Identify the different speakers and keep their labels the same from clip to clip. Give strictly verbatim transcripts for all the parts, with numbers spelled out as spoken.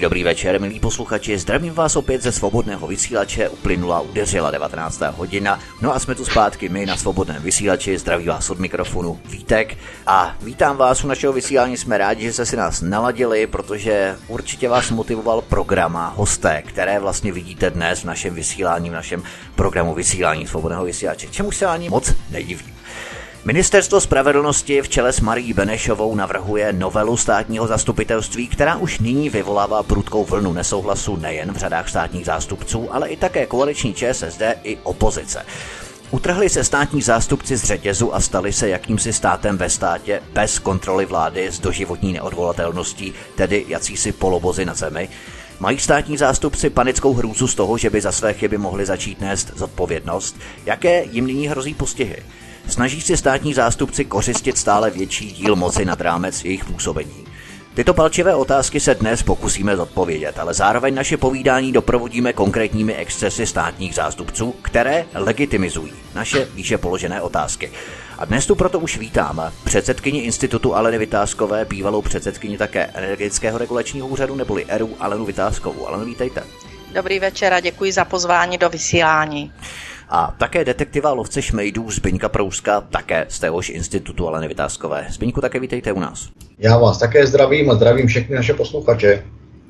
Speaker 1: dobrý večer, milí posluchači, zdravím vás opět ze Svobodného vysílače, uplynula, udeřila devatenáctá hodina, no a jsme tu zpátky my na Svobodném vysílači, zdraví vás od mikrofonu Vítek a vítám vás u našeho vysílání, jsme rádi, že jste si nás naladili, protože určitě vás motivoval program a hosté, které vlastně vidíte dnes v našem vysílání, v našem programu vysílání Svobodného vysílače, čemu se ani moc nedivím. Ministerstvo spravedlnosti v čele s Marií Benešovou navrhuje novelu státního zastupitelství, která už nyní vyvolává prudkou vlnu nesouhlasu nejen v řadách státních zástupců, ale i také koaliční ČSSD i opozice. Utrhli se státní zástupci z řetězu a stali se jakýmsi státem ve státě bez kontroly vlády s doživotní neodvolatelností, tedy jacísi polobozy na zemi. Mají státní zástupci panickou hrůzu z toho, že by za své chyby mohli začít nést zodpovědnost? Jaké jim nyní hrozí postihy? Snaží si státní zástupci kořistit stále větší díl moci nad rámec jejich působení? Tyto palčivé otázky se dnes pokusíme zodpovědět, ale zároveň naše povídání doprovodíme konkrétními excesy státních zástupců, které legitimizují naše výše položené otázky. A dnes tu proto už vítám předsedkyni institutu Aleny Vitázkové, bývalou předsedkyni také Energetického regulačního úřadu neboli E R U Alenu Vitázkovou. Alenu, vítejte.
Speaker 2: Dobrý večer a děkuji za pozvání do vysílání.
Speaker 1: A také detektiva lovce šmejdů Zbyňka Prouska, také z téhož institutu Aleny Vitázkové. Zbyňku, také vítejte u nás.
Speaker 3: Já vás také zdravím a zdravím všechny naše posluchače.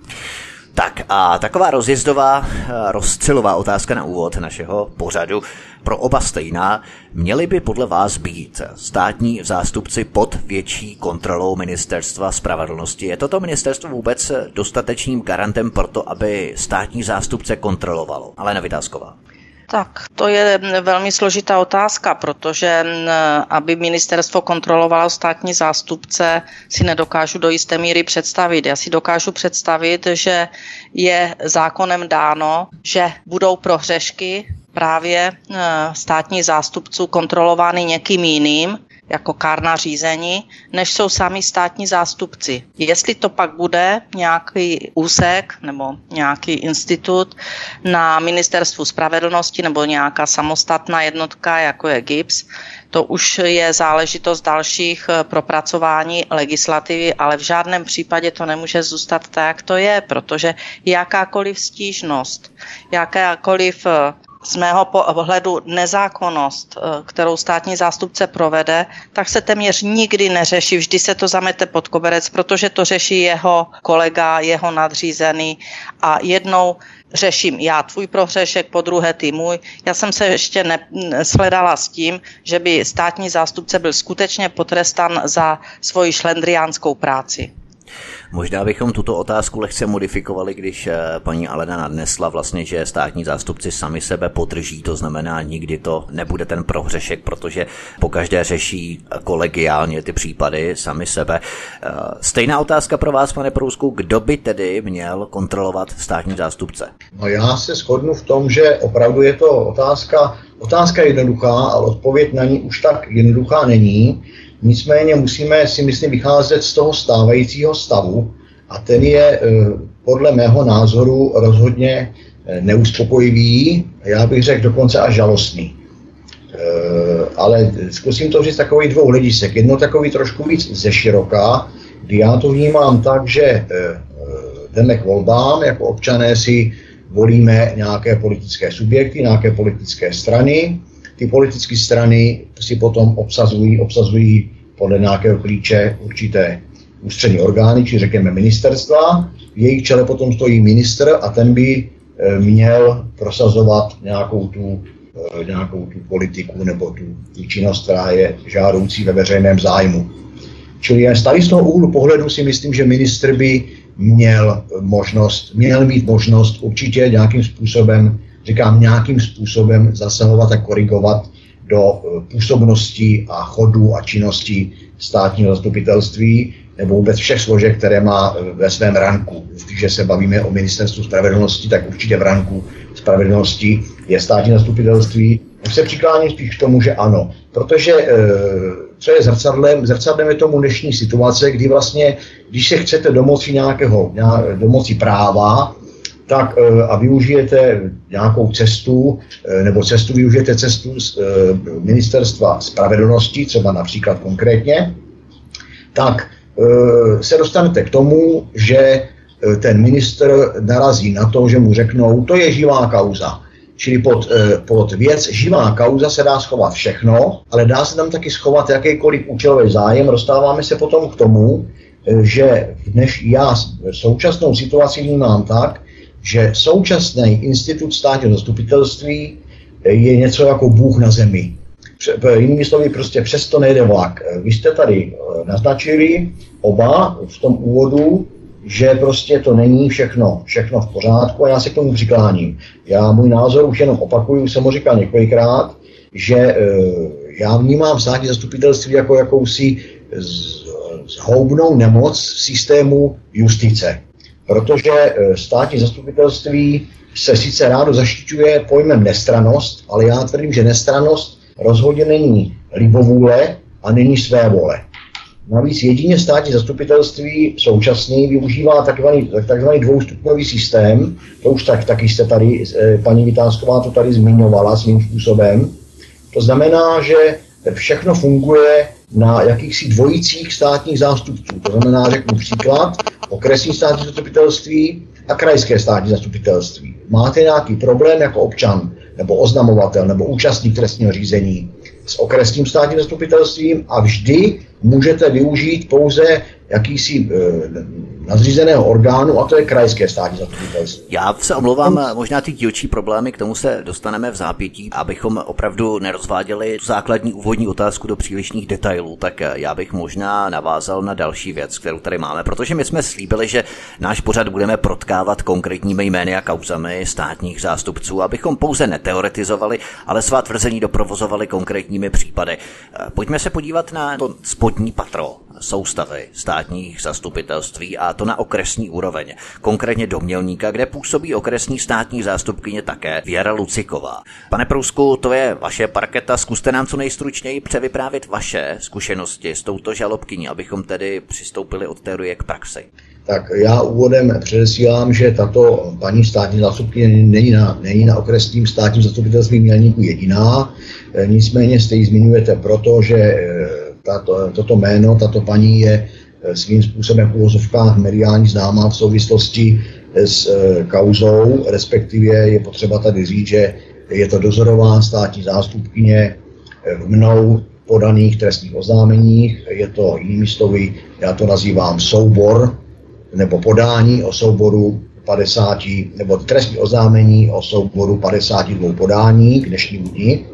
Speaker 1: Tak a taková rozjezdová, rozstřelová otázka na úvod našeho pořadu. Pro oba stejná, měli by podle vás být státní zástupci pod větší kontrolou Ministerstva spravedlnosti? Je toto ministerstvo vůbec dostatečným garantem pro to, aby státní zástupce kontrolovalo? Alena Vitázková.
Speaker 2: Tak, to je velmi složitá otázka, protože aby ministerstvo kontrolovalo státní zástupce, si nedokážu do jisté míry představit. Já si dokážu představit, že je zákonem dáno, že budou prohřešky právě státních zástupců kontrolovány někým jiným, jako kárná řízení, než jsou sami státní zástupci. Jestli to pak bude nějaký úsek nebo nějaký institut na Ministerstvu spravedlnosti nebo nějaká samostatná jednotka, jako je G I B S, to už je záležitost dalších propracování legislativy, ale v žádném případě to nemůže zůstat tak, jak to je, protože jakákoliv stížnost, jakákoliv z mého pohledu nezákonnost, kterou státní zástupce provede, tak se téměř nikdy neřeší, vždy se to zamete pod koberec, protože to řeší jeho kolega, jeho nadřízený a jednou řeším já tvůj prohřešek, po druhé ty můj. Já jsem se ještě nesledala s tím, že by státní zástupce byl skutečně potrestan za svoji šlendriánskou práci.
Speaker 1: Možná bychom tuto otázku lehce modifikovali, když paní Alena nadnesla vlastně, že státní zástupci sami sebe podrží, to znamená nikdy to nebude ten prohřešek, protože pokaždé řeší kolegiálně ty případy sami sebe. Stejná otázka pro vás, pane Prousku, kdo by tedy měl kontrolovat státní zástupce?
Speaker 3: No já se shodnu v tom, že opravdu je to otázka, otázka jednoduchá, ale odpověď na ní už tak jednoduchá není. Nicméně musíme si myslím vycházet z toho stávajícího stavu a ten je podle mého názoru rozhodně neuspokojivý, já bych řekl dokonce až žalostný. Ale zkusím to říct takových dvou hledisek. Jedno takový trošku víc ze široka, kdy já to vnímám tak, že jdeme k volbám, jako občané si volíme nějaké politické subjekty, nějaké politické strany. Ty politické strany si potom obsazují, obsazují podle nějakého klíče určité ústřední orgány, či řekněme ministerstva. V jejich čele potom stojí ministr a ten by měl prosazovat nějakou tu, nějakou tu politiku nebo tu, tu činnost, která je žádoucí ve veřejném zájmu. Čili z tady z toho úhlu pohledu si myslím, že ministr by měl možnost, měl mít možnost určitě nějakým způsobem, říkám nějakým způsobem zasahovat a korigovat do působnosti a chodu a činnosti státního zastupitelství nebo vůbec všech složek, které má ve svém ranku. Když se bavíme o ministerstvu spravedlnosti, tak určitě v ranku spravedlnosti je státní zastupitelství. Už se přikláním spíš k tomu, že ano, protože co je zrcadlem, zrcadlem je tomu dnešní situace, kdy vlastně, když se chcete domoci nějakého, domoci práva, tak a využijete nějakou cestu, nebo cestu využijete cestu z ministerstva spravedlnosti, třeba například konkrétně, tak se dostanete k tomu, že ten ministr narazí na to, že mu řeknou, to je živá kauza. Čili pod, pod věc živá kauza se dá schovat všechno, ale dá se tam taky schovat jakýkoliv účelový zájem. Dostáváme se potom k tomu, že dnes já současnou situaci vnímám tak, že současný institut státního zastupitelství je něco jako Bůh na zemi. Jinými slovy, prostě přesto nejde vlak. Vy jste tady naznačili oba v tom úvodu, že prostě to není všechno, všechno v pořádku a já se k tomu přikláním. Já můj názor už jenom opakuju, jsem ho říkal několikrát, že e, já vnímám státní zastupitelství jako jakousi zhoubnou nemoc v systému justice. Protože e, státní zastupitelství se sice rádo zaštiťuje pojmem nestrannost, ale já tvrdím, že nestrannost rozhodně není libovůle a není svévole. Navíc jedině státní zastupitelství současný využívá takzvaný, takzvaný dvoustupňový systém, to už tak, taky jste tady, paní Vitásková to tady zmiňovala svým způsobem. To znamená, že všechno funguje na jakýchsi dvojicích státních zástupců. To znamená, řeknu příklad, okresní státní zastupitelství a krajské státní zastupitelství. Máte nějaký problém jako občan, nebo oznamovatel, nebo účastník trestního řízení s okresním státním zastupitelstvím a vždy můžete využít pouze jakýsi e, nadřízeného orgánu, a to je krajské státní zastupitelství.
Speaker 1: Já se omlouvám, možná ty dílčí problémy, k tomu se dostaneme v zápětí, abychom opravdu nerozváděli tu základní úvodní otázku do přílišných detailů, tak já bych možná navázal na další věc, kterou tady máme, protože my jsme slíbili, že náš pořad budeme protkávat konkrétními jmény a kauzami státních zástupců, abychom pouze neteoretizovali, ale svá tvrzení doprovozovali konkrétními případy. Pojďme se podívat na to spodní patro soustavy státních zastupitelství, a to na okresní úroveň, konkrétně do Mělníka, kde působí okresní státní zástupkyně také Věra Luciková. Pane Prousku, to je vaše parketa, zkuste nám co nejstručněji převyprávět vaše zkušenosti s touto žalobkyní, abychom tedy přistoupili od teorie k praxi.
Speaker 3: Tak já úvodem předesílám, že tato paní státní zástupkyně není na, není na okresním státním zastupitelství Mělníku jediná, nicméně jste ji zmiňujete proto, že tato, toto jméno, tato paní je svým způsobem v uvozovkách mediální známá v souvislosti s kauzou, respektive je potřeba tady říct, že je to dozorová státní zástupkyně v mnou podaných trestních oznámeních, je to jinými slovy, já to nazývám soubor, nebo podání o souboru padesáti, nebo trestní oznámení o souboru padesáti dvou podání k dnešnímu dni.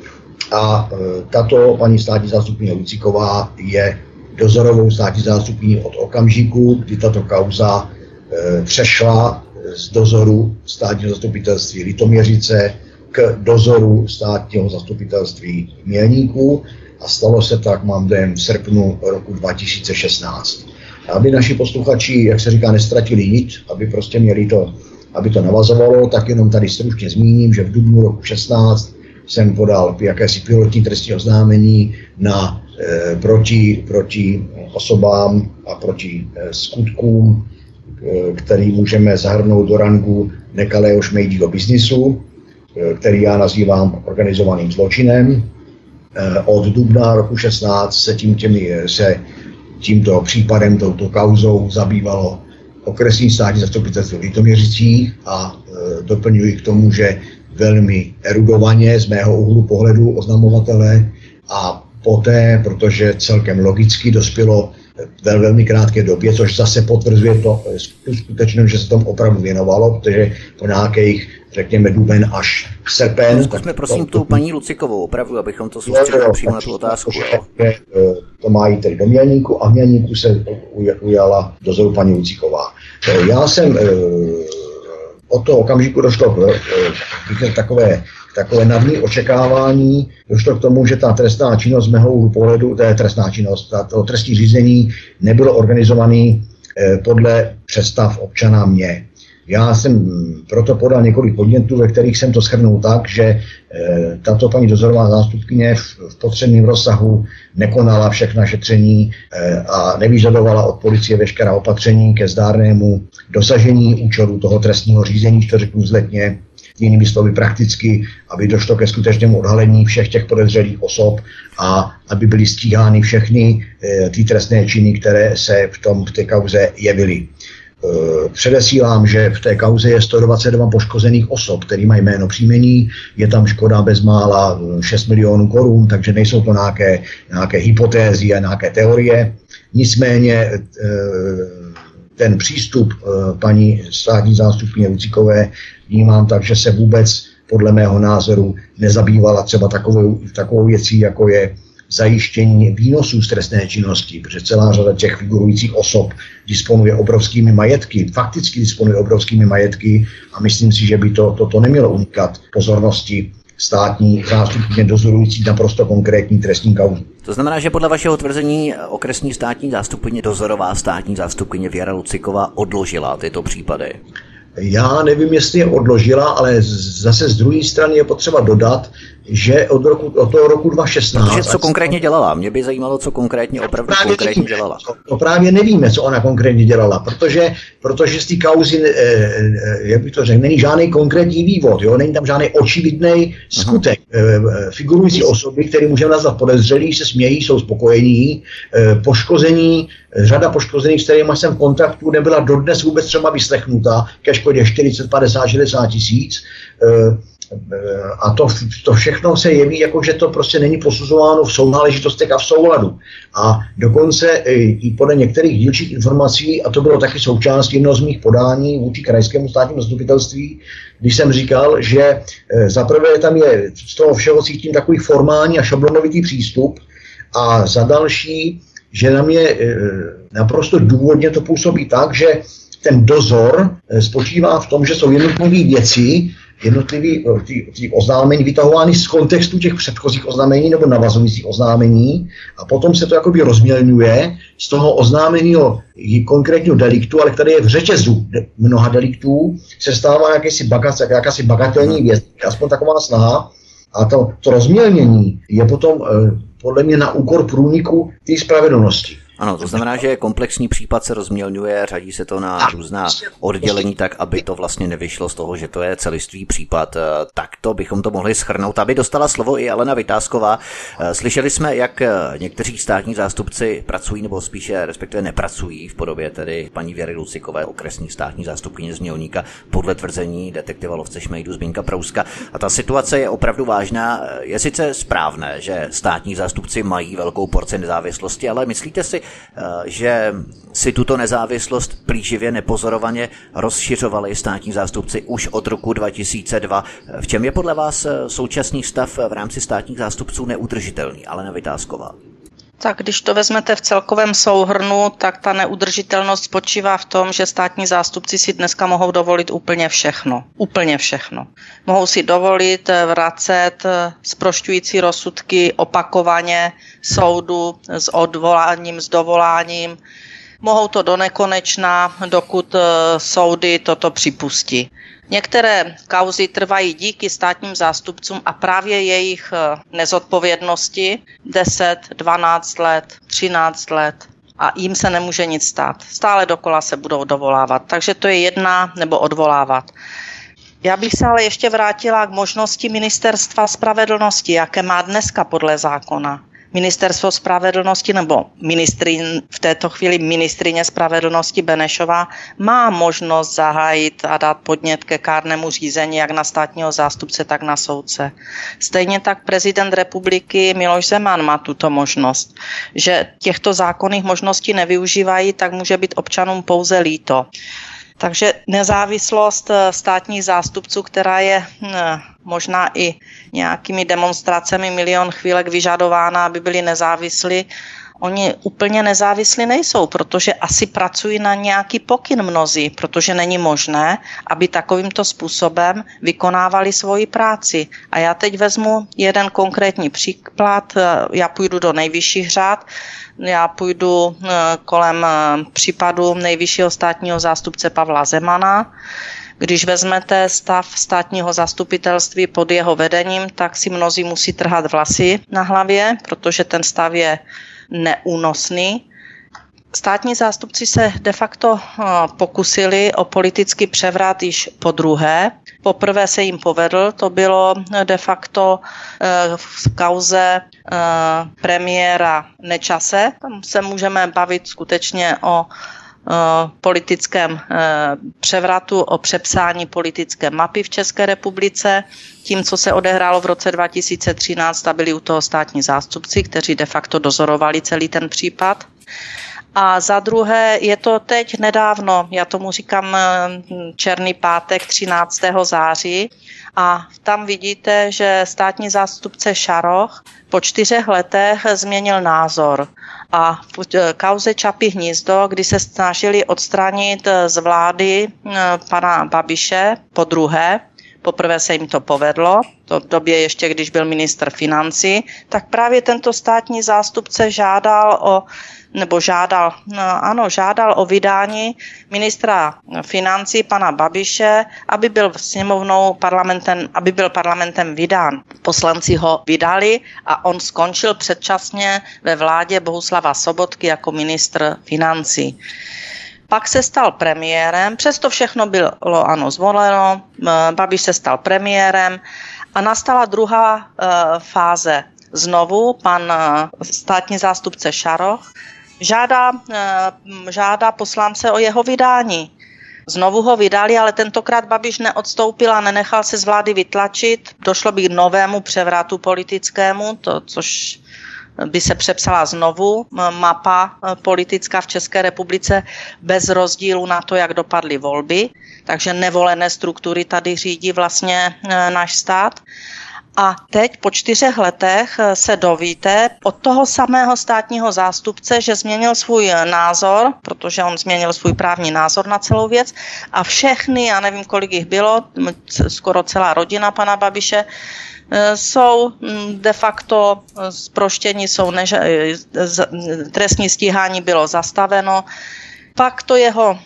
Speaker 3: A e, tato paní státní zástupkyně Luciková je dozorovou státní zástupkyní od okamžiku, kdy tato kauza e, přešla z dozoru státního zastupitelství Litoměřice k dozoru státního zastupitelství Mělníku a stalo se tak, mám dojem, v srpnu roku dva tisíce šestnáct. Aby naši posluchači, jak se říká, nestratili nic, aby prostě měli to, aby to navazovalo, tak jenom tady stručně zmíním, že v dubnu roku šestnáct jsem podal jakési pilotní trestní oznámení na, e, proti, proti osobám a proti e, skutkům, e, který můžeme zahrnout do rangu nekalého šmejdího biznisu, e, který já nazývám organizovaným zločinem. E, od dubna roku šestnáct se, tím, těmi, se tímto případem, touto kauzou zabývalo okresní státní zastupitelství v Litoměřicích a e, doplňuji k tomu, že velmi erudovaně z mého úhlu pohledu oznamovatele a poté, protože celkem logicky dospělo ve velmi krátké době, což zase potvrzuje to skutečnost, že se tomu opravdu věnovalo, protože po nějakých, řekněme, duben až srpen.
Speaker 1: No, zkusme prosím tu paní Lucikovou, opravdu, abychom to soustředili přímo na tu otázku.
Speaker 3: To, to mají tedy do Mělníku a v Mělníku se ujala dozoru paní Luciková. Já jsem od toho okamžiku došlo k takové, takové navní očekávání, došlo k tomu, že ta trestná činnost z mého úhlu pohledu, to je trestná činnost, to trestní řízení nebylo organizované podle představ občana mě. Já jsem proto podal několik podnětů, ve kterých jsem to shrnul tak, že tato paní dozorová zástupkyně v potřebném rozsahu nekonala všechna šetření a nevyžadovala od policie veškerá opatření ke zdárnému dosažení účelu toho trestního řízení, to řeknu vzletně, jinými slovy prakticky, aby došlo ke skutečnému odhalení všech těch podezřelých osob a aby byly stíhány všechny ty trestné činy, které se v tom v té kauze jevily. Předesílám, že v té kauze je sto dvacet dva poškozených osob, který mají jméno příjmení, je tam škoda bezmála šest milionů korun, takže nejsou to nějaké, nějaké hypotézy a nějaké teorie. Nicméně ten přístup paní státní zástupkyně Lucíkové vnímám tak, že se vůbec podle mého názoru nezabývala třeba takovou, takovou věcí, jako je zajištění výnosů z trestné činnosti, protože celá řada těch figurujících osob disponuje obrovskými majetky, fakticky disponuje obrovskými majetky a myslím si, že by to, to, to nemělo unikat pozornosti státní zástupkyně dozorující naprosto konkrétní trestní kauzu.
Speaker 1: To znamená, že podle vašeho tvrzení okresní státní zástupkyně, dozorová státní zástupkyně Věra Lucíková odložila tyto případy?
Speaker 3: Já nevím, jestli je odložila, ale zase z druhé strany je potřeba dodat, že od, roku, od toho roku dva tisíce šestnáct...
Speaker 1: Protože co konkrétně dělala? Mě by zajímalo, co konkrétně opravdu konkrétně nevíme, dělala.
Speaker 3: To, to právě nevíme, co ona konkrétně dělala, protože, protože z té kauzy, eh, jak bych to řekl, není žádný konkrétní vývod, jo? Není tam žádný očividný skutek. Uh-huh. Figurující osoby, které můžeme nazvat podezřelí, se smějí, jsou spokojení, eh, poškození, řada poškozených, s kterými jsem v kontaktu, nebyla dodnes vůbec třeba vyslechnuta, ke škodě čtyřicet, padesát, šedesát tisíc. Eh, A to, to všechno se jeví jako, že to prostě není posuzováno v sounáležitostech a v souladu. A dokonce i podle některých dílčích informací, a to bylo taky součástí jednoho z mých podání vůči krajskému státnímu zastupitelství, když jsem říkal, že zaprvé tam je z toho všeho cítím takový formální a šablonovitý přístup a za další, že na mě naprosto důvodně to působí tak, že ten dozor spočívá v tom, že jsou jednotlivé věci, jednotlivý ty, ty oznámení vytahovány z kontextu těch předchozích oznámení nebo navazujících oznámení a potom se to jakoby rozmělňuje z toho oznámeného konkrétního deliktu, ale který je v řetězu mnoha deliktů, se stává jakési bagat, jakási bagatelní věc, aspoň taková snaha. A to, to rozmělnění je potom podle mě na úkor průniku té spravedlnosti.
Speaker 1: Ano, to znamená, že komplexní případ se rozmělňuje, řadí se to na různá oddělení tak, aby to vlastně nevyšlo z toho, že to je celistvý případ. Takto bychom to mohli shrnout, aby dostala slovo i Alena Vytázková. Slyšeli jsme, jak někteří státní zástupci pracují, nebo spíše respektive nepracují v podobě tedy paní Věry Lucíkové, okresní státní zástupkyně z Mělníka, podle tvrzení detektiva lovce šmejdu Zbyňka Prouska. A ta situace je opravdu vážná. Je sice správné, že státní zástupci mají velkou porci nezávislosti, ale myslíte si, že si tuto nezávislost plíživě nepozorovaně rozšiřovali státní zástupci už od roku dva tisíce dva. V čem je podle vás současný stav v rámci státních zástupců neudržitelný? Alena Vytázková.
Speaker 2: Tak když to vezmete v celkovém souhrnu, tak ta neudržitelnost spočívá v tom, že státní zástupci si dneska mohou dovolit úplně všechno. Úplně všechno. Mohou si dovolit vracet zprošťující rozsudky opakovaně soudu s odvoláním, s dovoláním. Mohou to do nekonečna, dokud soudy toto připustí. Některé kauzy trvají díky státním zástupcům a právě jejich nezodpovědnosti deset, dvanáct let, třináct let a jim se nemůže nic stát. Stále dokola se budou dovolávat, takže to je jedna nebo odvolávat. Já bych se ale ještě vrátila k možnosti Ministerstva spravedlnosti, jaké má dneska podle zákona. Ministerstvo spravedlnosti nebo ministrin, v této chvíli ministryně spravedlnosti Benešová má možnost zahájit a dát podnět ke kárnému řízení jak na státního zástupce, tak na soudce. Stejně tak prezident republiky Miloš Zeman má tuto možnost. Že těchto zákonných možností nevyužívají, tak může být občanům pouze líto. Takže nezávislost státních zástupců, která je možná i nějakými demonstracemi milion chvílek vyžadována, aby byli nezávislí, oni úplně nezávislí nejsou, protože asi pracují na nějaký pokyn mnozí, protože není možné, aby takovýmto způsobem vykonávali svoji práci. A já teď vezmu jeden konkrétní příklad, já půjdu do nejvyšších řád, já půjdu kolem případu nejvyššího státního zástupce Pavla Zemana. Když vezmete stav státního zastupitelství pod jeho vedením, tak si mnozí musí trhat vlasy na hlavě, protože ten stav je neúnosný. Státní zástupci se de facto pokusili o politický převrat již po druhé. Poprvé se jim povedl, to bylo de facto v kauze premiéra Nečase. Tam se můžeme bavit skutečně o politickém převratu, o přepsání politické mapy v České republice. Tím, co se odehrálo v roce dva tisíce třináct, a byli u toho státní zástupci, kteří de facto dozorovali celý ten případ. A za druhé je to teď nedávno, já tomu říkám Černý pátek třináctého září, a tam vidíte, že státní zástupce Šaroch po čtyřech letech změnil názor. A v kauze Čapí hnízdo, kdy se snažili odstranit z vlády pana Babiše po druhé, poprvé se jim to povedlo, to v době ještě, když byl ministr financí, tak právě tento státní zástupce žádal o nebo žádal, no, ano, žádal o vydání ministra financí pana Babiše, aby byl sněmovnou parlamentem, aby byl parlamentem vydán. Poslanci ho vydali a on skončil předčasně ve vládě Bohuslava Sobotky jako ministr financí. Pak se stal premiérem, přesto všechno bylo ano zvoleno, Babiš se stal premiérem a nastala druhá uh, fáze. Znovu pan uh, státní zástupce Šaroch žádá, žádá poslance o jeho vydání. Znovu ho vydali, ale tentokrát Babiš neodstoupil a nenechal se z vlády vytlačit. Došlo by k novému převratu politickému, to, což by se přepsala znovu mapa politická v České republice bez rozdílu na to, jak dopadly volby. Takže nevolené struktury tady řídí vlastně náš stát. A teď po čtyřech letech se dovíte od toho samého státního zástupce, že změnil svůj názor, protože on změnil svůj právní názor na celou věc a všechny, já nevím, kolik jich bylo, skoro celá rodina pana Babiše, jsou de facto zproštění, jsou než... trestní stíhání bylo zastaveno. Pak to jeho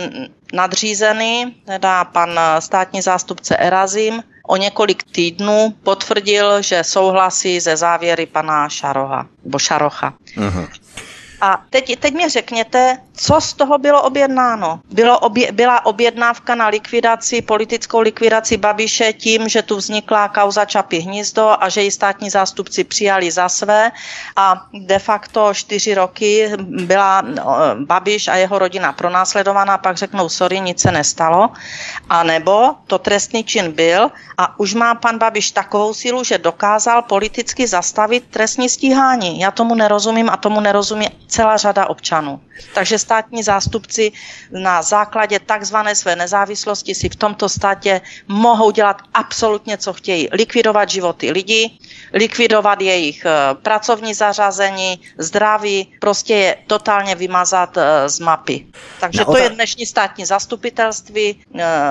Speaker 2: nadřízený, teda pan státní zástupce Erazim, o několik týdnů potvrdil, že souhlasí se závěry pana Šaroha, nebo Šarocha. Aha. A teď, teď mi řekněte, co z toho bylo objednáno. Bylo obje, byla objednávka na likvidaci, politickou likvidaci Babiše tím, že tu vznikla kauza Čapí hnízdo a že ji státní zástupci přijali za své a de facto čtyři roky byla Babiš a jeho rodina pronásledovaná, pak řeknou sorry, nic se nestalo. A nebo to trestný čin byl a už má pan Babiš takovou sílu, že dokázal politicky zastavit trestní stíhání. Já tomu nerozumím a tomu nerozumí celá řada občanů. Takže státní zástupci na základě takzvané své nezávislosti si v tomto státě mohou dělat absolutně, co chtějí. Likvidovat životy lidí, likvidovat jejich pracovní zařazení, zdraví, prostě je totálně vymazat z mapy. Takže to je dnešní státní zastupitelství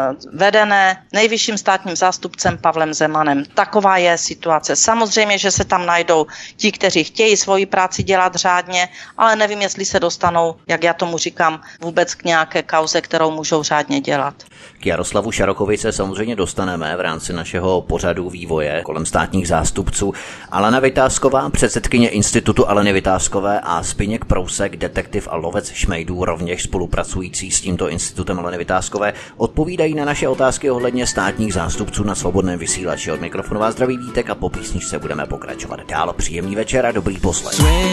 Speaker 2: vedené nejvyšším státním zástupcem Pavlem Zemanem. Taková je situace. Samozřejmě, že se tam najdou ti, kteří chtějí svoji práci dělat řádně, ale nevím, jestli se dostanou, jak já tomu říkám, vůbec k nějaké kauze, kterou můžou řádně dělat.
Speaker 1: K Jaroslavu Šarochovi se samozřejmě dostaneme v rámci našeho pořadu vývoje kolem státních zástupců. Alena Vytázková, předsedkyně institutu Aleny Vytázkové a Zbyněk Prousek, detektiv a lovec šmejdů, rovněž spolupracující s tímto institutem Aleny Vytázkové, odpovídají na naše otázky ohledně státních zástupců na Svobodném vysílači. Od mikrofonu vás zdraví Vítek a po písničce budeme pokračovat dál. Příjemný večer a dobrý poslech.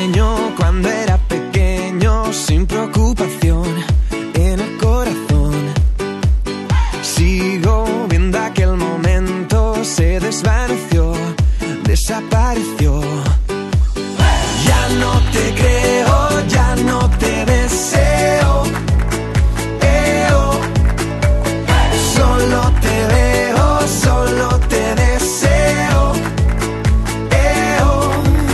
Speaker 4: Sin preocupación en el corazón. Sigo viendo aquel momento, se desvaneció, desapareció. Ya no te creo, ya no te deseo. Eo. Solo te veo, solo te deseo. Eo.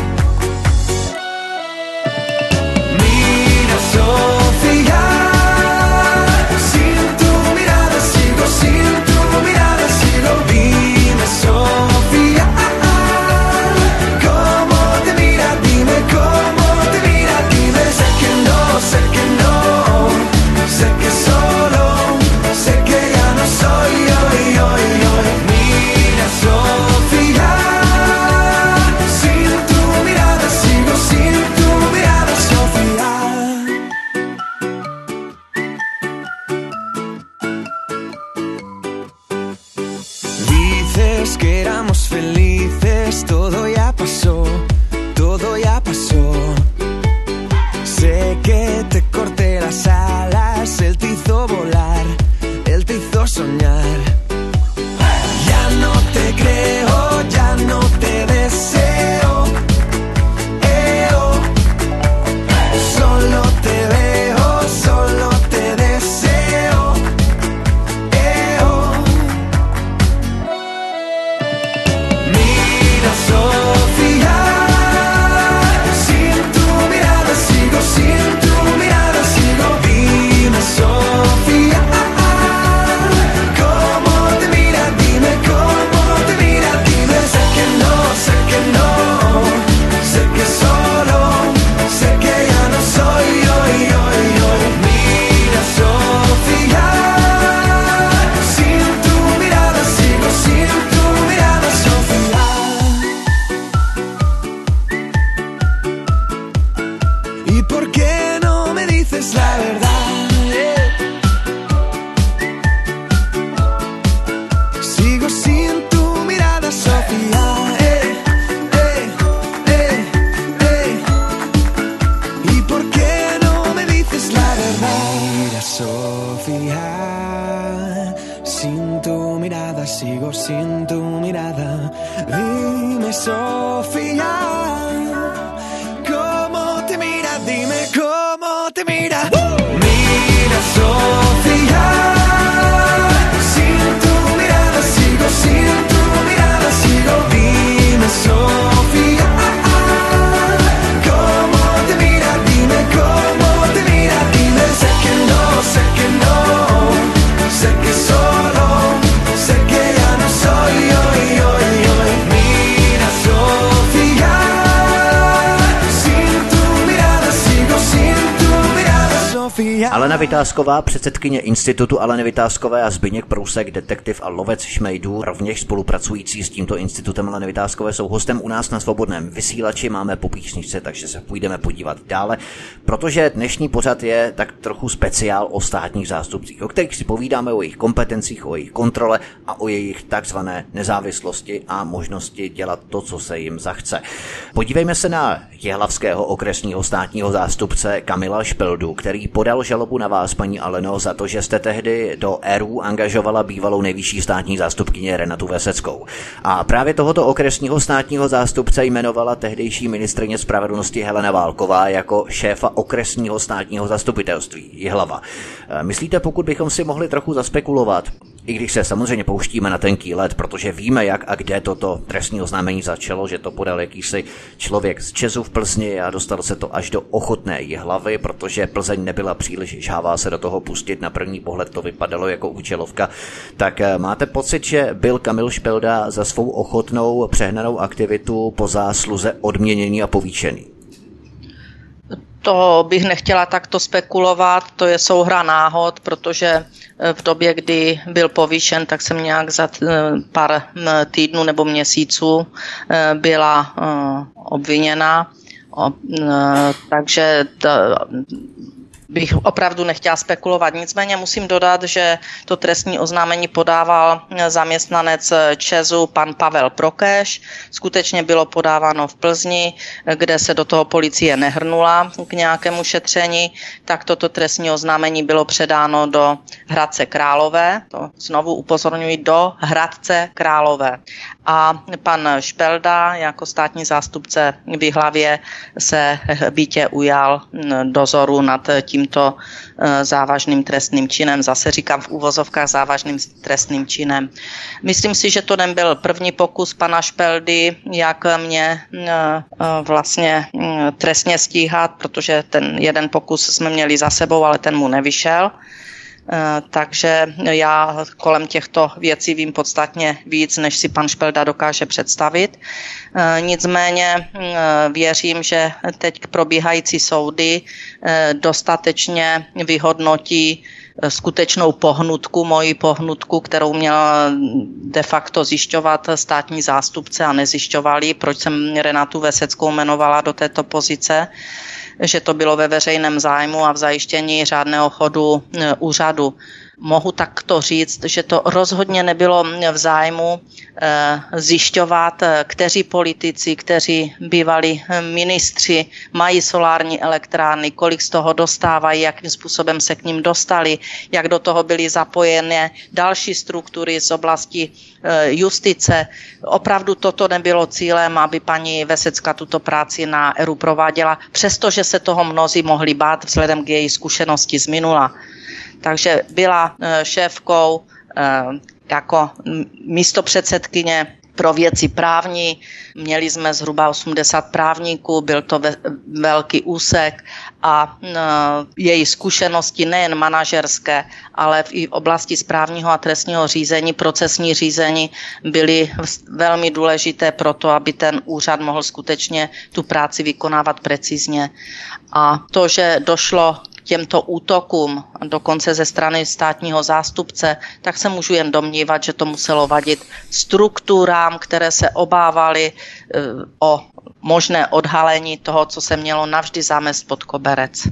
Speaker 4: Sofía, sin tu mirada sigo, sin tu mirada sigo. Dime, Sofía, cómo te mira, dime cómo te mira, dime. Sé que no, sé que no, sé que solo, sé que ya no soy yo, yo, yo. Mira, Sofía, sin tu mirada sigo, sin tu mirada, Sofía. Dices que éramos felices, todo ya pasó, todo ya pasó. Sé que te corté las alas alas, él te hizo volar, él te hizo soñar. Ya no te creo, ya no te deseo, eh, oh. Solo te veo, solo te deseo, eh, oh. Mira, Sofía, sin tu mirada sigo, sin tu mirada sigo. Dime, Sofía, ¿cómo te mira? Dime cómo te mira, dime. Sé que no, sé que no, sé que solo, sé que ya no soy yo, yo, yo. Mira, Sofía, sin tu mirada sigo, sin tu mirada, Sofía. ¿Y por qué no me dices la verdad? Sigo sin tu mirada, Sofía. Eh, eh, eh, eh. ¿Y por qué no me dices la verdad? Mira, Sofía, sin tu mirada sigo, sin tu mirada. Dime, Sofía, ¿cómo te mira? Dime cómo te mira. Mira, Sofía, sin tu mirada sigo, sin tu mirada sigo. Dime, Sofía, ¿cómo te mira? Dime cómo te mira, dime. Sé que no, sé que no, sé que solo, sé que ya no soy yo, yo, yo. Mira, Sofía, sin tu mirada sigo, sin tu mirada, Sofía.
Speaker 1: Alena Vitásková, předsedkyně institutu Aleny Vitáskové, a Zbyněk Prousek, detektiv a lovec šmejdů, rovněž spolupracující s tímto institutem Aleny Vitáskové, jsou hostem u nás na Svobodném vysílači. Máme po písničce, takže se půjdeme podívat dále, protože dnešní pořad je tak trochu speciál o státních zástupcích, o kterých si povídáme, o jejich kompetencích, o jejich kontrole a o jejich takzvané nezávislosti a možnosti dělat to, co se jim zachce. Podívejme se na jihlavského okresního státního zástupce Kamila Špeldu, který podal žalobu na vás, paní Aleno, za to, že jste tehdy do E R U angažovala bývalou nejvyšší státní zástupkyně Renatu Veseckou. A právě tohoto okresního státního zástupce jmenovala tehdejší ministryně spravedlnosti Helena Válková jako šéfa okresního státního zastupitelství Jihlava. Myslíte, pokud bychom si mohli trochu zaspekulovat, i když se samozřejmě pouštíme na tenký led, protože víme, jak a kde toto trestní oznámení začalo, že to podal jakýsi člověk z Česu v Plzni a dostalo se to až do Ochotné Jihlavy, protože Plzeň nebyla příliš žhavá se do toho pustit, na první pohled to vypadalo jako účelovka. Tak máte pocit, že byl Kamil Špelda za svou ochotnou přehnanou aktivitu po zásluze odměněný a povýšený?
Speaker 2: To bych nechtěla takto spekulovat, to je souhra náhod, protože v době, kdy byl povýšen, tak jsem nějak za pár týdnů nebo měsíců byla obviněna. Takže bych opravdu nechtěla spekulovat. Nicméně musím dodat, že to trestní oznámení podával zaměstnanec ČEZu pan Pavel Prokeš. Skutečně bylo podáváno v Plzni, kde se do toho policie nehrnula k nějakému šetření, tak toto trestní oznámení bylo předáno do Hradce Králové. To znovu upozorňuji, do Hradce Králové. A pan Špelda jako státní zástupce v Jihlavě se bytě ujal dozoru nad tímto závažným trestným činem. Zase říkám v úvozovkách závažným trestným činem. Myslím si, že to nebyl první pokus pana Špeldy, jak mě vlastně trestně stíhat, protože ten jeden pokus jsme měli za sebou, ale ten mu nevyšel. Takže já kolem těchto věcí vím podstatně víc, než si pan Špelda dokáže představit. Nicméně věřím, že teď probíhající soudy dostatečně vyhodnotí skutečnou pohnutku, moji pohnutku, kterou měl de facto zjišťovat státní zástupce a nezjišťovali, proč jsem Renatu Veseckou jmenovala do této pozice, že to bylo ve veřejném zájmu a v zajištění řádného chodu úřadu. mohu takto říct, že to rozhodně nebylo v zájmu zjišťovat, kteří politici, kteří bývalí ministři mají solární elektrárny, kolik z toho dostávají, jakým způsobem se k ním dostali, jak do toho byly zapojené další struktury z oblasti justice. Opravdu toto nebylo cílem, aby paní Vesecká tuto práci na ERÚ prováděla, přestože se toho mnozí mohli bát vzhledem k její zkušenosti z minula. Takže byla šéfkou jako místopředsedkyně pro věci právní. Měli jsme zhruba osmdesát právníků, byl to ve, velký úsek a e, její zkušenosti nejen manažerské, ale i v oblasti správního a trestního řízení, procesní řízení byly velmi důležité pro to, aby ten úřad mohl skutečně tu práci vykonávat precizně. A to, že došlo těmto útokům, dokonce ze strany státního zástupce, tak se můžu jen domnívat, že to muselo vadit strukturám, které se obávaly o možné odhalení toho, co se mělo navždy zamést pod koberec.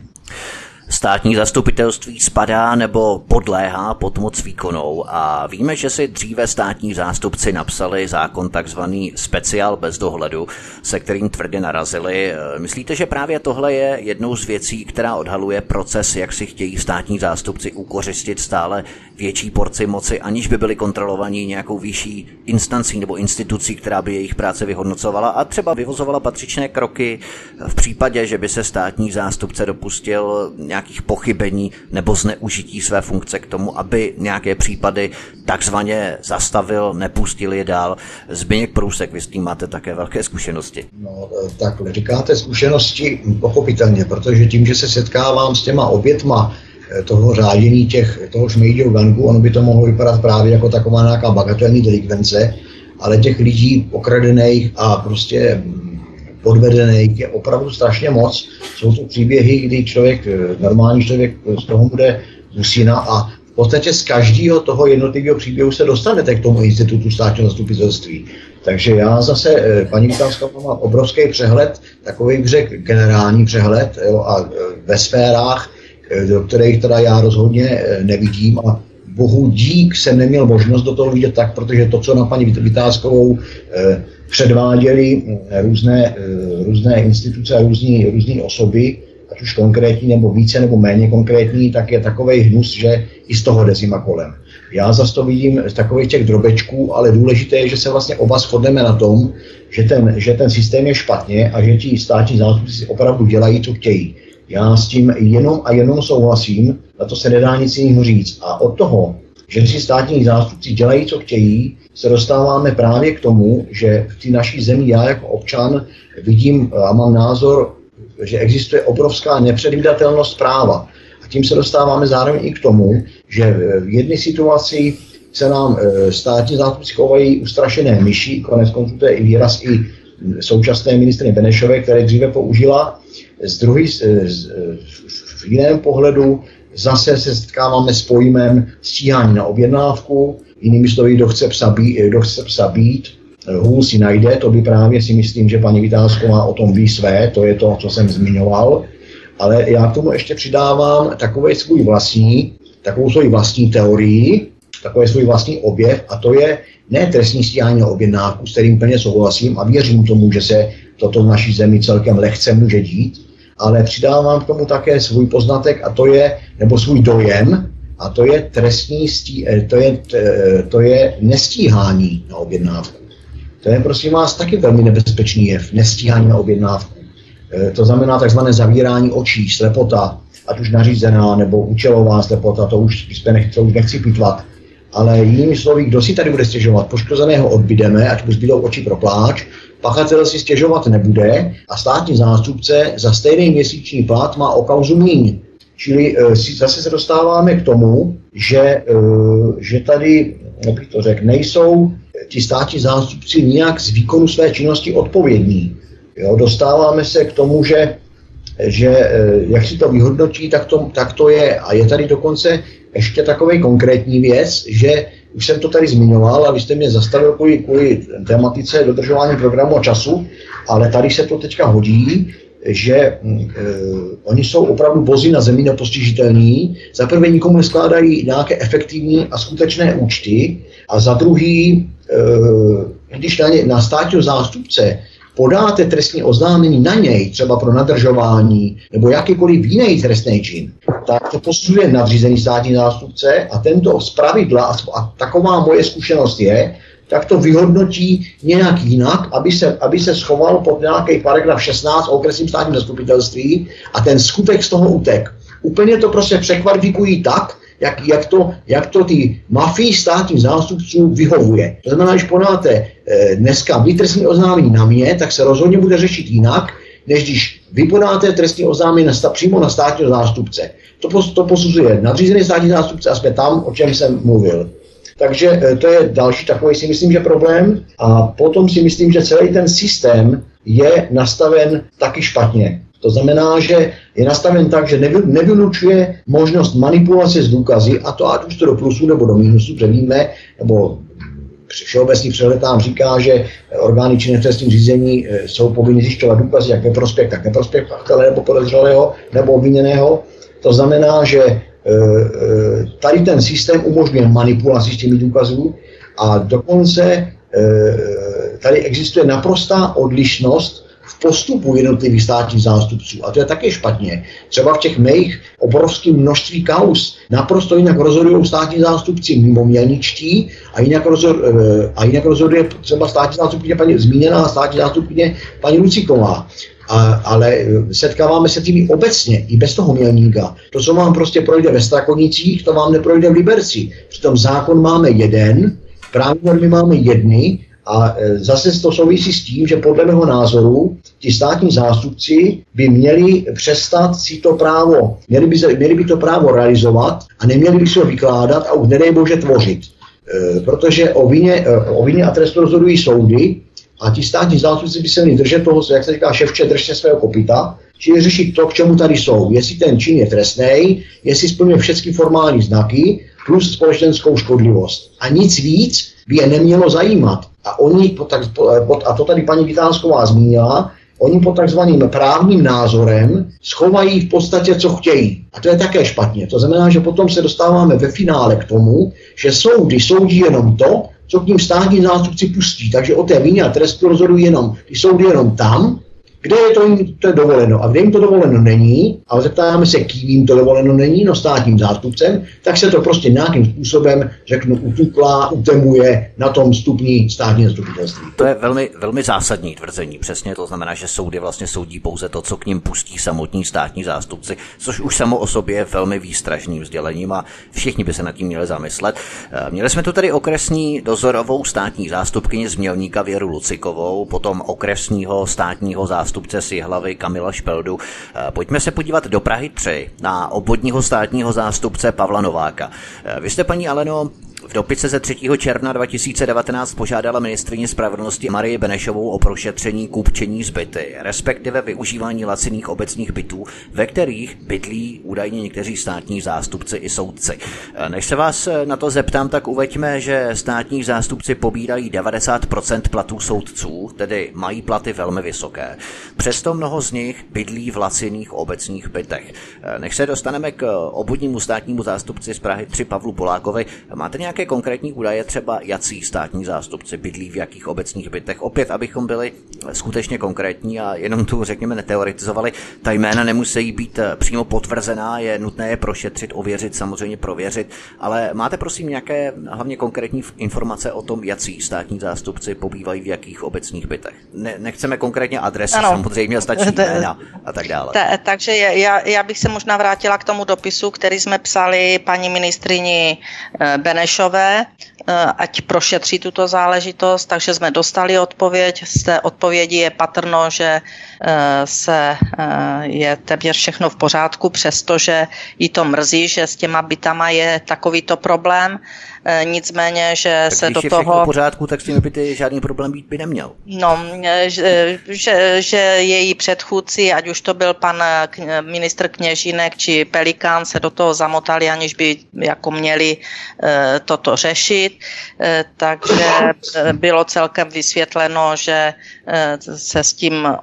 Speaker 1: Státní zastupitelství spadá nebo podléhá pod moc výkonnou a víme, že si dříve státní zástupci napsali zákon takzvaný speciál bez dohledu, se kterým tvrdě narazili. Myslíte, že právě tohle je jednou z věcí, která odhaluje proces, jak si chtějí státní zástupci ukořistit stále větší porci moci, aniž by byli kontrolovaní nějakou vyšší instancí nebo institucí, která by jejich práce vyhodnocovala a třeba vyvozovala patřičné kroky v případě, že by se státní zástupce dopustil nějakých pochybení nebo zneužití své funkce k tomu, aby nějaké případy takzvaně zastavil, nepustil je dál. Zbyněk Průsek, vy s tím máte také velké zkušenosti.
Speaker 3: No, tak říkáte zkušenosti pochopitelně, protože tím, že se setkávám s těma obětma toho řádění těch, toho šmejdího gangu, ono by to mohlo vypadat právě jako taková nějaká bagatelní delikvence, ale těch lidí okradených a prostě podvedených je opravdu strašně moc. Jsou to příběhy, kdy člověk, normální člověk z toho bude husina a v podstatě z každého toho jednotlivého příběhu se dostanete k tomu institutu státního zastupitelství. Takže já zase, paní Vitáská, mám obrovský přehled, takový bych řekl generální přehled, jo, a ve sférách, do kterých teda já rozhodně nevidím a bohu dík jsem neměl možnost do toho vidět tak, protože to, co na paní Vitáskovou eh, předváděly různé, eh, různé instituce a různé různé osoby, ať už konkrétní nebo více nebo méně konkrétní, tak je takovej hnus, že i z toho jde zima kolem. Já zase to vidím z takových těch drobečků, ale důležité je, že se vlastně oba shodneme na tom, že ten, že ten systém je špatně a že ti státní zástupci opravdu dělají, co chtějí. Já s tím jenom a jenom souhlasím, na to se nedá nic jiného říct. A od toho, že si státní zástupci dělají, co chtějí, se dostáváme právě k tomu, že v té naší zemi já jako občan vidím a mám názor, že existuje obrovská nepředvídatelnost práva. A tím se dostáváme zároveň i k tomu, že v jedné situaci se nám státní zástupci chovají ustrašené myši, konec konců to je i výraz i současné ministryně Benešové, které dříve použila. Z druhý, v jiném pohledu zase se setkáváme s pojmem stíhání na objednávku, jinými slovy, kdo chce psa být, kdo chce psa být, hůl si najde, to by právě si myslím, že paní Vitásková o tom ví své, to je to, co jsem zmiňoval, ale já k tomu ještě přidávám takový svůj vlastní, takovou svou vlastní teorii, takový svůj vlastní objev, a to je ne trestní stíhání na objednávku, s kterým plně souhlasím a věřím tomu, že se toto v naší zemi celkem lehce může dít, ale přidávám k tomu také svůj poznatek a to je, nebo svůj dojem, a to je trestní stí, to je, to je nestíhání na objednávku. To je, prosím vás, taky velmi nebezpečný jev, nestíhání na objednávku. To znamená takzvané zavírání očí, slepota, ať už nařízená nebo účelová slepota, to už, to už nechci pitvat. Ale jinými slovy, kdo si tady bude stěžovat? Poškozeného odbydeme, ať mu zbydou oči pro pláč, pachatel si stěžovat nebude a státní zástupce za stejný měsíční plat má o kauzu míň. Čili e, si zase se dostáváme k tomu, že, e, že tady, jak bych to řekl, nejsou ti státní zástupci nijak z výkonu své činnosti odpovědní. Jo, dostáváme se k tomu, že, že e, jak si to vyhodnotí, tak to, tak to je. A je tady dokonce ještě takový konkrétní věc, že už jsem to tady zmiňoval a vy jste mě zastavil kvůli, kvůli tematice dodržování programu a času, ale tady se to teďka hodí. že e, oni jsou opravdu bozi na zemi nepostižitelní. Za prvé nikomu neskládají nějaké efektivní a skutečné účty a za druhý, e, když na, ně, na státního zástupce podáte trestní oznámení na něj, třeba pro nadržování nebo jakýkoliv jiný trestný čin, tak to posuzuje nadřízený státní zástupce a tento zpravidla, a taková moje zkušenost je, tak to vyhodnotí nějak jinak, aby se, aby se schoval pod nějaký paragraf šestnáct o okresním státním zastupitelství a ten skutek z toho utek. Úplně to prostě překvalifikují tak, jak, jak, to, jak to ty mafii státních zástupců vyhovuje. To znamená, když podáte e, dneska vy trestní oznámení na mě, tak se rozhodně bude řešit jinak, než když vy podáte trestní oznámení na, přímo na státního zástupce. To, pos, to posuzuje nadřízený státní zástupce a jsme tam, o čem jsem mluvil. Takže to je další takový, si myslím, že problém. A potom si myslím, že celý ten systém je nastaven taky špatně. To znamená, že je nastaven tak, že nevylučuje možnost manipulace s důkazy, a to ať už to do plusu nebo do mínusu, protože víme, nebo všeobecný přehled nám říká, že orgány činné v trestním řízení jsou povinni zjišťovat důkazy jak ve prospěch, tak neprospěch pachatele nebo podezřelého nebo obviněného. To znamená, že tady ten systém umožňuje manipulaci s těmi důkazů a dokonce tady existuje naprostá odlišnost v postupu jednotlivých státních zástupců. A to je také špatně. Třeba v těch mých obrovském množství kauz naprosto jinak rozhodují státní zástupci mimomělničtí a jinak, rozhod, a jinak rozhoduje třeba státní zástupkyně paní zmíněná státní zástupkyně paní Luciková. A, ale setkáváme se tím obecně, i bez toho mělníka. To, co vám prostě projde ve Strakonicích, to vám neprojde v Liberci. Přitom zákon máme jeden, právní normy máme jedny a zase to souvisí s tím, že podle mého názoru ti státní zástupci by měli přestat si to právo, měli by, měli by to právo realizovat a neměli by se ho vykládat a už nedej bože tvořit. E, protože o vině, o vině a trestu rozhodují soudy, a ti státní zástupci by se měli držet toho, jak se říká, ševče, držte svého kopyta, čili řešit to, k čemu tady jsou. Jestli ten čin je trestný, jestli splňuje všechny formální znaky, plus společenskou škodlivost. A nic víc by je nemělo zajímat. A oni, a to tady paní Vitásková zmínila, oni pod takzvaným právním názorem schovají v podstatě, co chtějí. A to je také špatně. To znamená, že potom se dostáváme ve finále k tomu, že soudy soudí jenom to, co k ním státní zástupci pustí. Takže o té vině a trestu rozhodují jenom ty soudy jenom tam, kde je to jim to je dovoleno. A kde jim to dovoleno není, ale zeptáme se, kým jim to dovoleno není, no státním zástupcem, tak se to prostě nějakým způsobem, řeknu, utuklá, utemuje na tom stupni státní zastupitelství.
Speaker 1: To je velmi, velmi zásadní tvrzení, přesně to znamená, že soudy vlastně soudí pouze to, co k nim pustí samotní státní zástupci, což už samo o sobě je velmi výstražným sdělením a všichni by se nad tím měli zamyslet. Měli jsme tu tady okresní dozorovou státní zástupkyni z Mělníka Věru Lucikovou, potom okresního státního zástupce zástupce z Jihlavy Kamila Špeldu. Pojďme se podívat do Prahy tři na obvodního státního zástupce Pavla Nováka. Vy jste, paní Aleno, v dopise ze třetího června dva tisíce devatenáct požádala ministryni spravedlnosti Marii Benešovou o prošetření kupčení s byty, respektive využívání laciných obecních bytů, ve kterých bydlí údajně někteří státní zástupci i soudci. Než se vás na to zeptám, tak uveďme, že státní zástupci pobírají devadesát procent platů soudců, tedy mají platy velmi vysoké. Přesto mnoho z nich bydlí v laciných obecních bytech. Než se dostaneme k obvodnímu státnímu zástupci z Prahy tři Pavlu Polákovi, máte nějaké konkrétní údaje, třeba jací státní zástupci bydlí v jakých obecních bytech? Opět, abychom byli skutečně konkrétní a jenom tu, řekněme, neteoretizovali. Ta jména nemusí být přímo potvrzená, je nutné je prošetřit, ověřit, samozřejmě prověřit, ale máte prosím nějaké hlavně konkrétní informace o tom, jací státní zástupci pobývají v jakých obecních bytech? Ne, nechceme konkrétně adresy, ano. Samozřejmě stačí jména a tak dále.
Speaker 2: Ta, takže já, já bych se možná vrátila k tomu dopisu, který jsme psali paní ministryni Benešové, ať prošetří tuto záležitost, takže jsme dostali odpověď. Z té odpovědi je patrno, že se je téměř všechno v pořádku, přestože jí to mrzí, že s těma bytama je takovýto problém. Nicméně, že
Speaker 1: tak
Speaker 2: se do
Speaker 1: je
Speaker 2: toho...
Speaker 1: v pořádku, tak s těmi byty žádný problém být by neměl.
Speaker 2: No, že, že, že její předchůdci, ať už to byl pan ministr Kněžínek či Pelikán, se do toho zamotali, aniž by jako měli e, toto řešit. E, takže bylo celkem vysvětleno, že e, se s tím ona dál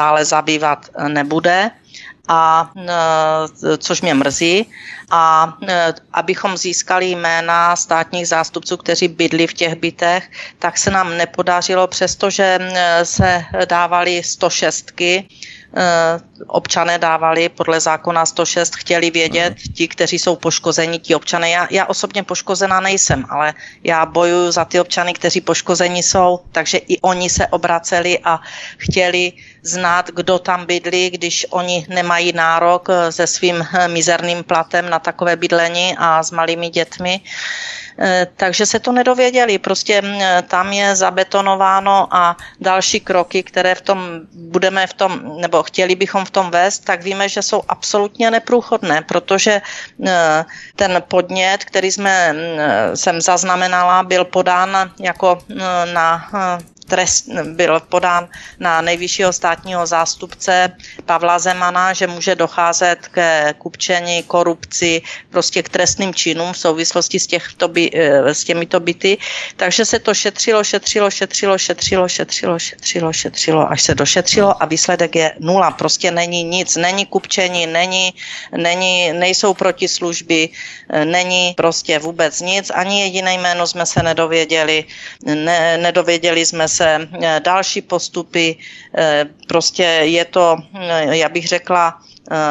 Speaker 2: dále zabývat nebude, a což mě mrzí. A abychom získali jména státních zástupců, kteří bydli v těch bytech, tak se nám nepodařilo, přestože se dávali sto šestky, občané dávali podle zákona sto šest, chtěli vědět, ti, kteří jsou poškozeni, ti občané. Já, já osobně poškozená nejsem, ale já bojuju za ty občany, kteří poškozeni jsou, takže i oni se obraceli a chtěli znát, kdo tam bydlí, když oni nemají nárok se svým mizerným platem na takové bydlení a s malými dětmi. Takže se to nedověděli. Prostě tam je zabetonováno a další kroky, které v tom budeme v tom, nebo chtěli bychom v tom vést, tak víme, že jsou absolutně neprůchodné, protože ten podnět, který jsme jsem zaznamenala, byl podán jako na trest, byl podán na nejvyššího státního zástupce Pavla Zemana, že může docházet ke kupčení, korupci, prostě k trestným činům v souvislosti s, těchto by, s těmito byty. Takže se to šetřilo, šetřilo, šetřilo, šetřilo, šetřilo, šetřilo, šetřilo, až se došetřilo a výsledek je nula. Prostě není nic, není kupčení, není, není, nejsou protislužby, není prostě vůbec nic. Ani jediné jméno jsme se nedověděli, ne, nedověděli jsme se další postupy, prostě je to, já bych řekla,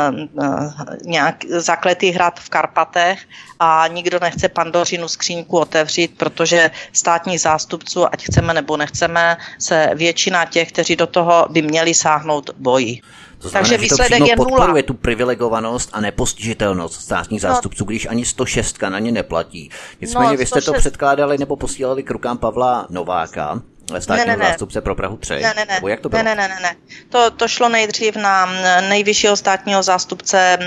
Speaker 2: nějak zakletý hrad v Karpatech a nikdo nechce Pandořinu skříňku otevřít, protože státních zástupců, ať chceme nebo nechceme, se většina těch, kteří do toho by měli sáhnout, bojí.
Speaker 1: To znamená, takže výsledek je nula. Podporuje tu privilegovanost a nepostižitelnost státních no, zástupců, když ani sto šest na ně neplatí. Nicméně no, vy jste sto šest to předkládali nebo posílali k rukám Pavla Nováka, státního ne, ne, ne. zástupce pro Prahu tři.
Speaker 2: Ne, ne, ne.
Speaker 1: Nebo jak to bylo?
Speaker 2: Ne, ne, ne, ne. To, to šlo nejdřív na nejvyššího státního zástupce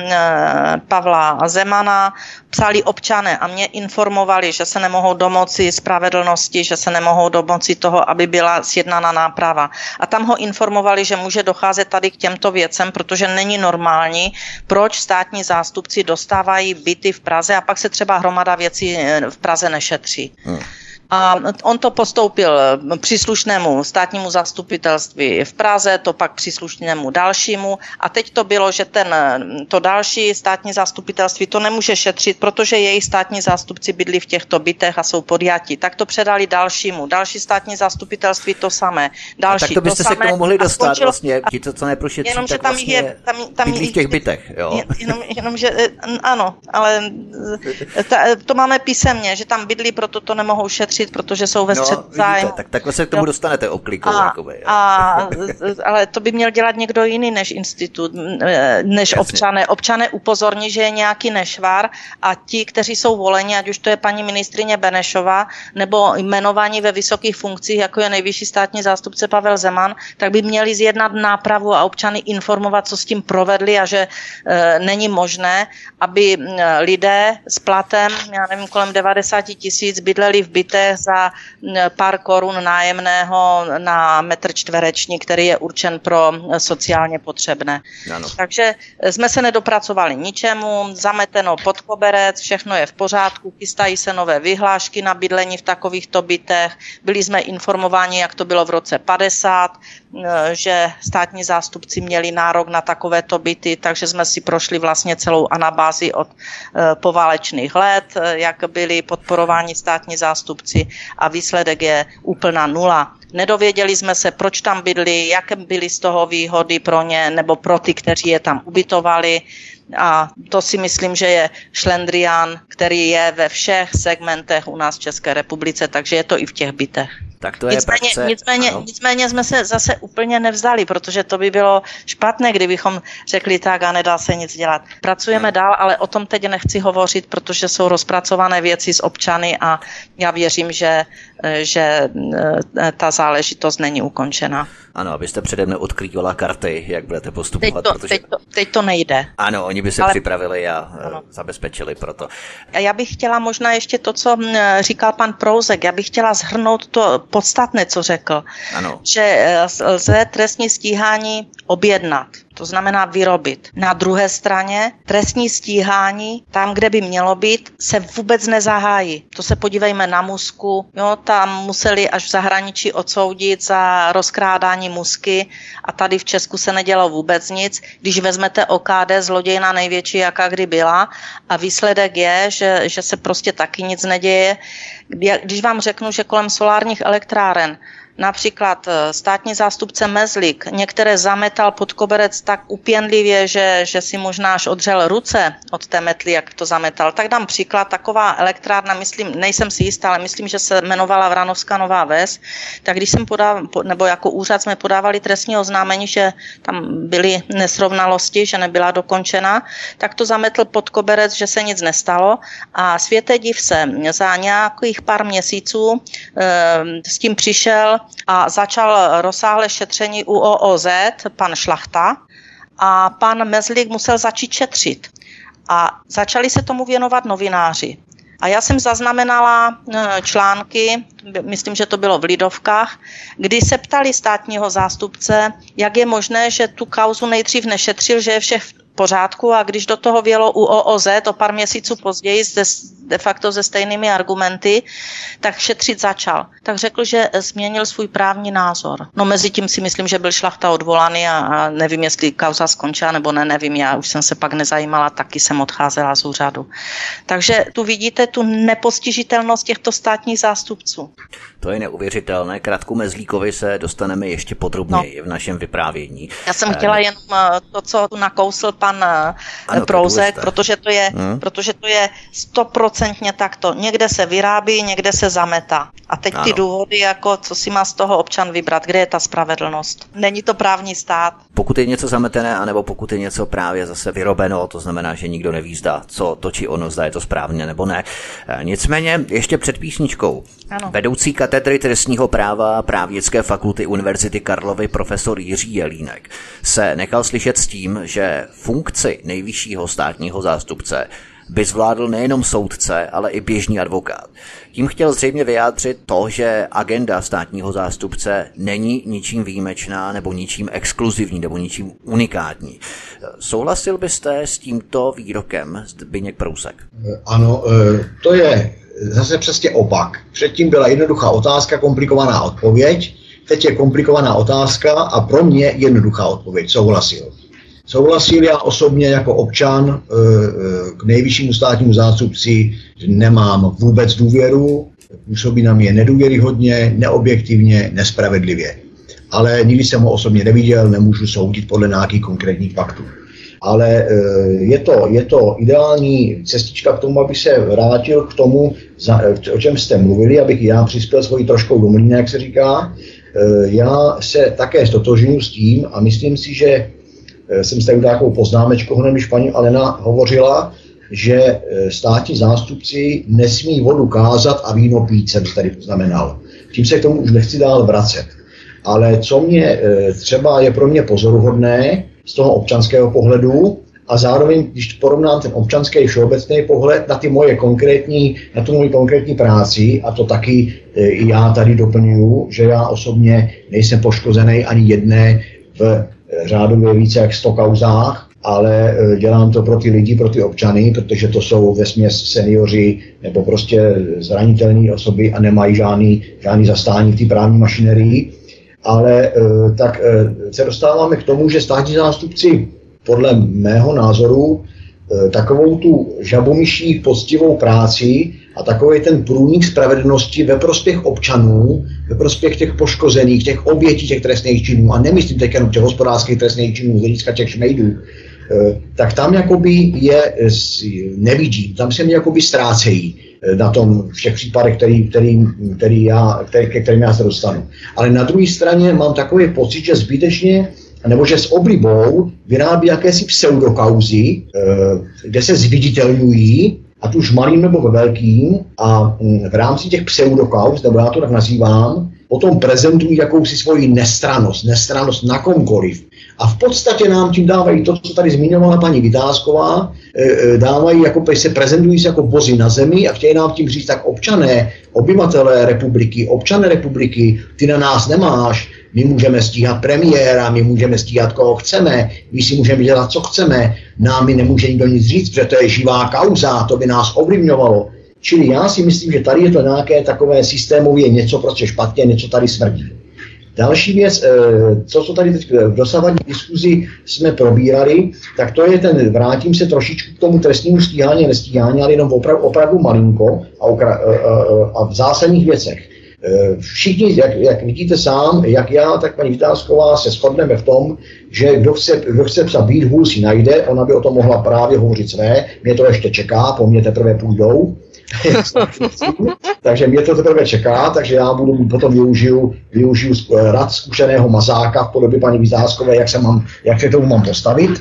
Speaker 2: Pavla Zemana. Psali občané a mě informovali, že se nemohou domoci spravedlnosti, že se nemohou domoci toho, aby byla sjednána náprava. A tam ho informovali, že může docházet tady k těmto věcem, protože není normální, proč státní zástupci dostávají byty v Praze a pak se třeba hromada věcí v Praze nešetří. Hmm. A on to postoupil příslušnému státnímu zastupitelství v Praze, to pak příslušnému dalšímu a teď to bylo, že ten, to další státní zastupitelství to nemůže šetřit, protože jejich státní zástupci bydlí v těchto bytech a jsou podjatí. Tak to předali dalšímu. Další státní zastupitelství to samé. Další,
Speaker 1: a tak to byste
Speaker 2: to
Speaker 1: se
Speaker 2: samé,
Speaker 1: k tomu mohli dostat
Speaker 2: skončilo,
Speaker 1: vlastně, ti to, co neprošetří,
Speaker 2: jenom,
Speaker 1: tak
Speaker 2: tam
Speaker 1: vlastně
Speaker 2: je, tam, tam
Speaker 1: bydlí v těch bytech. Jo?
Speaker 2: Jenom, jenom, že ano, ale ta, to máme písemně, že tam bydlí, proto to nemohou šetřit, protože jsou ve střetu no, zájmu.
Speaker 1: Tak takhle se k tomu dostanete oklikou.
Speaker 2: A,
Speaker 1: jakoby,
Speaker 2: a, ale to by měl dělat někdo jiný než institut, než Jasně. občané. Občané upozorní, že je nějaký nešvar a ti, kteří jsou voleni, ať už to je paní ministryně Benešová, nebo jmenování ve vysokých funkcích, jako je nejvyšší státní zástupce Pavel Zeman, tak by měli zjednat nápravu a občany informovat, co s tím provedli a že e, není možné, aby lidé s platem, já nevím, kolem devadesát tisíc bydleli v bytech za pár korun nájemného na metr čtvereční, který je určen pro sociálně potřebné. Ano. Takže jsme se nedopracovali ničemu, zameteno pod koberec, všechno je v pořádku, chystají se nové vyhlášky na bydlení v takovýchto bytech. Byli jsme informováni, jak to bylo v roce padesát, že státní zástupci měli nárok na takovéto byty, takže jsme si prošli vlastně celou anabázi od poválečných let, jak byli podporováni státní zástupci a výsledek je úplná nula. Nedověděli jsme se, proč tam bydli, jaké byly z toho výhody pro ně nebo pro ty, kteří je tam ubytovali. A to si myslím, že je šlendrián, který je ve všech segmentech u nás v České republice, takže je to i v těch bytech.
Speaker 1: Tak to je
Speaker 2: nicméně,
Speaker 1: praxe,
Speaker 2: nicméně, nicméně jsme se zase úplně nevzdali, protože to by bylo špatné, kdybychom řekli tak a nedá se nic dělat. Pracujeme hmm. dál, ale o tom teď nechci hovořit, protože jsou rozpracované věci s občany a já věřím, že, že ta záležitost není ukončena.
Speaker 1: Ano, abyste předem neodkrývala karty, jak budete postupovat.
Speaker 2: Teď to,
Speaker 1: protože...
Speaker 2: teď to, teď to nejde.
Speaker 1: Ano, oni by se ale... připravili a ano. zabezpečili proto.
Speaker 2: Já bych chtěla možná ještě to, co říkal pan Prouzek, já bych chtěla shrnout to podstatné, co řekl.
Speaker 1: Ano.
Speaker 2: Že lze trestní stíhání objednat. To znamená vyrobit. Na druhé straně trestní stíhání, tam, kde by mělo být, se vůbec nezahájí. To se podívejme na Musku. Jo, tam museli až v zahraničí odsoudit za rozkrádání Musky a tady v Česku se nedělo vůbec nic. Když vezmete O K D, zlodějna největší, jaká kdy byla, a výsledek je, že, že se prostě taky nic neděje. Když vám řeknu, že kolem solárních elektráren například státní zástupce Mezlík některé zametal pod koberec tak upěnlivě, že, že si možná až odřel ruce od té metly, jak to zametal. Tak dám příklad, taková elektrárna, myslím, nejsem si jistá, ale myslím, že se jmenovala Vranovská Nová Ves, tak když jsem podával, nebo jako úřad jsme podávali trestní oznámení, že tam byly nesrovnalosti, že nebyla dokončena, tak to zametl pod koberec, že se nic nestalo a světe div se, za nějakých pár měsíců e, s tím přišel a začal rozsáhlé šetření U O O Z, pan Šlachta, a pan Mezlík musel začít šetřit. A začali se tomu věnovat novináři. A já jsem zaznamenala články, myslím, že to bylo v Lidovkách, kdy se ptali státního zástupce, jak je možné, že tu kauzu nejdřív nešetřil, že je vše v pořádku, a když do toho vělo U O O Z o pár měsíců později de facto se stejnými argumenty, tak šetřit začal. Tak řekl, že změnil svůj právní názor. No mezi tím si myslím, že byl Šlachta odvolaný a, a nevím, jestli kauza skončila nebo ne, nevím, já už jsem se pak nezajímala, taky jsem odcházela z úřadu. Takže tu vidíte tu nepostižitelnost těchto státních zástupců.
Speaker 1: To je neuvěřitelné. K Radku Mezlíkovi se dostaneme ještě podrobněji no. v našem vyprávění.
Speaker 2: Já jsem chtěla jenom to, co tu nakousl pan ano, Prouzek, to protože to je, hmm. protože to je stoprocentně takto. Někde se vyrábí, někde se zametá. A teď ano. ty důvody, jako co si má z toho občan vybrat, kde je ta spravedlnost. Není to právní stát.
Speaker 1: Pokud je něco zametené, anebo pokud je něco právě zase vyrobeno, to znamená, že nikdo neví, zda co to či ono, zda je to správně nebo ne. Nicméně ještě před písničkou. Ano. Vedoucí katedry trestního práva Právnické fakulty Univerzity Karlovy profesor Jiří Jelínek se nechal slyšet s tím, že funkci nejvyššího státního zástupce by zvládl nejenom soudce, ale i běžný advokát. Tím chtěl zřejmě vyjádřit to, že agenda státního zástupce není ničím výjimečná nebo ničím exkluzivní nebo ničím unikátní. Souhlasil byste s tímto výrokem, Zbyněk Prousek?
Speaker 3: Ano, to je zase přesně opak. Předtím byla jednoduchá otázka, komplikovaná odpověď, teď je komplikovaná otázka a pro mě jednoduchá odpověď. Souhlasil. Souhlasil, já osobně jako občan k nejvyššímu státnímu zástupci nemám vůbec důvěru, působí na mě nedůvěryhodně, neobjektivně, nespravedlivě. Ale nikdy jsem ho osobně neviděl, nemůžu soudit podle nějakých konkrétních faktů. Ale je to, je to ideální cestička k tomu, aby se vrátil k tomu, o čem jste mluvili, abych já přispěl svojí troškou do mlýna, jak se říká. Já se také stotožňuji s tím a myslím si, že jsem si udělal takovou poznámečku, hned když paní Alena hovořila, že státní zástupci nesmí vodu kázat a víno pít, jsem tady poznamenal. Tím se k tomu už nechci dál vracet. Ale co mě třeba je pro mě pozoruhodné z toho občanského pohledu a zároveň, když porovnám ten občanský všeobecný pohled na ty moje konkrétní, na tu moji konkrétní práci, a to taky i já tady doplňuju, že já osobně nejsem poškozený ani jedné v řádově více jak sto kauzách, ale dělám to pro ty lidi, pro ty občany, protože to jsou vesměs seniori nebo prostě zranitelné osoby a nemají žádný, žádný zastání v té právní mašinerii. Ale tak se dostáváme k tomu, že státní zástupci podle mého názoru takovou tu žabomyší poctivou práci a takový ten průnik spravedlnosti ve prospěch občanů, ve prospěch těch poškozených, těch obětí těch trestných činů, a nemyslím teď jenom těch hospodářských trestných činů, z hlediska těch šmejdů, tak tam jakoby je nevidím, tam se mě jakoby ztrácejí na tom v těch případech, který, který, který já, který, ke kterým já se dostanu. Ale na druhé straně mám takový pocit, že zbytečně nebo že s oblibou vyrábí jakési pseudokauzy, kde se zviditelňují, ať už malým nebo velkým, a v rámci těch pseudokauz, nebo já to tak nazývám, potom prezentují jakousi svoji nestrannost, nestrannost na komkoliv. A v podstatě nám tím dávají to, co tady zmiňovala paní Vitásková, dávají, jako se prezentují se jako bozi na zemi a chtějí nám tím říct, tak občané, obyvatelé republiky, občané republiky, ty na nás nemáš, My můžeme stíhat premiéra, my můžeme stíhat koho chceme, my si můžeme dělat, co chceme, námi nemůže nikdo nic říct, protože to je živá kauza, to by nás ovlivňovalo. Čili já si myslím, že tady je to nějaké takové systémově něco prostě špatně, něco tady smrdí. Další věc, co co tady teď v dosavadní diskuzi jsme probírali, tak to je ten, vrátím se trošičku k tomu trestnímu stíhání, nestíhání, ale jenom opravdu, opravdu malinko a, okra, a v zásadních věcech. Všichni, jak, jak vidíte sám, jak já, tak paní Vitásková se shodneme v tom, že kdo chce, kdo chce psat být, hůl si najde, ona by o tom mohla právě hovořit své, mě to ještě čeká, po mně teprve půjdou. Takže mě to teprve čeká, takže já budu potom využiju, využiju rad zkušeného mazáka v podobě paní Vizáskové, jak se, mám, jak se tomu mám postavit.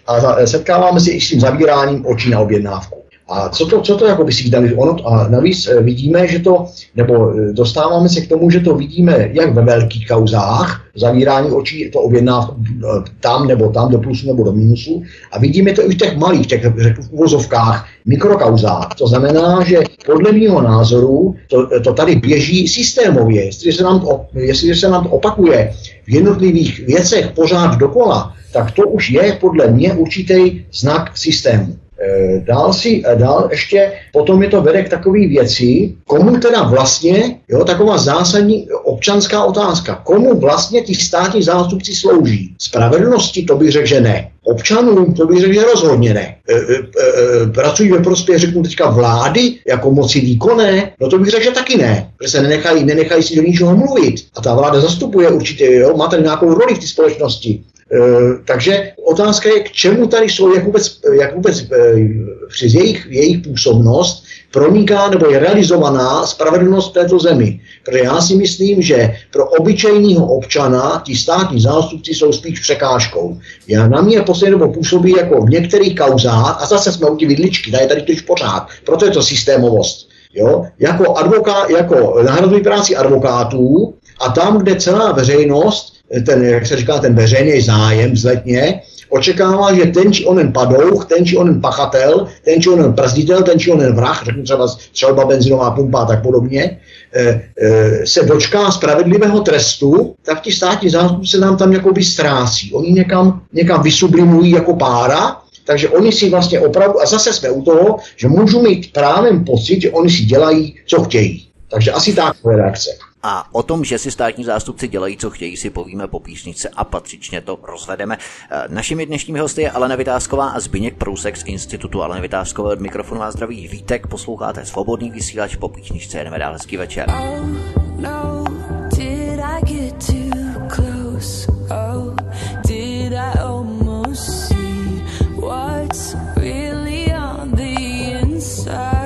Speaker 3: A setkáváme se i s tím zavíráním očí na objednávku. A co to, co to jako by si dali? Ono, a navíc vidíme, že to, nebo dostáváme se k tomu, že to vidíme jak ve velkých kauzách, zavírání očí, to objednávku tam nebo tam, do plusu nebo do minusu, a vidíme to i v těch malých, těch, řeknu v uvozovkách, mikrokauzách. To znamená, že podle mého názoru to, to tady běží systémově. Jestliže se, nám to, jestliže se nám to opakuje v jednotlivých věcech pořád dokola, tak to už je podle mě určitý znak systému. Dál si, dál ještě, potom je to vede k takové věci, komu teda vlastně, jo, taková zásadní občanská otázka, komu vlastně ty státní zástupci slouží? Spravedlnosti, to bych řekl, že ne. Občanům, to bych řekl, že rozhodně ne. E, e, e, pracují ve prospěch, řeknu teďka, vlády jako moci výkonné, no to bych řekl, že taky ne. Protože se nenechají, nenechají si do ničeho mluvit. A ta vláda zastupuje určitě, jo, má tady nějakou roli v té společnosti. Uh, takže otázka je, k čemu tady jsou, jak vůbec, jak vůbec uh, přes jejich, jejich působnost proniká nebo je realizovaná spravedlnost v této zemi. Protože já si myslím, že pro obyčejného občana ti státní zástupci jsou spíš překážkou. Já na mě poslední dobou působí jako v některých kauzách, a zase jsme u ty vidličky, tady tady to již pořád, proto je to systémovost. Jo? Jako, advoká, jako náhradový práci advokátů a tam, kde celá veřejnost, ten, jak se říká, ten veřejný zájem vzletně, očekává, že ten či onen padouch, ten či onen pachatel, ten či onen brzditel, ten či onen vrah, řeknu třeba střelba, benzinová pumpa a tak podobně, e, e, se dočká spravedlivého trestu, tak ti státní zástupci se nám tam jakoby ztrácí. Oni někam, někam vysublimují jako pára, takže oni si vlastně opravdu, a zase jsme u toho, že můžu mít právem pocit, že oni si dělají, co chtějí. Takže asi takové reakce.
Speaker 1: A o tom, že si státní zástupci dělají, co chtějí, si povíme po písničce a patřičně to rozvedeme. Našimi dnešními hosty je Alena Vitásková a Zbyněk Prousek z institutu Aleny Vitáskové. Od mikrofonu vás zdraví Vítek, posloucháte Svobodný vysílač, po písničce jdeme dál, hezký večer. Oh, no, did I get too close? Oh, did I almost see what's really on the inside?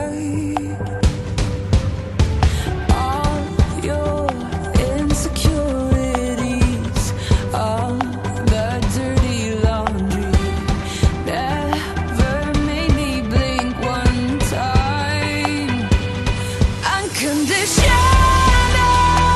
Speaker 5: Conditional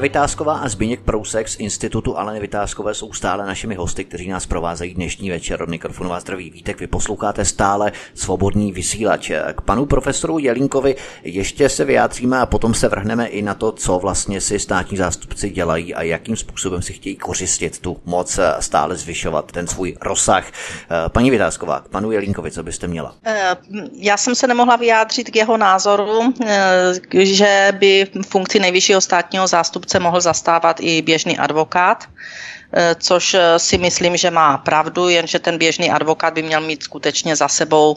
Speaker 1: Vytázková a Zbyněk Prousek z Institutu Aleny Vytázkové jsou stále našimi hosty, kteří nás provázejí dnešní večer. Od mikrofonu vás zdraví Vítek, vy posloucháte stále Svobodný vysílač. K panu profesoru Jelínkovi ještě se vyjádříme a potom se vrhneme i na to, co vlastně si státní zástupci dělají a jakým způsobem si chtějí kořistit tu moc, stále zvyšovat ten svůj rozsah. Paní Vytázková, k panu Jelínkovi, co byste měla?
Speaker 2: Já jsem se nemohla vyjádřit k jeho názoru, že by funkci nejvyššího státního zástupce mohl zastávat i běžný advokát, což si myslím, že má pravdu, jenže ten běžný advokát by měl mít skutečně za sebou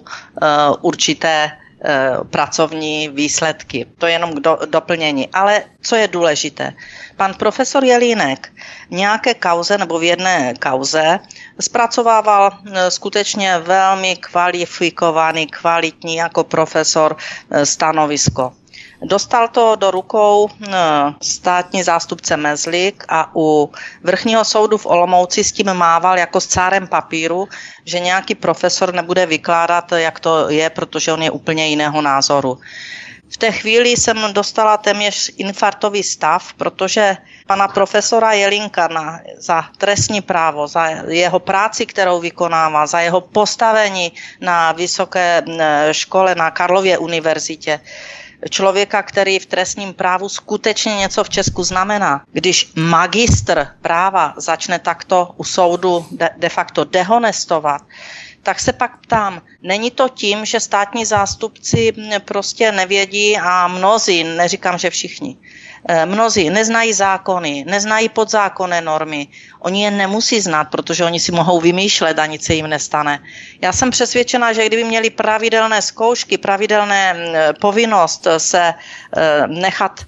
Speaker 2: určité pracovní výsledky. To je jenom do, doplnění. Ale co je důležité? Pan profesor Jelínek v nějaké kauze nebo v jedné kauze zpracovával skutečně velmi kvalifikovaný, kvalitní jako profesor stanovisko. Dostal to do rukou státní zástupce Mezlik a u vrchního soudu v Olomouci s tím mával jako s cárem papíru, že nějaký profesor nebude vykládat, jak to je, protože on je úplně jiného názoru. V té chvíli jsem dostala téměř infarktový stav, protože pana profesora Jelínka na, za trestní právo, za jeho práci, kterou vykonává, za jeho postavení na vysoké škole na Karlově univerzitě, člověka, který v trestním právu skutečně něco v Česku znamená. Když magistr práva začne takto u soudu de, de facto dehonestovat, tak se pak ptám, není to tím, že státní zástupci prostě nevědí a mnozí, neříkám, že všichni, mnozí neznají zákony, neznají podzákonné normy. Oni je nemusí znát, protože oni si mohou vymýšlet a nic se jim nestane. Já jsem přesvědčena, že kdyby měli pravidelné zkoušky, pravidelné povinnost se nechat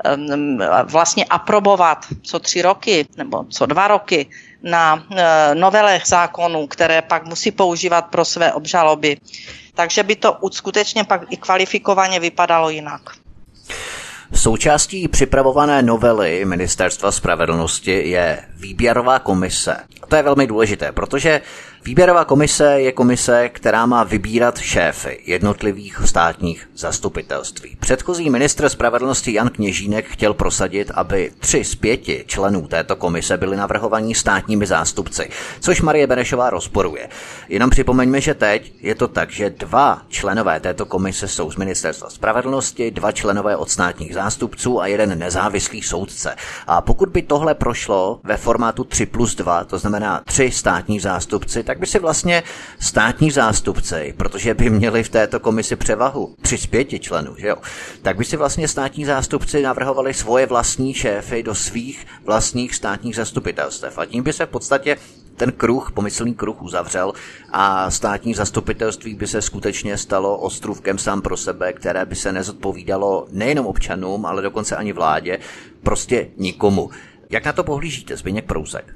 Speaker 2: vlastně aprobovat co tři roky nebo co dva roky na novelech zákonů, které pak musí používat pro své obžaloby, takže by to skutečně pak i kvalifikovaně vypadalo jinak.
Speaker 1: Součástí připravované novely Ministerstva spravedlnosti je výběrová komise. To je velmi důležité, protože výběrová komise je komise, která má vybírat šéfy jednotlivých státních zastupitelství. Předchozí ministr spravedlnosti Jan Kněžínek chtěl prosadit, aby tři z pěti členů této komise byli navrhovaní státními zástupci, což Marie Benešová rozporuje. Jenom připomeňme, že teď je to tak, že dva členové této komise jsou z Ministerstva spravedlnosti, dva členové od státních zástupců a jeden nezávislý soudce. A pokud by tohle prošlo ve formátu tři plus dva, to znamená tři státní zástupci, tak by si vlastně státní zástupci, protože by měli v této komisi převahu tři z pěti členů, že jo, tak by si vlastně státní zástupci navrhovali svoje vlastní šéfy do svých vlastních státních zastupitelstev. A tím by se v podstatě ten kruh, pomyslný kruh uzavřel a státní zastupitelství by se skutečně stalo ostrůvkem sám pro sebe, které by se nezodpovídalo nejenom občanům, ale dokonce ani vládě, prostě nikomu. Jak na to pohlížíte, Zbyněk Prousek?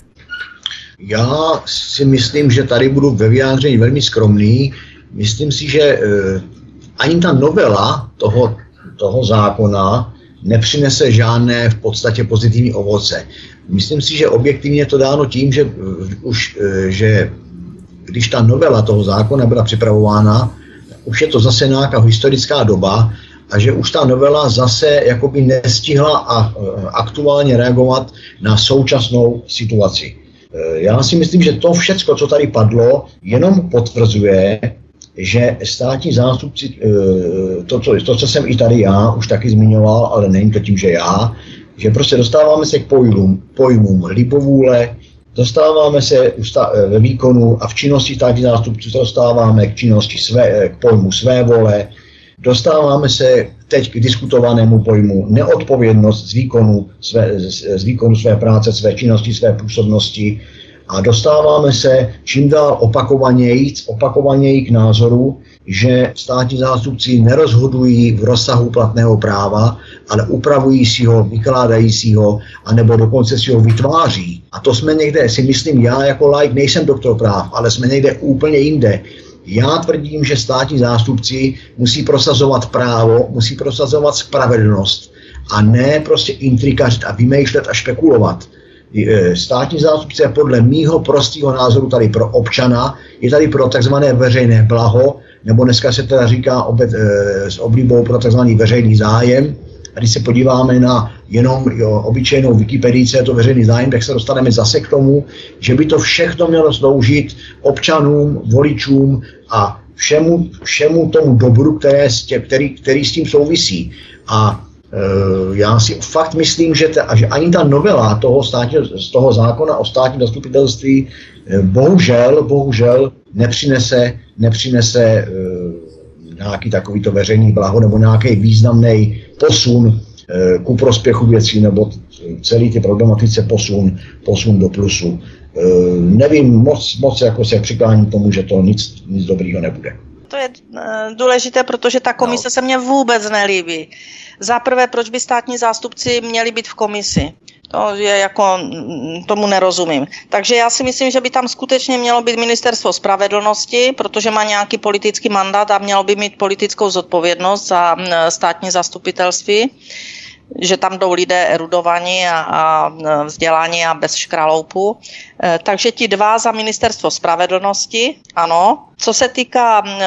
Speaker 3: Já si myslím, že tady budu ve vyjádření velmi skromný. Myslím si, že eh, ani ta novela toho, toho zákona nepřinese žádné v podstatě pozitivní ovoce. Myslím si, že objektivně je to dáno tím, že, už, eh, že když ta novela toho zákona byla připravována, už je to zase nějaká historická doba a že už ta novela zase jakoby nestihla a, eh, aktuálně reagovat na současnou situaci. Já si myslím, že to všecko, co tady padlo, jenom potvrzuje, že státní zástupci, to co, to, co jsem i tady já už taky zmiňoval, ale není to tím, že já, že prostě dostáváme se k pojmům, pojmům libovůle, dostáváme se ve výkonu a v činnosti státních zástupců dostáváme k činnosti své, k pojmu své vole, dostáváme se teď k diskutovanému pojmu neodpovědnost z výkonu své, z výkonu své práce, své činnosti, své působnosti a dostáváme se čím dál opakovaněji, opakovaněji k názoru, že státní zástupci nerozhodují v rozsahu platného práva, ale upravují si ho, vykládají si ho, anebo dokonce si ho vytváří. A to jsme někde, si myslím, já jako laik nejsem doktor práv, ale jsme někde úplně jinde. Já tvrdím, že státní zástupci musí prosazovat právo, musí prosazovat spravedlnost a ne prostě intrikařit a vymýšlet a špekulovat. Státní zástupce je podle mýho prostého názoru tady pro občana, je tady pro takzvané veřejné blaho, nebo dneska se teda říká opět e, s oblíbou pro takzvaný veřejný zájem A když se podíváme na jenom jo, obyčejnou Wikipedii, co je to veřejný zájem, tak se dostaneme zase k tomu, že by to všechno mělo sloužit občanům, voličům a všemu, všemu tomu dobru, které, který, který s tím souvisí. A e, já si fakt myslím, že, ta, že ani ta novela toho, státního, z toho zákona o státním zastupitelství e, bohužel, bohužel nepřinese, nepřinese e, nějaký takovýto veřejný blaho nebo nějaký významný posun e, ku prospěchu věcí nebo celý ty problematice posun, posun do plusu. E, nevím, moc, moc jako se přikláním k tomu, že to nic, nic dobrýho nebude.
Speaker 2: To je důležité, protože ta komise no. se mně vůbec nelíbí. Za prvé, proč by státní zástupci měli být v komisi? To je jako, tomu nerozumím. Takže já si myslím, že by tam skutečně mělo být ministerstvo spravedlnosti, protože má nějaký politický mandát a mělo by mít politickou zodpovědnost za státní zastupitelství, že tam jdou lidé erudovaní a, a vzdělání a bez škraloupu. E, takže ti dva za ministerstvo spravedlnosti, ano. Co se týká e,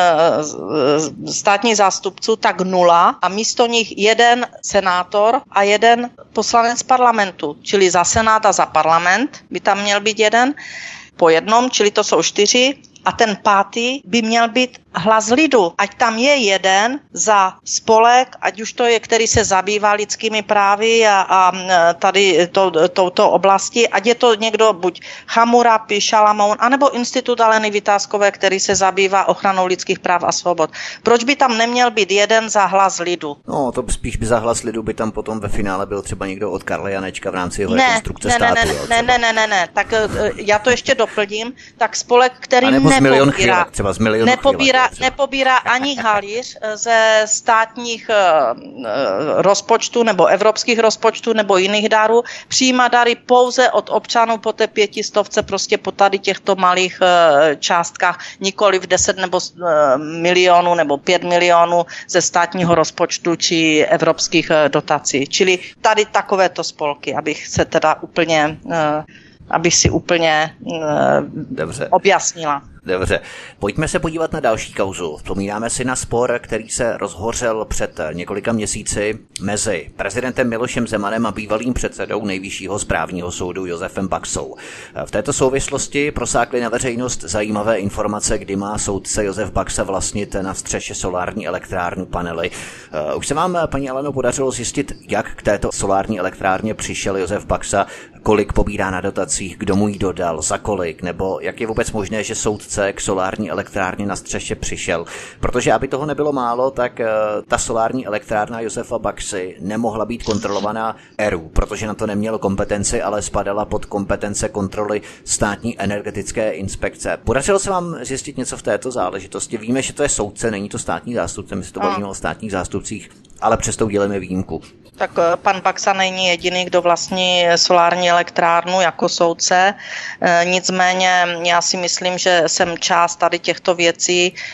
Speaker 2: státních zástupců, tak nula a místo nich jeden senátor a jeden poslanec parlamentu, čili za senát a za parlament by tam měl být jeden po jednom, čili to jsou čtyři. A ten pátý by měl být hlas lidu. Ať tam je jeden za spolek, ať už to je, který se zabývá lidskými právy a, a tady touto to, to oblasti, ať je to někdo buď Hammurapi, Šalamoun, anebo Institut Aleny Vytázkové, který se zabývá ochranou lidských práv a svobod. Proč by tam neměl být jeden za hlas lidu?
Speaker 1: No, to spíš by za hlas lidu by tam potom ve finále byl třeba někdo od Karla Janečka v rámci jeho
Speaker 2: ne,
Speaker 1: rekonstrukce
Speaker 2: ne,
Speaker 1: státu.
Speaker 2: Ne, ne, ne, ne, ne, ne, ne, tak já to ještě doplním. Tak spolek, který
Speaker 1: nepobírá, třeba z milion
Speaker 2: nepobírá, nepobírá ani halíř ze státních uh, rozpočtů nebo evropských rozpočtů nebo jiných darů, přijímá dary pouze od občanů po té pětistovce, prostě po tady těchto malých uh, částkách, nikoli v deset nebo uh, milionů nebo pět milionů ze státního rozpočtu či evropských uh, dotací. Čili tady takovéto spolky, abych se teda úplně, uh, abych si úplně uh,
Speaker 1: Dobře.
Speaker 2: objasnila.
Speaker 1: Dobře, pojďme se podívat na další kauzu. Vzpomínáme si na spor, který se rozhořel před několika měsíci mezi prezidentem Milošem Zemanem a bývalým předsedou Nejvyššího správního soudu Josefem Baxou. V této souvislosti prosákly na veřejnost zajímavé informace, kdy má soudce Josef Baxa vlastnit na střeše solární elektrárnu panely. Už se vám, paní Aleno, podařilo zjistit, jak k této solární elektrárně přišel Josef Baxa, kolik pobírá na dotacích, kdo mu ji dodal, za kolik, nebo jak je vůbec možné, že soudce k solární elektrárně na střeše přišel. Protože aby toho nebylo málo, tak uh, ta solární elektrárna Josefa Baxy nemohla být kontrolovaná E R U, protože na to nemělo kompetenci, ale spadala pod kompetence kontroly státní energetické inspekce. Podařilo se vám zjistit něco v této záležitosti? Víme, že to je soudce, není to státní zástupce, my se to bavíme o státních zástupcích, ale přesto uděláme výjimku.
Speaker 2: Tak pan Baxa není jediný, kdo vlastní solární elektrárnu jako soudce. E, nicméně já si myslím, že jsem část tady těchto věcí e,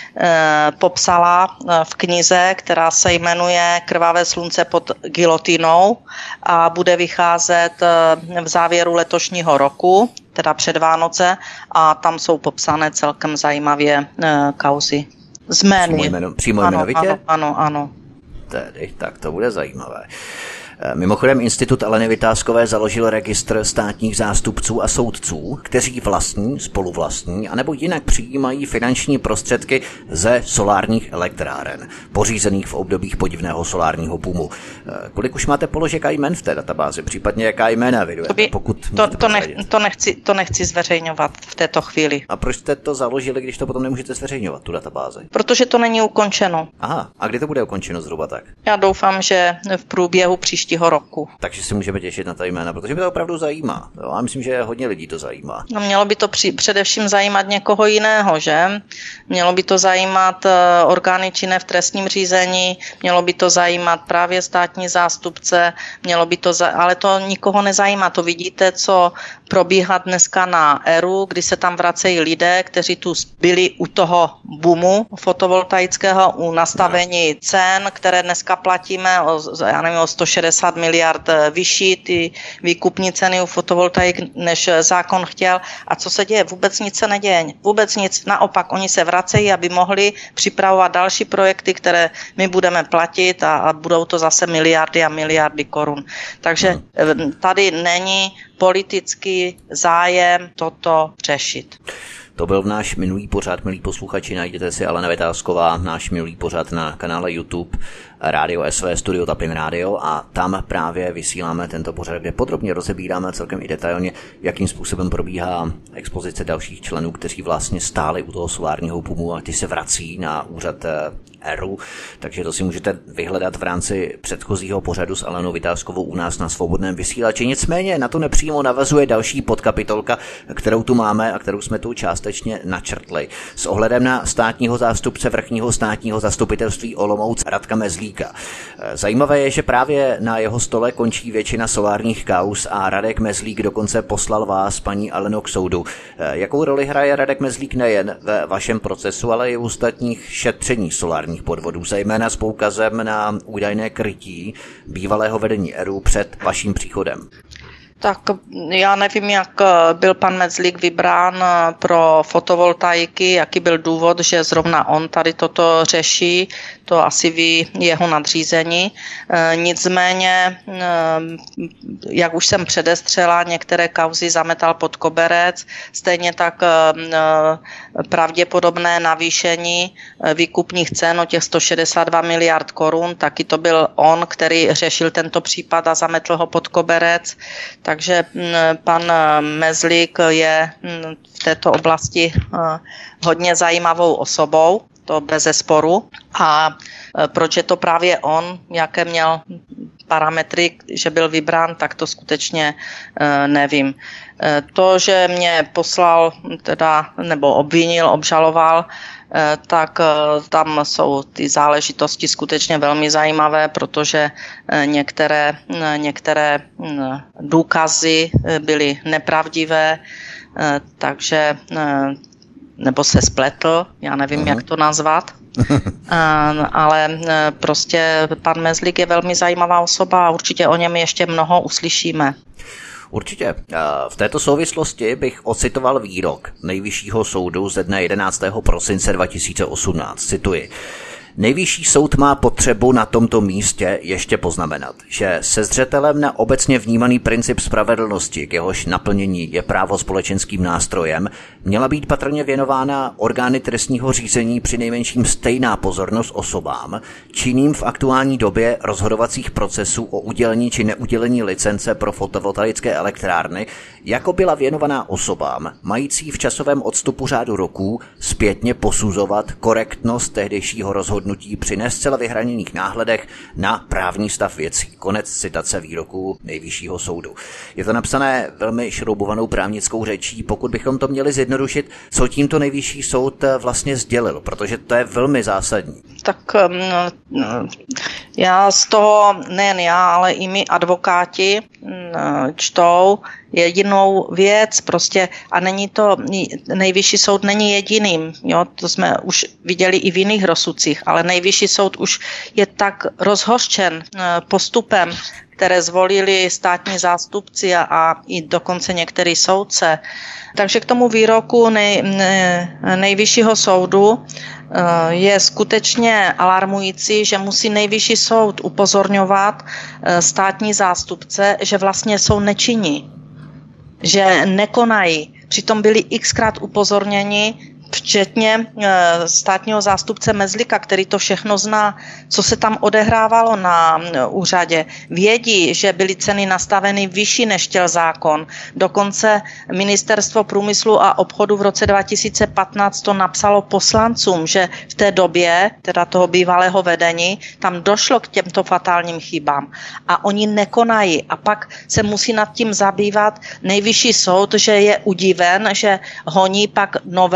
Speaker 2: popsala v knize, která se jmenuje Krvavé slunce pod gilotinou a bude vycházet v závěru letošního roku, teda před Vánoce, a tam jsou popsané celkem zajímavě e, kauzy. Z jmény.
Speaker 1: Přímo, jmenu, přímo
Speaker 2: ano,
Speaker 1: jmenovitě?
Speaker 2: Ano, ano, ano.
Speaker 1: Tedy, tak to bude zajímavé. Mimochodem Institut Aleny Vytázkové založil registr státních zástupců a soudců, kteří vlastní, spoluvlastní, anebo jinak přijímají finanční prostředky ze solárních elektráren, pořízených v obdobích podivného solárního boomu. Kolik už máte položek a jmen v té databázi, případně jaká jména vydujete,
Speaker 2: by,
Speaker 1: pokud
Speaker 2: to, to, nech, to, nechci, to nechci zveřejňovat v této chvíli.
Speaker 1: A proč jste to založili, když to potom nemůžete zveřejňovat, tu databázi?
Speaker 2: Protože to není ukončeno.
Speaker 1: Aha, a kdy to bude ukončeno zhruba tak?
Speaker 2: Já doufám, že v průběhu příští roku.
Speaker 1: Takže si můžeme těšit na ta jména, protože mě to opravdu zajímá. Jo, a myslím, že hodně lidí to zajímá.
Speaker 2: No, mělo by to při, především zajímat někoho jiného, že? Mělo by to zajímat uh, orgány činné v trestním řízení, mělo by to zajímat právě státní zástupce, mělo by to, za, ale to nikoho nezajímá. To vidíte, co probíhá dneska na E R U, kdy se tam vracejí lidé, kteří tu byli u toho boomu fotovoltaického, u nastavení cen, které dneska platíme o, já nevím, o sto šedesát šedesát miliard vyšší ty výkupní ceny u fotovoltaik, než zákon chtěl. A co se děje? Vůbec nic se neděje. Vůbec nic. Naopak, oni se vracejí, aby mohli připravovat další projekty, které my budeme platit a, a budou to zase miliardy a miliardy korun. Takže tady není politický zájem toto řešit.
Speaker 1: To byl náš minulý pořad, milí posluchači, najděte si Alena Vytázková, náš minulý pořad na kanále YouTube Rádio S V Studio Tapin Radio a tam právě vysíláme tento pořad, kde podrobně rozebíráme celkem i detailně, jakým způsobem probíhá expozice dalších členů, kteří vlastně stáli u toho solárního boomu a ty se vrací na úřad E R U, takže to si můžete vyhledat v rámci předchozího pořadu s Alenou Vytázkovou u nás na Svobodném vysílači. Nicméně na to nepřímo navazuje další podkapitolka, kterou tu máme a kterou jsme tu částečně načrtli. S ohledem na státního zástupce vrchního státního zastupitelství Olomouc Radka Mezlíka. Zajímavé je, že právě na jeho stole končí většina solárních kauz a Radek Mezlík dokonce poslal vás, paní Aleno, k soudu. Jakou roli hraje Radek Mezlík nejen ve vašem procesu, ale i v ostatních šetření solárních podvodů, zejména s poukazem na údajné krytí bývalého vedení E R U před vaším příchodem?
Speaker 2: Tak já nevím, jak byl pan Mezlík vybrán pro fotovoltaiky, jaký byl důvod, že zrovna on tady toto řeší, to asi ví jeho nadřízení. Nicméně, jak už jsem předestřela, některé kauzy zametal pod koberec, stejně tak pravděpodobné navýšení výkupních cen o těch sto šedesát dva miliard korun, taky to byl on, který řešil tento případ a zametl ho pod koberec. Takže pan Mezlík je v této oblasti hodně zajímavou osobou, to bezesporu. A proč je to právě on, jaké měl parametry, že byl vybrán, tak to skutečně nevím. To, že mě poslal, teda, nebo obvinil, obžaloval, tak tam jsou ty záležitosti skutečně velmi zajímavé, protože některé, některé důkazy byly nepravdivé, takže nebo se spletl, já nevím, jak to nazvat. Ale prostě pan Mezlík je velmi zajímavá osoba a určitě o něm ještě mnoho uslyšíme.
Speaker 1: Určitě. V této souvislosti bych ocitoval výrok Nejvyššího soudu ze dne jedenáctého prosince dva tisíce osmnáct. Cituji. Nejvyšší soud má potřebu na tomto místě ještě poznamenat, že se zřetelem na obecně vnímaný princip spravedlnosti, k jehož naplnění je právo společenským nástrojem, měla být patrně věnována orgány trestního řízení přinejmenším stejná pozornost osobám, činným v aktuální době rozhodovacích procesů o udělení či neudělení licence pro fotovoltaické elektrárny, jako byla věnovaná osobám, mající v časovém odstupu řádu roků zpětně posuzovat korektnost tehdejšího rozhodnutí při ne zcela vyhraněných náhledech na právní stav věcí. Konec citace výroku Nejvyššího soudu. Je to napsané velmi šroubovanou právnickou řečí, pokud bychom to měli zjednodušit, co tímto Nejvyšší soud vlastně sdělil, protože to je velmi zásadní.
Speaker 2: Tak já z toho, nejen já, ale i my advokáti čtou jedinou věc, prostě, a není to, Nejvyšší soud není jediným, jo, to jsme už viděli i v jiných rozsudcích, ale Nejvyšší soud už je tak rozhořčen postupem, které zvolili státní zástupci a, a i dokonce některý soudce. Takže k tomu výroku nej, ne, Nejvyššího soudu je skutečně alarmující, že musí Nejvyšší soud upozorňovat státní zástupce, že vlastně jsou nečinní, že nekonají. Přitom byli xkrát upozorněni, včetně státního zástupce Mezlíka, který to všechno zná, co se tam odehrávalo na úřadě. Vědí, že byly ceny nastaveny vyšší než chtěl zákon. Dokonce Ministerstvo průmyslu a obchodu v roce dva tisíce patnáct to napsalo poslancům, že v té době, teda toho bývalého vedení, tam došlo k těmto fatálním chybám. A oni nekonají. A pak se musí nad tím zabývat Nejvyšší soud, že je udiven, že honí pak nové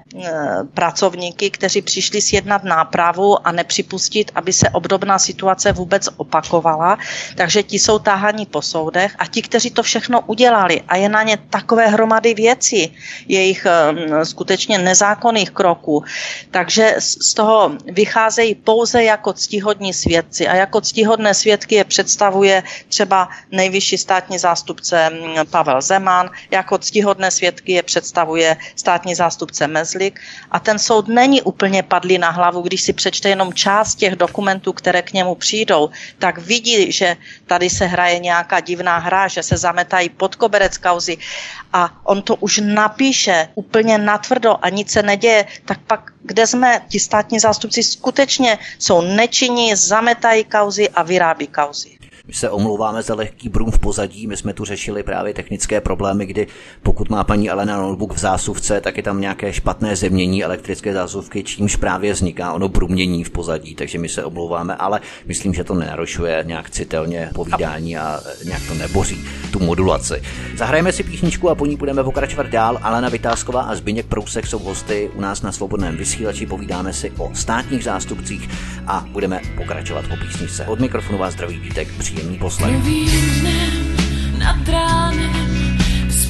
Speaker 2: pracovníky, kteří přišli sjednat nápravu a nepřipustit, aby se obdobná situace vůbec opakovala. Takže ti jsou táhaní po soudech a ti, kteří to všechno udělali a je na ně takové hromady věcí, jejich skutečně nezákonných kroků, takže z toho vycházejí pouze jako ctihodní svědci a jako ctihodné svědky je představuje třeba nejvyšší státní zástupce Pavel Zeman, jako ctihodné svědky je představuje státní zástupce Mezlik a ten soud není úplně padlý na hlavu, když si přečte jenom část těch dokumentů, které k němu přijdou, tak vidí, že tady se hraje nějaká divná hra, že se zametají pod koberec kauzy a on to už napíše úplně natvrdo a nic se neděje, tak pak kde jsme, ti státní zástupci skutečně jsou nečinní, zametají kauzy a vyrábí kauzy.
Speaker 1: My se omlouváme za lehký brum v pozadí, my jsme tu řešili právě technické problémy, kdy pokud má paní Alena notebook v zásuvce, tak je tam nějaké špatné zemění elektrické zásuvky, čímž právě vzniká ono brumění v pozadí, takže my se omlouváme, ale myslím, že to nenarušuje nějak citelně povídání a nějak to neboří tu modulaci. Zahrajeme si písničku a po ní budeme pokračovat dál. Alena Vytázková a Zbyněk Prousek jsou hosty u nás na Svobodném vysílači, povídáme si o státních zástupcích a budeme pokračovat po písničce. Od mikrofonu vás zdraví Vítek, příjemný poslech.
Speaker 5: Novým dnem nad ránem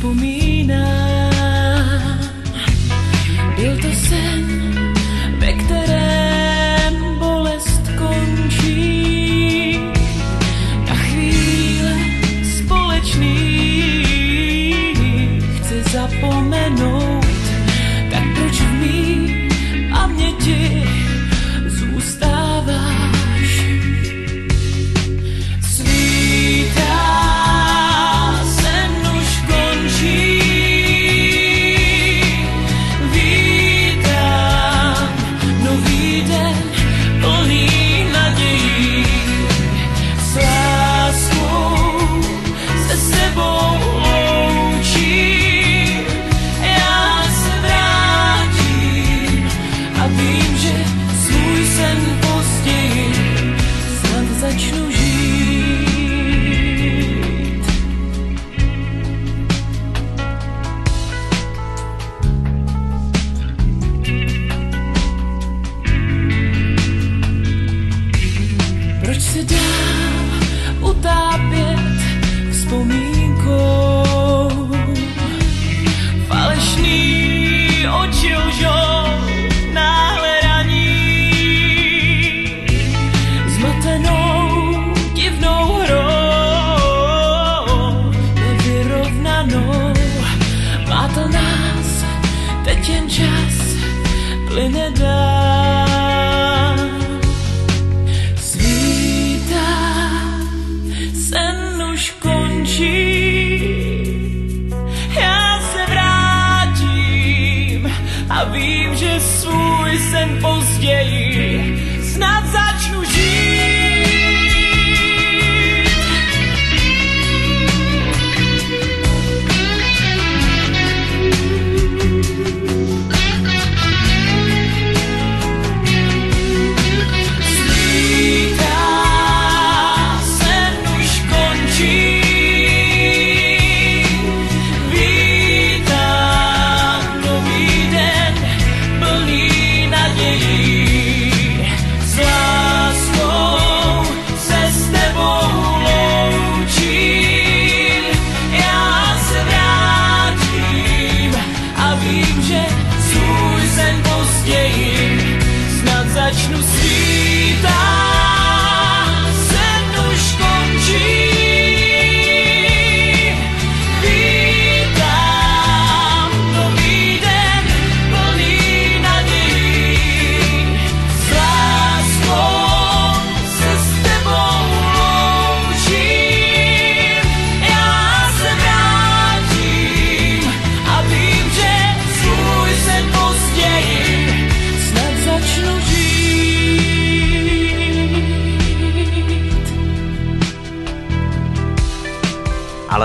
Speaker 5: vzpomínám, byl to sen, ve kterém bolest končí. Na chvíle společný chci zapomenout, tak proč v mý paměti zůstáváš? Snad začnu žít.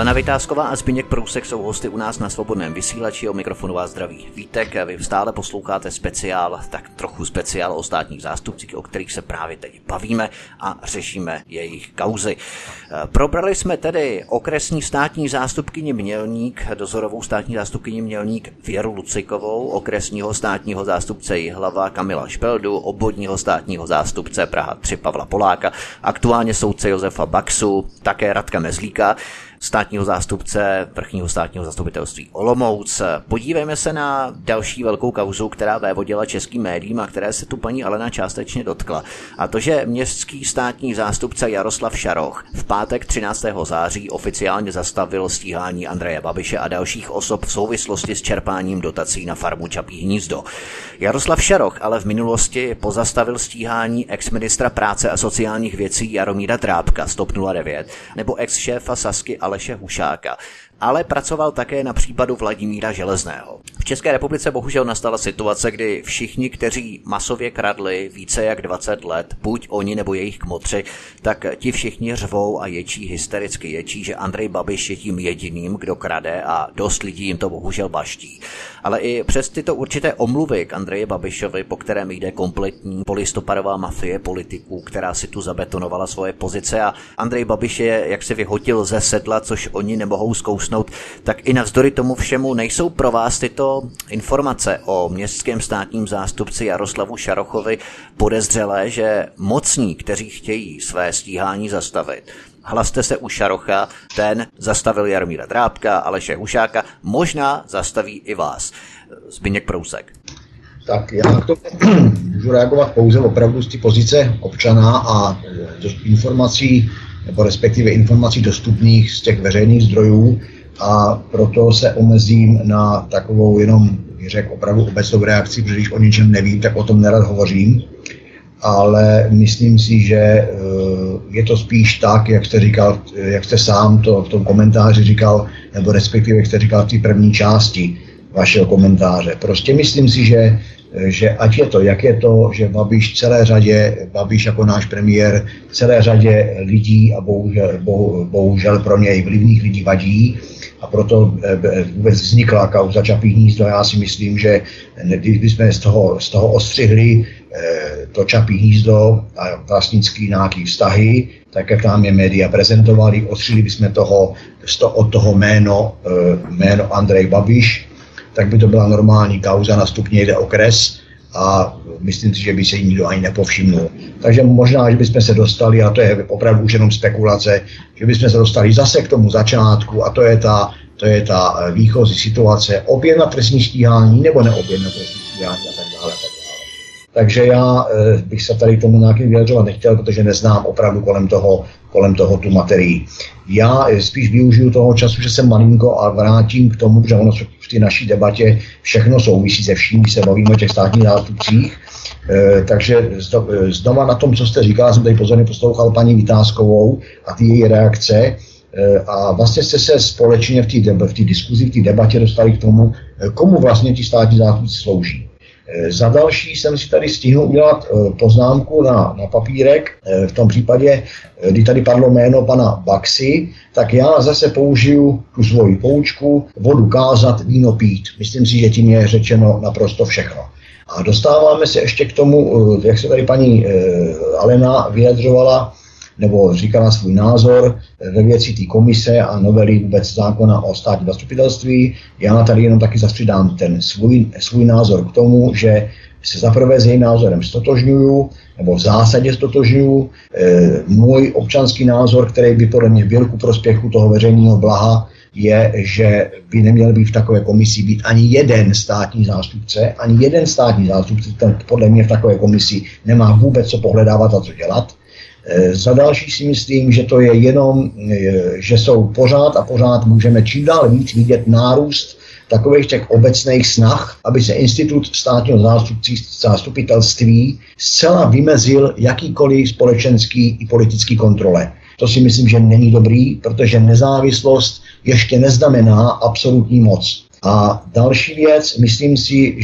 Speaker 1: Alena Vitásková a Zbyněk Prousek jsou hosty u nás na Svobodném vysílači. O mikrofonu vás zdraví Vítek. Vy stále posloucháte speciál, tak trochu speciál o státních zástupcích, o kterých se právě teď bavíme a řešíme jejich kauzy. Probrali jsme tedy okresní státní zástupkyni Mělník, dozorovou státní zástupkyni Mělník Věru Lucikovou, okresního státního zástupce Jihlava Kamila Špeldu, obvodního státního zástupce Praha tři Pavla Poláka, aktuálně soudce Josefa Baxu, také Radka Mezlíka, státního zástupce vrchního státního zastupitelství Olomouc. Podívejme se na další velkou kauzu, která vévodila českým médiím a které se tu paní Alena částečně dotkla. A to, že městský státní zástupce Jaroslav Šaroch v pátek třináctého září oficiálně zastavil stíhání Andreje Babiše a dalších osob v souvislosti s čerpáním dotací na farmu Čapí hnízdo. Jaroslav Šaroch ale v minulosti pozastavil stíhání exministra práce a sociálních věcí Jaromíra Drábka z TOP nula devět nebo ex-šéfa Sazky Aleše Hušáka, ale pracoval také na případu Vladimíra Železného. V České republice bohužel nastala situace, kdy všichni, kteří masově kradli více jak dvacet let, buď oni nebo jejich kmotři, tak ti všichni řvou a ječí, hystericky ječí, že Andrej Babiš je tím jediným, kdo krade a dost lidí jim to bohužel baští. Ale i přes tyto určité omluvy k Andreji Babišovi, po kterém jde kompletní polistopadová mafie politiků, která si tu zabetonovala svoje pozice a Andrej Babiš je jak se vyhotil ze sedla, což oni nemohou zkousnout, tak i navzdory tomu všemu nejsou pro vás tyto informace o městském státním zástupci Jaroslavu Šarochovi podezřelé, že mocní, kteří chtějí své stíhání zastavit, hlaste se u Šarocha, ten zastavil Jaromíra Drábka, Aleše Hušáka, možná zastaví i vás. Zbyněk Prousek.
Speaker 3: Tak já to můžu reagovat pouze opravdu z té pozice občana a informací, nebo respektive informací dostupných z těch veřejných zdrojů, a proto se omezím na takovou jenom, řekl, opravdu obecnou reakci, protože když o něčem nevím, tak o tom nerad hovořím. Ale myslím si, že je to spíš tak, jak jste říkal, jak jste sám to v tom komentáři říkal, nebo respektive jak jste říkal v té první části vašeho komentáře. Prostě myslím si, že, že ať je to, jak je to, že Babiš celé řadě, Babiš jako náš premiér, celé řadě lidí a bohužel, bohu, bohužel pro něj vlivných lidí vadí, a proto vůbec vznikla kauza Čapí hnízdo. Já si myslím, že když bychom z toho, z toho ostřihli to Čapí hnízdo a vlastnický nějaký vztahy, tak jak nám je média prezentovali, ostřihli bychom toho, od toho jméno, jméno Andrej Babiš, tak by to byla normální kauza na stupni jde okres a myslím si, že by se jí nikdo ani nepovšimnul. Takže možná, že bychom se dostali, a to je opravdu už jenom spekulace, že bychom se dostali zase k tomu začátku a to je ta, to je ta výchozí situace, opět na trestní stíhání nebo neopět na trestní stíhání a tak dále. Tak dále. Takže já e, bych se tady k tomu nějakým vyjadřovat nechtěl, protože neznám opravdu kolem toho, kolem toho tu materii. Já spíš využiju toho času, že jsem malinko a vrátím k tomu, že ono v té naší debatě všechno souvisí se vším, když se bavíme o těch státních zástupcích. E, takže znova na tom, co jste říkal, jsem tady pozorně poslouchal paní Vitáskovou a ty její reakce. E, a vlastně jste se společně v té deb- v té diskuzi, v té debatě dostali k tomu, komu vlastně ti státní zástupci slouží. Za další jsem si tady stihl udělat poznámku na, na papírek. V tom případě, kdy tady padlo jméno pana Baxy, tak já zase použiju tu svoji poučku, vodu kázat, víno pít. Myslím si, že tím je řečeno naprosto všechno. A dostáváme se ještě k tomu, jak se tady paní Alena vyjadřovala, nebo říkala svůj názor ve věci té komise a novely vůbec zákona o státním zastupitelství. Já tady jenom taky zastřidám ten svůj, svůj názor k tomu, že se zaprvé s jejím názorem stotožňuju, nebo v zásadě stotožňuju. E, můj občanský názor, který by podle mě byl ku prospěchu toho veřejného blaha, je, že by neměl být v takové komisi být ani jeden státní zástupce, ani jeden státní zástupce, ten podle mě v takové komisi nemá vůbec co pohledávat a co dělat. Za další si myslím, že to je jenom, že jsou pořád a pořád můžeme čím dál víc vidět nárůst takových těch obecných snah, aby se institut státního zástupitelství zcela vymezil jakýkoliv společenský i politický kontrole. To si myslím, že není dobrý, protože nezávislost ještě neznamená absolutní moc. A další věc, myslím si, že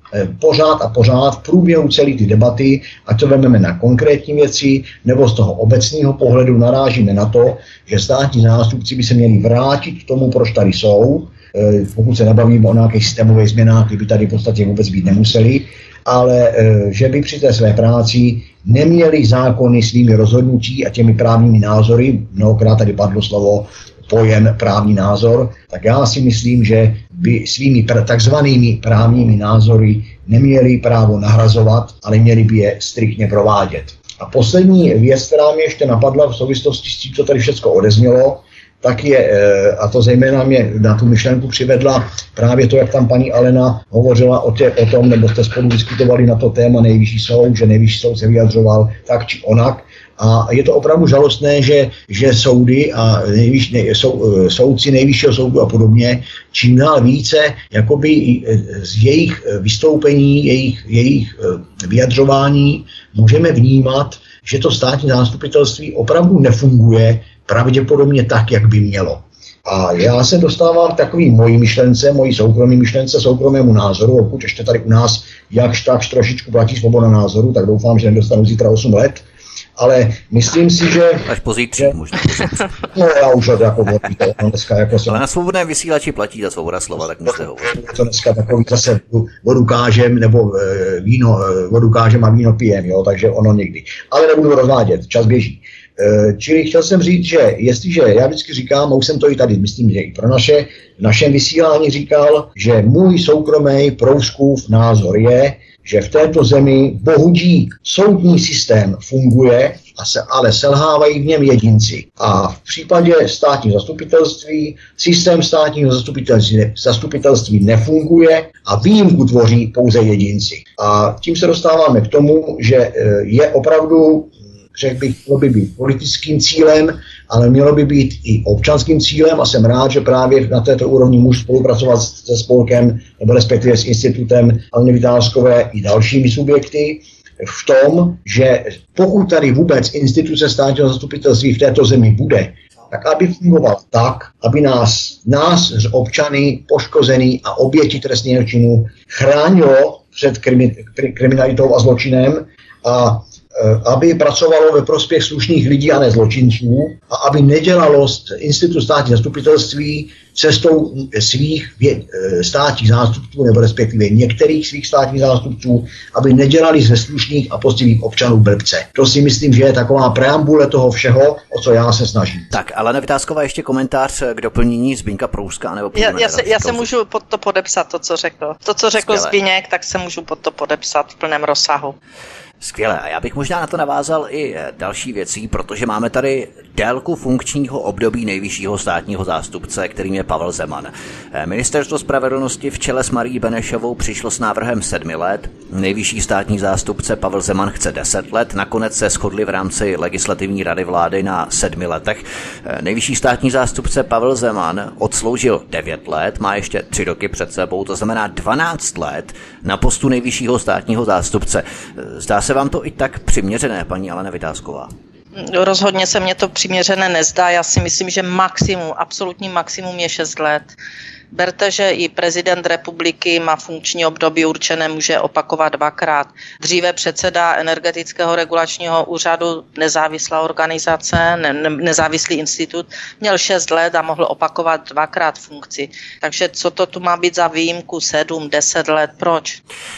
Speaker 3: pořád a pořád v průběhu celé ty debaty, ať to vezmeme na konkrétní věci, nebo z toho obecného pohledu narážíme na to, že státní zástupci by se měli vrátit k tomu, proč tady jsou, pokud se nebavíme o nějakých systémových změnách, kdyby tady v podstatě vůbec být nemuseli, ale že by při té své práci neměli zákony svými rozhodnutí a těmi právními názory, mnohokrát tady padlo slovo pojem právní názor, tak já si myslím, že by svými pr- takzvanými právními názory neměli právo nahrazovat, ale měli by je striktně provádět. A poslední věc, která mě ještě napadla v souvislosti s tím, co tady všechno odeznělo, tak je, a to zejména mě na tu myšlenku přivedla právě to, jak tam paní Alena hovořila o, tě, o tom, nebo jste spolu diskutovali na to téma nejvyšší soud, že nejvyšší soud se vyjadřoval tak či onak. A je to opravdu žalostné, že, že soudy a nejvyš, ne, sou, soudci nejvyššího soudu a podobně čím dál více jakoby z jejich vystoupení, jejich, jejich vyjadřování můžeme vnímat, že to státní zástupitelství opravdu nefunguje pravděpodobně tak, jak by mělo. A já se dostávám k takový mojí myšlence, mojí soukromé myšlence, soukromému názoru, pokud ještě tady u nás jakž takž trošičku platí svoboda názoru, tak doufám, že nedostanu zítra osm let. Ale myslím si, že...
Speaker 1: Až pozítří, možná.
Speaker 3: No já už to jako volíte, dneska jako se...
Speaker 1: Ale na svobodném vysílači platí ta svoboda slova, tak můžete hovořit.
Speaker 3: To dneska takový zase vodu kážem, nebo víno, vodu kážem a víno pijem, jo, takže ono někdy. Ale nebudu rozvádět, čas běží. Čili chtěl jsem říct, že jestliže, já vždycky říkám, a už jsem to i tady, myslím, že i pro naše, v našem vysílání říkal, že můj soukromý prouskův názor je, že v této zemi bohudík soudní systém funguje, a se, ale selhávají v něm jedinci. A v případě státního zastupitelství systém státního zastupitelství, zastupitelství nefunguje a výjimku tvoří pouze jedinci. A tím se dostáváme k tomu, že je opravdu, řekl bych, mělo by být politickým cílem, ale mělo by být i občanským cílem a jsem rád, že právě na této úrovni můžu spolupracovat se spolkem nebo respektive s institutem Aleny Vitáskové i dalšími subjekty v tom, že pokud tady vůbec instituce státního zastupitelství v této zemi bude, tak aby fungoval tak, aby nás, nás občany poškozený a oběti trestného činu chránilo před krimi, kriminalitou a zločinem a aby pracovalo ve prospěch slušných lidí a ne zločinců a aby nedělalo institut státního zastupitelství cestou svých státních zástupců nebo respektive některých svých státních zástupců, aby nedělali ze slušných a poctivých občanů blbce. To si myslím, že je taková preambule toho všeho, o co já se snažím.
Speaker 1: Tak, Alena Vitásková, ještě komentář k doplnění Zbyňka Prouska, nebo
Speaker 2: já, já, se, já se můžu pod to podepsat, to, co řekl. To, co řekl
Speaker 1: Skvěle.
Speaker 2: Zbyněk, tak se můžu pod to podepsat v plném rozsahu.
Speaker 1: Skvěle. A já bych možná na to navázal i další věcí, protože máme tady délku funkčního období nejvyššího státního zástupce, kterým je Pavel Zeman. Ministerstvo spravedlnosti v čele s Marií Benešovou přišlo s návrhem sedmi let, nejvyšší státní zástupce Pavel Zeman chce deset let, nakonec se shodli v rámci legislativní rady vlády na sedmi letech. Nejvyšší státní zástupce Pavel Zeman odsloužil devět let, má ještě tři roky před sebou, to znamená dvanáct let na postu nejvyššího státního zástupce. Zdá se vám to i tak přiměřené, paní Alena Vitásková?
Speaker 2: Rozhodně se mně to přiměřené nezdá. Já si myslím, že maximum, absolutní maximum je šest let. Berte, že i prezident republiky má funkční období určené, může opakovat dvakrát. Dříve předseda Energetického regulačního úřadu, nezávislá organizace, ne, ne, nezávislý institut, měl šest let a mohl opakovat dvakrát funkci. Takže co to tu má být za výjimku? Sedm, deset let, proč?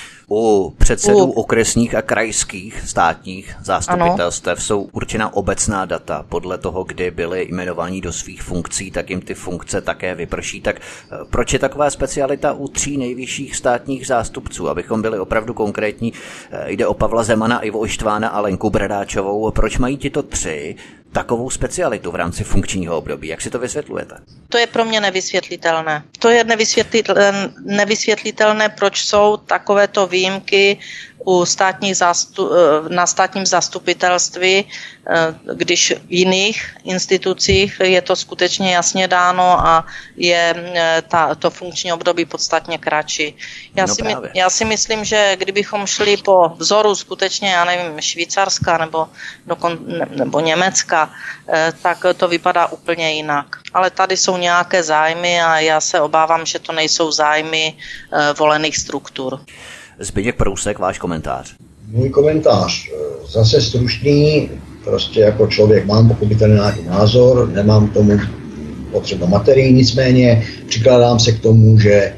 Speaker 1: U předsedů U... okresních a krajských státních zastupitelstev jsou určena obecná data. Podle toho, kdy byli jmenovaní do svých funkcí, tak jim ty funkce také vyprší. Tak proč je taková specialita u tří nejvyšších státních zástupců? Abychom byli opravdu konkrétní, jde o Pavla Zemana, Ivo Ištvána a Lenku Bradáčovou. Proč mají tito tři takovou specialitu v rámci funkčního období? Jak si to vysvětlujete? To
Speaker 2: je pro mě nevysvětlitelné. To je nevysvětlitelné, nevysvětlitelné, proč jsou takovéto výjimky u státních zástup, na státním zastupitelství, když v jiných institucích je to skutečně jasně dáno a je ta, to funkční období podstatně kratší. Já,
Speaker 1: no
Speaker 2: si, já si myslím, že kdybychom šli po vzoru skutečně, já nevím, Švýcarska nebo, dokon, nebo Německa, tak to vypadá úplně jinak. Ale tady jsou nějaké zájmy a já se obávám, že to nejsou zájmy volených struktur.
Speaker 1: Zbyněk Prousek, váš komentář.
Speaker 3: Můj komentář, zase stručný, prostě jako člověk mám pochopitelně nějaký názor, nemám k tomu potřebnou materii, nicméně přikládám se k tomu, že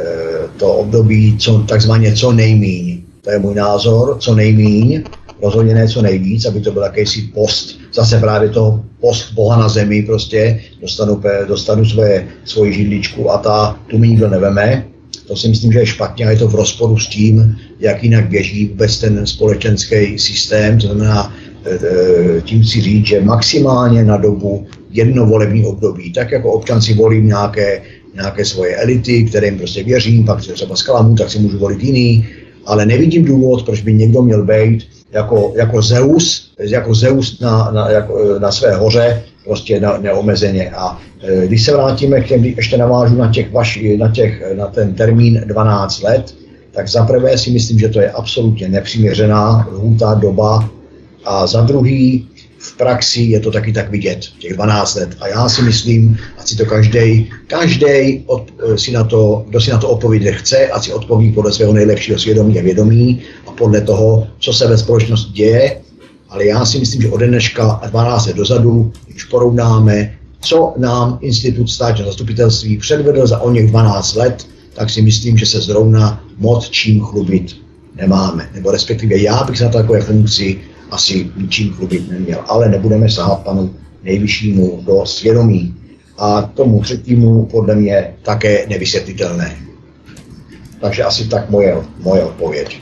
Speaker 3: to období co, takzvaně co nejmíň, to je můj názor, co nejmíň, rozhodně ne co nejvíc, aby to byl jakýsi post, zase právě to post Boha na zemi, prostě dostanu, dostanu svoje, svoji židličku a ta tu mi nikdo neveme. To si myslím, že je špatně a je to v rozporu s tím, jak jinak běží vůbec ten společenský systém. To znamená, tím si říct, že maximálně na dobu jedno volební období, tak jako občan si volím nějaké, nějaké svoje elity, kterým prostě věřím, pak třeba zklamu, tak si můžu volit jiný, ale nevidím důvod, proč by někdo měl být jako, jako Zeus, jako Zeus na, na, jako, na své hoře, prostě na, neomezeně. A e, když se vrátíme k těm, ještě navážu na, těch vaši, na, těch, na ten termín dvanáct let, tak za prvé si myslím, že to je absolutně nepřiměřená lhůta doba a za druhý v praxi je to taky tak vidět, těch dvanáct let. A já si myslím, ať si to každej, každej od, si na to, kdo si na to odpovědět chce, ať si odpoví podle svého nejlepšího svědomí a vědomí a podle toho, co se ve společnosti děje. Ale já si myslím, že ode dneška a dvanáct let dozadu, když porovnáme, co nám institut státního zastupitelství předvedl za o něch dvanáct let, tak si myslím, že se zrovna moc čím chlubit nemáme. Nebo respektive já bych se na takové funkci asi ničím chlubit neměl. Ale nebudeme sahat panu nejvyššímu do svědomí. A tomu třetímu podle mě také nevysvětlitelné. Takže asi tak moje, moje odpověď.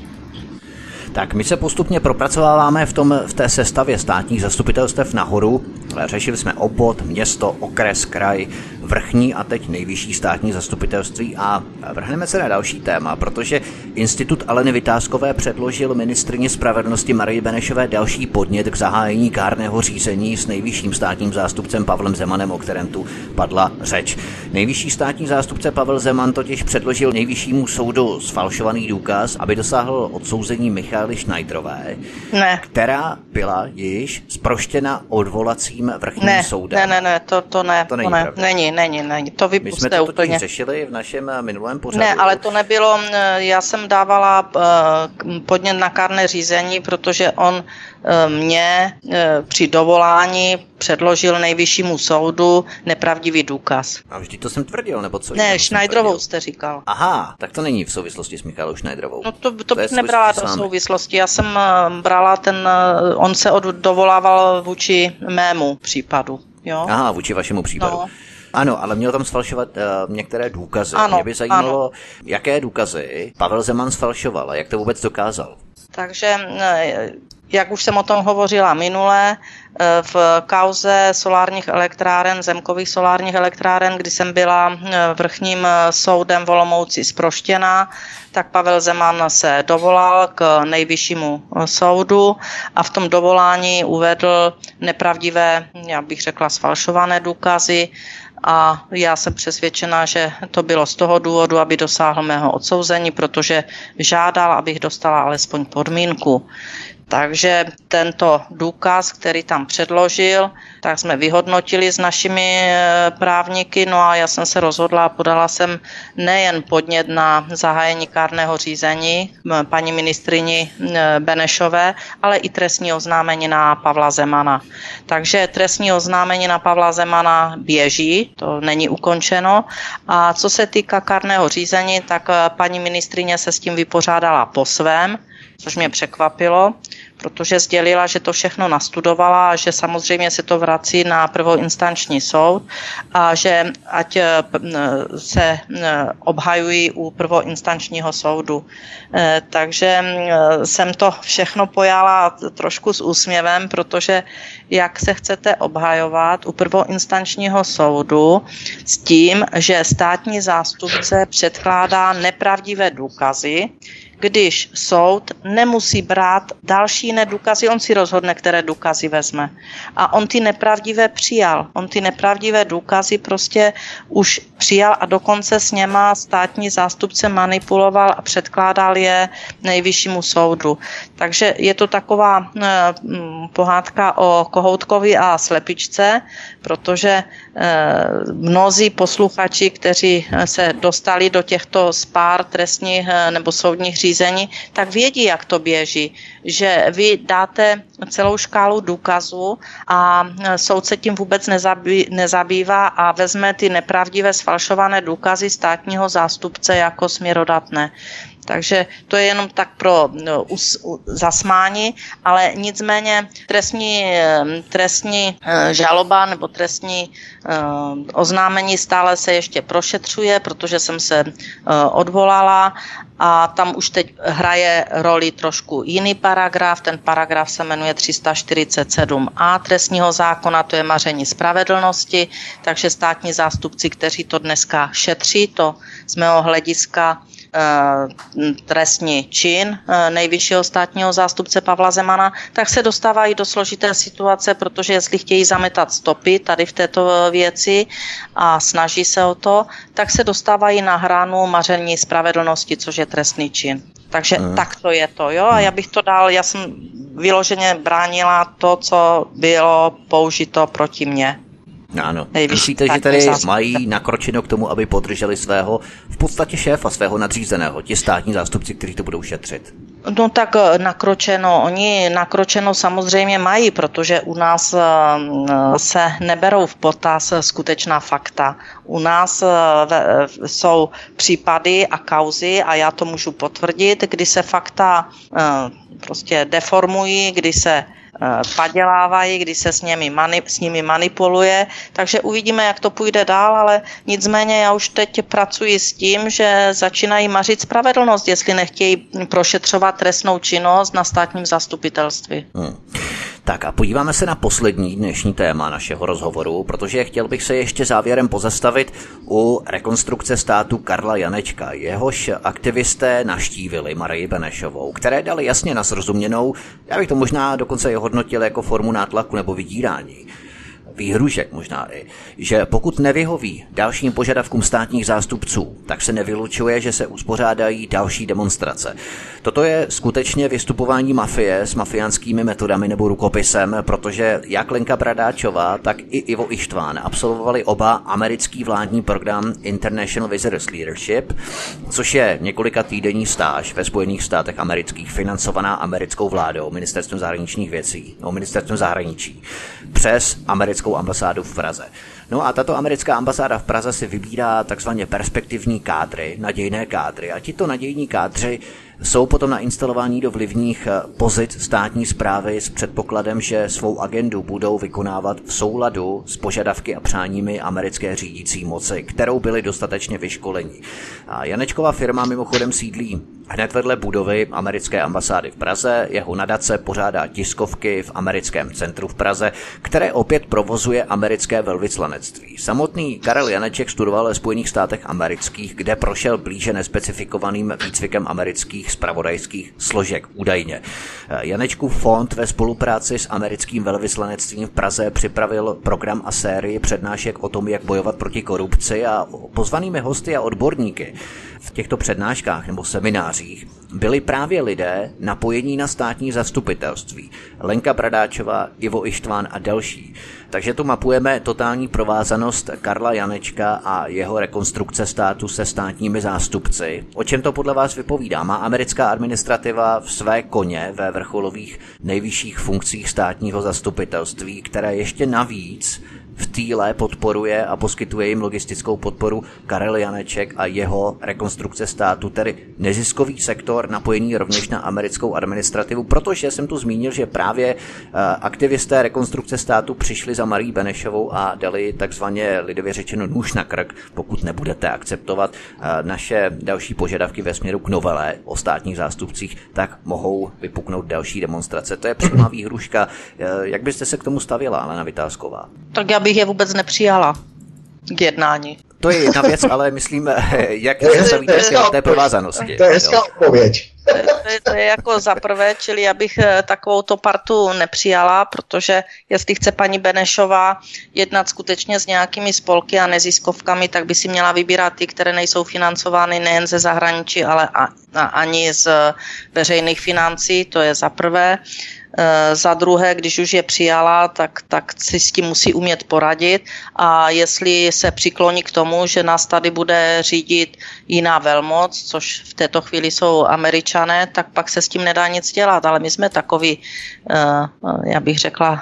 Speaker 1: Tak my se postupně propracováváme v, tom, v té sestavě státních zastupitelstev nahoru. Řešili jsme obvod, město, okres, kraj, vrchní a teď nejvyšší státní zastupitelství a vrhneme se na další téma, protože Institut Aleny Vitázkové předložil ministryni spravedlnosti Marii Benešové další podnět k zahájení kárného řízení s nejvyšším státním zástupcem Pavlem Zemanem, o kterém tu padla řeč. Nejvyšší státní zástupce Pavel Zeman totiž předložil nejvyššímu soudu sfalšovaný důkaz, aby dosáhl odsouzení Michaely Schneiderové,
Speaker 2: ne.
Speaker 1: která byla již zproštěna odvolacím vrchním
Speaker 2: ne,
Speaker 1: soudem.
Speaker 2: Ne, ne, ne, to, to ne,
Speaker 1: to není,
Speaker 2: to ne. není, není, není, to vypuste úplně.
Speaker 1: My jsme to totiž řešili v našem minulém pořadu.
Speaker 2: Ne, ale to nebylo, já jsem dávala podnět na kárné řízení, protože on mě při dovolání předložil nejvyššímu soudu nepravdivý důkaz.
Speaker 1: A vždy to jsem tvrdil, nebo co?
Speaker 2: Ne, Schneiderovou jste říkal.
Speaker 1: Aha, tak to není v souvislosti s Michalou Schneiderovou.
Speaker 2: No to, to, to bych nebrala do souvislosti. Já jsem brala ten, on se od, dovolával vůči mému případu. Jo?
Speaker 1: Aha, vůči vašemu případu. No. Ano, ale měl tam sfalšovat uh, některé důkazy.
Speaker 2: Ano,
Speaker 1: Mě by zajímalo,
Speaker 2: ano.
Speaker 1: jaké důkazy Pavel Zeman sfalšoval a jak to vůbec dokázal.
Speaker 2: Takže, jak už jsem o tom hovořila minule, v kauze solárních elektráren, zemkových solárních elektráren, kdy jsem byla vrchním soudem v Olomouci zproštěna, tak Pavel Zeman se dovolal k nejvyššímu soudu a v tom dovolání uvedl nepravdivé, já bych řekla sfalšované důkazy, a já jsem přesvědčena, že to bylo z toho důvodu, aby dosáhl mého odsouzení, protože žádal, abych dostala alespoň podmínku. Takže tento důkaz, který tam předložil, tak jsme vyhodnotili s našimi právníky, no a já jsem se rozhodla a podala jsem nejen podnět na zahájení kárného řízení paní ministryni Benešové, ale i trestní oznámení na Pavla Zemana. Takže trestní oznámení na Pavla Zemana běží, to není ukončeno. A co se týká kárného řízení, tak paní ministryně se s tím vypořádala po svém, což mě překvapilo, protože sdělila, že to všechno nastudovala a že samozřejmě se to vrací na prvoinstanční soud a že ať se obhajují u prvoinstančního soudu. Takže jsem to všechno pojala trošku s úsměvem, protože jak se chcete obhajovat u prvoinstančního soudu s tím, že státní zástupce předkládá nepravdivé důkazy, když soud nemusí brát další jiné důkazy, on si rozhodne, které důkazy vezme. A on ty nepravdivé přijal. On ty nepravdivé důkazy prostě už přijal a dokonce s něma státní zástupce manipuloval a předkládal je nejvyššímu soudu. Takže je to taková pohádka o kohoutkovi a slepičce, protože mnozí posluchači, kteří se dostali do těchto spár trestních nebo soudních řízení, tak vědí, jak to běží. Že vy dáte celou škálu důkazů a soud se tím vůbec nezabý, nezabývá a vezme ty nepravdivé sfalšované důkazy státního zástupce jako směrodatné. Takže to je jenom tak pro no, us, u, zasmání, ale nicméně trestní, trestní e, žaloba nebo trestní e, oznámení stále se ještě prošetřuje, protože jsem se e, odvolala a tam už teď hraje roli trošku jiný paragraf. Ten paragraf se jmenuje tři sta čtyřicet sedm a trestního zákona, to je maření spravedlnosti, takže státní zástupci, kteří to dneska šetří, to z mého hlediska trestní čin nejvyššího státního zástupce Pavla Zemana, tak se dostávají do složité situace, protože jestli chtějí zametat stopy tady v této věci a snaží se o to, tak se dostávají na hranu maření spravedlnosti, což je trestný čin. Takže hmm. tak to je to, jo, a já bych to dal, já jsem vyloženě bránila to, co bylo použito proti mně.
Speaker 1: Ano. Myslíte, že tady mají nakročeno k tomu, aby podrželi svého v podstatě šéfa, svého nadřízeného, ti státní zástupci, kteří to budou šetřit?
Speaker 2: No tak nakročeno, oni nakročeno samozřejmě mají, protože u nás se neberou v potaz skutečná fakta. U nás jsou případy a kauzy, a já to můžu potvrdit, kdy se fakta prostě deformují, kdy se padělávají, kdy se s nimi, mani, s nimi manipuluje, takže uvidíme, jak to půjde dál, ale nicméně já už teď pracuji s tím, že začínají mařit spravedlnost, jestli nechtějí prošetřovat trestnou činnost na státním zastupitelství. Hmm.
Speaker 1: Tak a podíváme se na poslední dnešní téma našeho rozhovoru, protože chtěl bych se ještě závěrem pozastavit u Rekonstrukce státu Karla Janečka. Jehož aktivisté navštívili Marii Benešovou, které dali jasně na srozuměnou, já bych to možná dokonce i hodnotil jako formu nátlaku nebo vydírání. Výhružek možná i, že pokud nevyhoví dalším požadavkům státních zástupců, tak se nevylučuje, že se uspořádají další demonstrace. Toto je skutečně vystupování mafie s mafiánskými metodami nebo rukopisem, protože jak Lenka Bradáčová, tak i Ivo Ištván absolvovali oba americký vládní program International Visitors Leadership, což je několika týdenní stáž ve Spojených státech amerických financovaná americkou vládou, ministerstvem zahraničních věcí, no ministerstvem zahraničí, přes americkou ambasádu v Praze. No a tato americká ambasáda v Praze si vybírá takzvaně perspektivní kádry, nadějné kádry. A tito nadějní kádři jsou potom nainstalováni do vlivních pozic státní správy s předpokladem, že svou agendu budou vykonávat v souladu s požadavky a přáními americké řídící moci, kterou byli dostatečně vyškoleni. A Janečkova firma mimochodem sídlí hned vedle budovy americké ambasády v Praze, jeho nadace pořádá tiskovky v americkém centru v Praze, které opět provozuje americké velvyslanectví. Samotný Karel Janeček studoval ve Spojených státech amerických, kde prošel blíže nespecifikovaným výcvikem amerických zpravodajských složek údajně. Janečkův fond ve spolupráci s americkým velvyslanectvím v Praze připravil program a sérii přednášek o tom, jak bojovat proti korupci, a pozvanými hosty a odborníky v těchto přednáškách nebo seminářích byli právě lidé napojení na státní zastupitelství. Lenka Bradáčová, Ivo Ištván a další. Takže tu mapujeme totální provázanost Karla Janečka a jeho Rekonstrukce státu se státními zástupci. O čem to podle vás vypovídá? Má americká administrativa v své koně ve vrcholových nejvyšších funkcích státního zastupitelství, které ještě navíc v týle podporuje a poskytuje jim logistickou podporu Karel Janeček a jeho Rekonstrukce státu, tedy neziskový sektor napojený rovněž na americkou administrativu, protože jsem tu zmínil, že právě aktivisté Rekonstrukce státu přišli za Marii Benešovou a dali takzvaně lidově řečeno nůž na krk, pokud nebudete akceptovat naše další požadavky ve směru k novele o státních zástupcích, tak mohou vypuknout další demonstrace. To je přímá výhruška. Jak byste se k tomu stavěla, Alena Vytázková?
Speaker 2: Tak já bych je vůbec nepřijala k jednání.
Speaker 1: To je jedna věc, ale myslím, jak se stavíte k té provázanosti.
Speaker 3: To je hezká odpověď.
Speaker 2: To je, to, je, to je jako za prvé, čili já bych takovouto partu nepřijala, protože jestli chce paní Benešová jednat skutečně s nějakými spolky a neziskovkami, tak by si měla vybírat ty, které nejsou financovány nejen ze zahraničí, ale a, a, ani z veřejných financí, to je za prvé. Za druhé, když už je přijala, tak, tak si s tím musí umět poradit a jestli se přikloní k tomu, že nás tady bude řídit jiná velmoc, což v této chvíli jsou Američané, tak pak se s tím nedá nic dělat, ale my jsme takový, já bych řekla,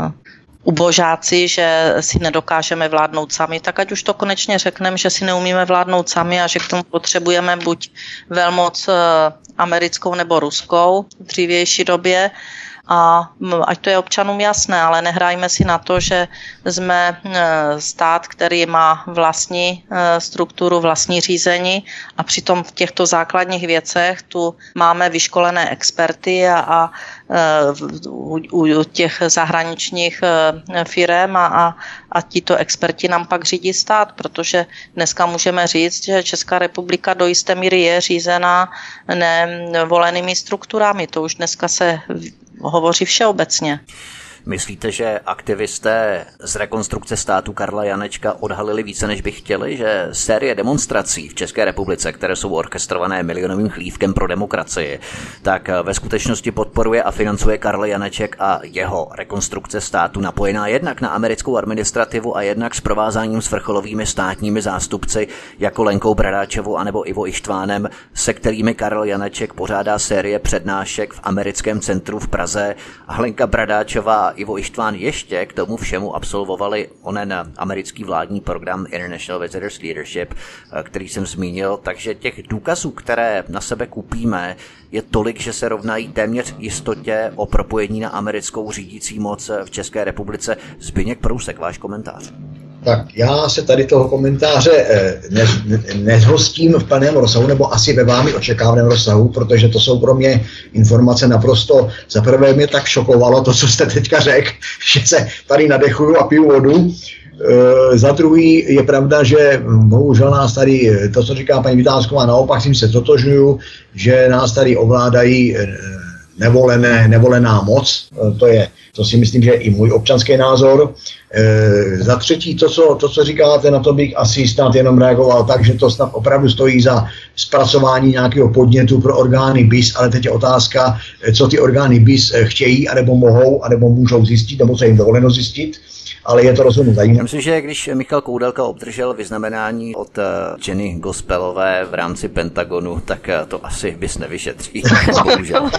Speaker 2: ubožáci, že si nedokážeme vládnout sami, tak ať už to konečně řekneme, že si neumíme vládnout sami a že k tomu potřebujeme buď velmoc americkou nebo ruskou v dřívější době. A ať to je občanům jasné, ale nehrajme si na to, že jsme stát, který má vlastní strukturu, vlastní řízení a přitom v těchto základních věcech tu máme vyškolené experty a, a u, u těch zahraničních firem a, a, a tito experti nám pak řídí stát, protože dneska můžeme říct, že Česká republika do jisté míry je řízená nevolenými strukturami. To už dneska se hovoří všeobecně.
Speaker 1: Myslíte, že aktivisté z Rekonstrukce státu Karla Janečka odhalili více, než by chtěli, že série demonstrací v České republice, které jsou orchestrované milionovým chlívkem pro demokracii, tak ve skutečnosti podporuje a financuje Karl Janeček a jeho Rekonstrukce státu napojená jednak na americkou administrativu a jednak s provázáním s vrcholovými státními zástupci jako Lenkou Bradáčovou anebo Ivo Ištvánem, se kterými Karl Janeček pořádá série přednášek v americkém centru v Praze a Lenka Bradáčová Ivo Ištván ještě k tomu všemu absolvovali onen americký vládní program International Visitors Leadership, který jsem zmínil, takže těch důkazů, které na sebe kupíme, je tolik, že se rovnají téměř jistotě o propojení na americkou řídící moc v České republice. Zbyněk Prousek, váš komentář.
Speaker 3: Tak já se tady toho komentáře ne, ne, nezhostím v plném rozsahu, nebo asi ve vámi očekávaném rozsahu, protože to jsou pro mě informace naprosto, za prvé mě tak šokovalo to, co jste teďka řekl, že se tady nadechuju a piju vodu. E, za druhý je pravda, že bohužel nás tady, to, co říká paní Vitásková, naopak s tím se totožňuju, že nás tady ovládají nevolené, nevolená moc, to je, to si myslím, že je i můj občanský názor. E, za třetí, to co, to, co říkáte, na to bych asi snad jenom reagoval tak, že to snad opravdu stojí za zpracování nějakého podnětu pro orgány B I S, ale teď je otázka, co ty orgány B I S chtějí, anebo mohou, anebo můžou zjistit, nebo co jim dovoleno zjistit. Ale je to rozhodně zajímavé.
Speaker 1: Myslím, že když Michal Koudelka obdržel vyznamenání od Jenny Gospelové v rámci Pentagonu, tak to asi bys nevyšetří. Bohužel.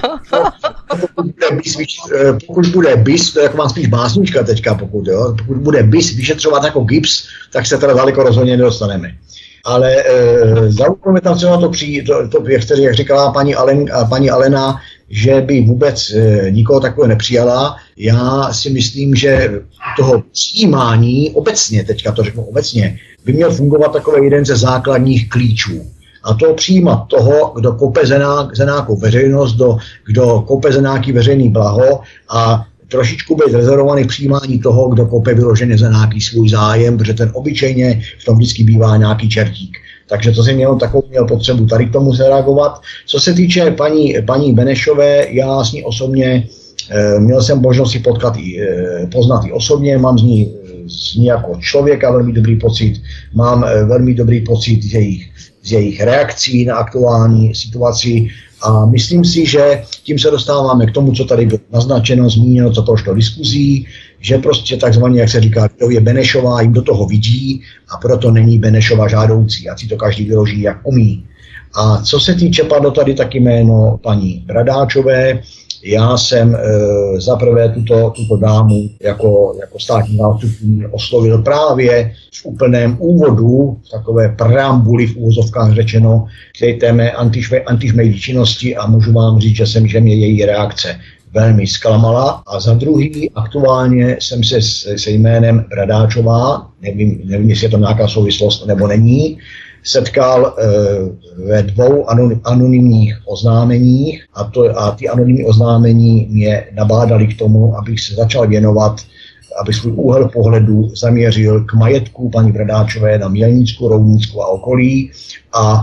Speaker 3: Pokud bude B I S, to je jako mám spíš básnička teďka, pokud, jo, pokud bude B I S vyšetřovat jako gips, tak se teda daleko rozhodně nedostaneme. Ale e, zaujíme tam třeba to, při, to, to jak, jste, jak říkala paní, Alen, paní Alena, že by vůbec e, nikoho takového nepřijala. Já si myslím, že toho přijímání obecně, teďka to řeknu obecně, by měl fungovat takový jeden ze základních klíčů. A to přijímat toho, kdo kope za nějakou veřejnost, kdo, kdo kope za nějaký veřejný blaho a trošičku být rezervovaný přijímání toho, kdo kope vyloženě za nějaký svůj zájem, protože ten obyčejně v tom vždycky bývá nějaký čertík. Takže to jsem měl takovou měl potřebu tady k tomu zareagovat. Co se týče paní, paní Benešové, já s ní osobně e, měl jsem možnost si potkat i, e, poznat i osobně, mám z ní, z ní jako člověka velmi dobrý pocit, mám e, velmi dobrý pocit z jejich, z jejich reakcí na aktuální situaci. A myslím si, že tím se dostáváme k tomu, co tady bylo naznačeno, zmíněno, co prošlo diskuzí, že prostě takzvaně, jak se říká, kdo je Benešová, jim do toho vidí a proto není Benešova žádoucí, ať si to každý vyloží, jak umí. A co se týče, padlo tady taky jméno paní Bradáčové, já jsem e, zaprvé tuto, tuto dámu jako, jako státní zástupkyni oslovil právě v úplném úvodu, v takové preambuli v úvozovkách řečeno, k té téme antižmejní činnosti a můžu vám říct, že jsem, že mě její reakce velmi zklamala. A za druhý, aktuálně jsem se se jménem Bradáčová, nevím, nevím, jestli je to nějaká souvislost nebo není, setkal e, ve dvou anonymních oznámeních a, to, a ty anonymní oznámení mě nabádali k tomu, abych se začal věnovat, abych svůj úhel pohledu zaměřil k majetku paní Bradáčové na Mělnícku, Roudnícku a okolí a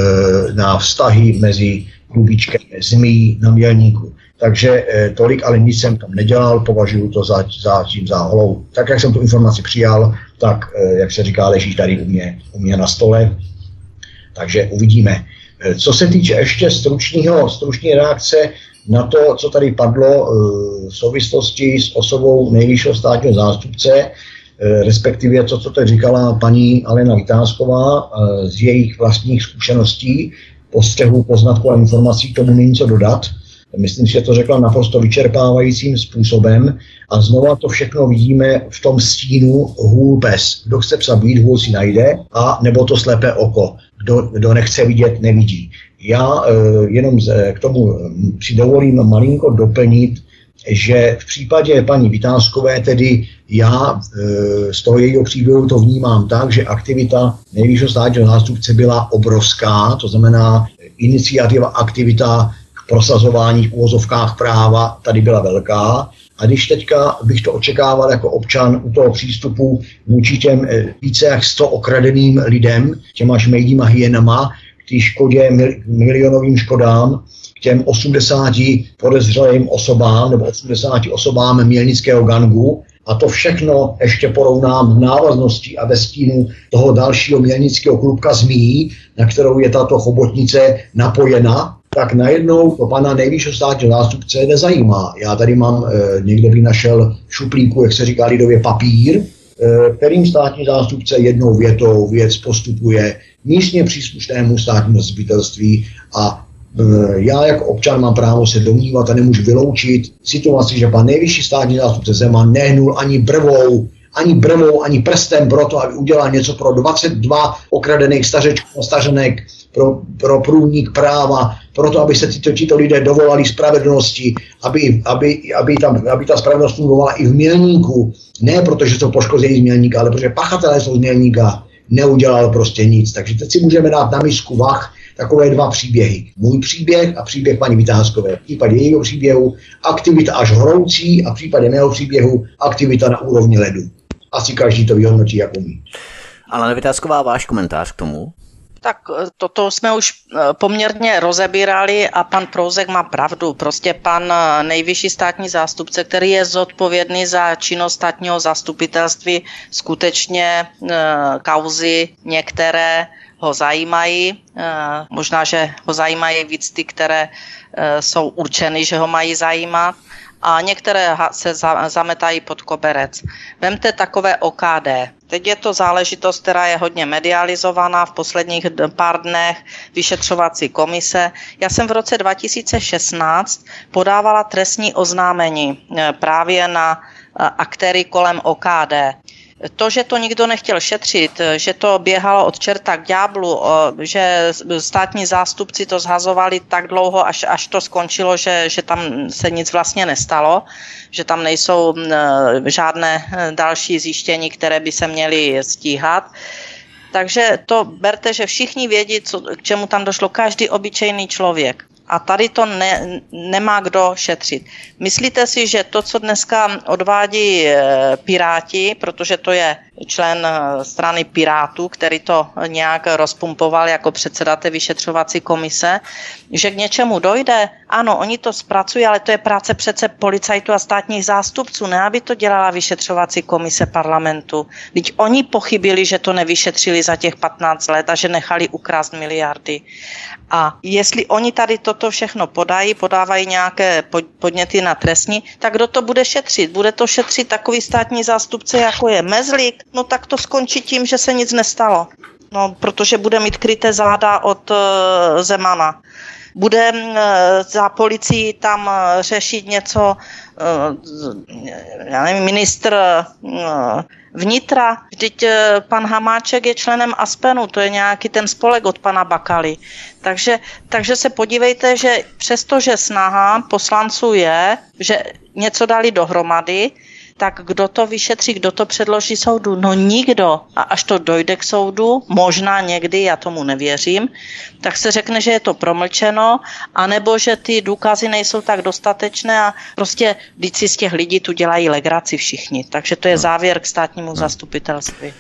Speaker 3: e, na vztahy mezi Klubičkem Zmí na Mělníku. Takže e, tolik, ale nic jsem tam nedělal, považuji to za, za tím za holou. Tak, jak jsem tu informaci přijal, tak, e, jak se říká, leží tady u mě, u mě na stole. Takže uvidíme. E, co se týče ještě stručného, stručné reakce na to, co tady padlo v souvislosti s osobou nejvyššího státního zástupce, respektive to, co teď říkala paní Alena Vitásková, z jejich vlastních zkušeností, postřehů, poznatků a informací, k tomu není co dodat. Myslím si, že to řekla naprosto vyčerpávajícím způsobem a znova to všechno vidíme v tom stínu hůl pes. Kdo chce psa být, hůl si najde, a nebo to slepé oko. Kdo, kdo nechce vidět, nevidí. Já e, jenom z, k tomu si dovolím malinko doplnit, že v případě paní Vitáskové, tedy já e, z toho jejího příběhu to vnímám tak, že aktivita nejvyššího státního zástupce byla obrovská, to znamená iniciativa, aktivita k prosazování v uvozovkách práva tady byla velká. A když teďka bych to očekával jako občan u toho přístupu vůči těm více jak sto okradeným lidem, těma šmejdíma hyenama, k té škodě, milionovým škodám, k těm osmdesáti podezřelým osobám nebo osmdesáti osobám mělnického gangu, a to všechno ještě porovnám v návaznosti a ve stínu toho dalšího mělnického klubka zmí, na kterou je tato chobotnice napojena, tak najednou to pana nejvyššího státního zástupce nezajímá. Já tady mám, e, někde bych našel v šuplíku, jak se říká lidově, papír, e, kterým státní zástupce jednou větou věc postupuje místně příslušnému státnímu zastupitelství a e, já jako občan mám právo se domnívat a nemůžu vyloučit situaci, že pan nejvyšší státní zástupce Zeman nehnul ani brvou, ani brvou, ani prstem pro to, aby udělal něco pro dvacet dva okradených stařečků a stařenek, pro, pro průnik práva, pro to, aby se tyto, tyto lidé dovolali spravedlnosti, aby, aby, aby, tam, aby ta spravedlnost fungovala i v Mělníku. Ne protože jsou poškození z Mělníka, ale protože pachatelé jsou z Mělníka. Neudělal prostě nic. Takže teď si můžeme dát na misku vah takové dva příběhy. Můj příběh a příběh paní Vitáskové. V případě jejího příběhu aktivita až hroucí a v případě mého příběhu aktivita na úrovni ledu. Asi každý to vyhodnotí, jak umí.
Speaker 1: Ale Vitásková, váš komentář k tomu?
Speaker 2: Tak toto jsme už poměrně rozebírali a pan Prouzek má pravdu. Prostě pan nejvyšší státní zástupce, který je zodpovědný za činnost státního zastupitelství, skutečně kauzy některé ho zajímají. Možná, že ho zajímají víc ty, které jsou určeny, že ho mají zajímat. A některé se zametají pod koberec. Vemte takové O K D. Teď je to záležitost, která je hodně medializovaná v posledních pár dnech, vyšetřovací komise. Já jsem v roce dva tisíce šestnáct podávala trestní oznámení právě na aktéry kolem O K D. To, že to nikdo nechtěl šetřit, že to běhalo od čerta k ďáblu, že státní zástupci to zhazovali tak dlouho, až, až to skončilo, že, že tam se nic vlastně nestalo, že tam nejsou žádné další zjištění, které by se měly stíhat. Takže to berte, že všichni vědí, co, k čemu tam došlo, každý obyčejný člověk. A tady to ne, nemá kdo šetřit. Myslíte si, že to, co dneska odvádí Piráti, protože to je člen strany Pirátů, který to nějak rozpumpoval jako předseda té vyšetřovací komise, že k něčemu dojde? Ano, oni to zpracují, ale to je práce přece policajtů a státních zástupců, ne aby to dělala vyšetřovací komise parlamentu. Vždyť oni pochybili, že to nevyšetřili za těch patnáct let a že nechali ukrást miliardy. A jestli oni tady toto všechno podají, podávají nějaké podněty na trestní, tak kdo to bude šetřit? Bude to šetřit takový státní zástupce, jako je Mezlík? No tak to skončí tím, že se nic nestalo. No, protože bude mít kryté záda od uh, Zemana. Bude uh, za policii tam uh, řešit něco, uh, já nevím, ministr uh, vnitra. Vždyť uh, pan Hamáček je členem Aspenu, to je nějaký ten spolek od pana Bakaly. Takže, takže se podívejte, že přestože snaha poslanců je, že něco dali dohromady, tak kdo to vyšetří, kdo to předloží soudu? No nikdo. A až to dojde k soudu, možná někdy, já tomu nevěřím, tak se řekne, že je to promlčeno, anebo že ty důkazy nejsou tak dostatečné a prostě vždyť si z těch lidí tu dělají legraci všichni. Takže to je závěr k státnímu zastupitelství.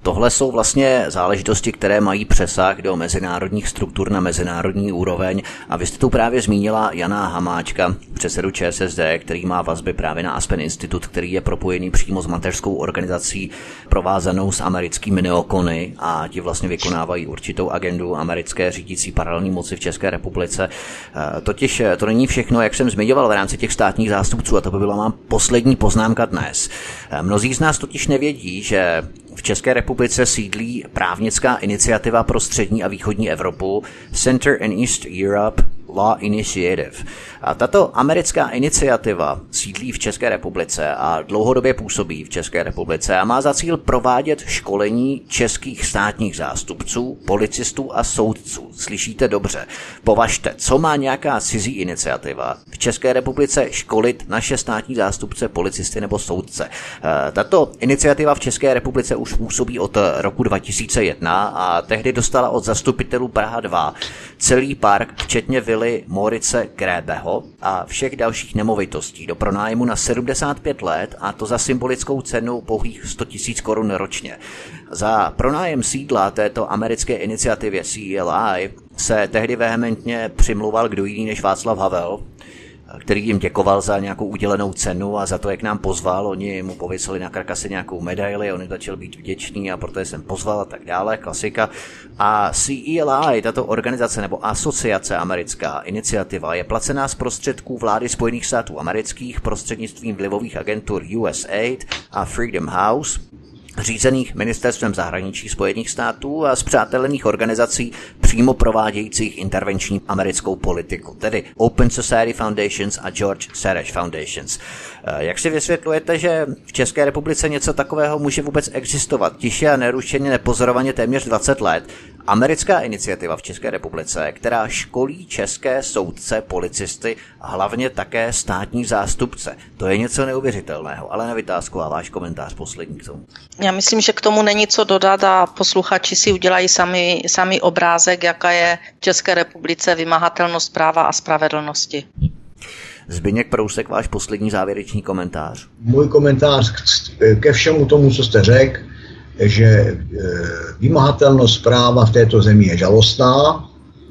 Speaker 1: Tohle jsou vlastně záležitosti, které mají přesah do mezinárodních struktur na mezinárodní úroveň a vy jste tu právě zmínila Jana Hamáčka, předsedu ČSSD, který má vazby právě na Aspen Institut, který je propojený přímo s mateřskou organizací provázanou s americkými neokony a ti vlastně vykonávají určitou agendu americké řídící paralelní moci v České republice. Totiž to není všechno, jak jsem zmiňoval v rámci těch státních zástupců, a to by byla má poslední poznámka dnes. Mnozí z nás totiž nevědí, že v České republice sídlí právnická iniciativa pro střední a východní Evropu Center in East Europe Law Initiative. A tato americká iniciativa sídlí v České republice a dlouhodobě působí v České republice a má za cíl provádět školení českých státních zástupců, policistů a soudců. Slyšíte dobře. Považte, co má nějaká cizí iniciativa v České republice školit naše státní zástupce, policisty nebo soudce. Tato iniciativa v České republice už působí od roku dva tisíce jedna a tehdy dostala od zastupitelů Praha dva celý park, včetně vily Moritze Grébeho a všech dalších nemovitostí do pronájmu na sedmdesát pět let, a to za symbolickou cenu pouhých sto tisíc korun ročně. Za pronájem sídla této americké iniciativě C L I se tehdy vehementně přimlouval kdo jiný než Václav Havel, který jim děkoval za nějakou udělenou cenu a za to, jak nám pozval. Oni mu pověsili na karkasy nějakou medaili, on začal být vděčný a proto jsem pozval a tak dále, klasika. A C E L I, tato organizace nebo asociace americká iniciativa, je placená z prostředků vlády Spojených států amerických prostřednictvím vlivových agentur U S A I D a Freedom House, řízených ministerstvem zahraničí Spojených států a spřátelených organizací přímo provádějících intervenční americkou politiku, tedy Open Society Foundations a George Soros Foundations. Jak si vysvětlujete, že v České republice něco takového může vůbec existovat? Tiše a nerušeně, nepozorovaně téměř dvacet let. Americká iniciativa v České republice, která školí české soudce, policisty a hlavně také státní zástupce. To je něco neuvěřitelného, ale na Vytázku a váš komentář poslední k tomu.
Speaker 2: Já myslím, že k tomu není co dodat a posluchači si udělají sami, sami obrázek, jaká je v České republice vymahatelnost práva a spravedlnosti.
Speaker 1: Zbyněk Prousek, váš poslední závěrečný komentář.
Speaker 3: Můj komentář ke všemu tomu, co jste řekl, že vymahatelnost práva v této zemi je žalostná.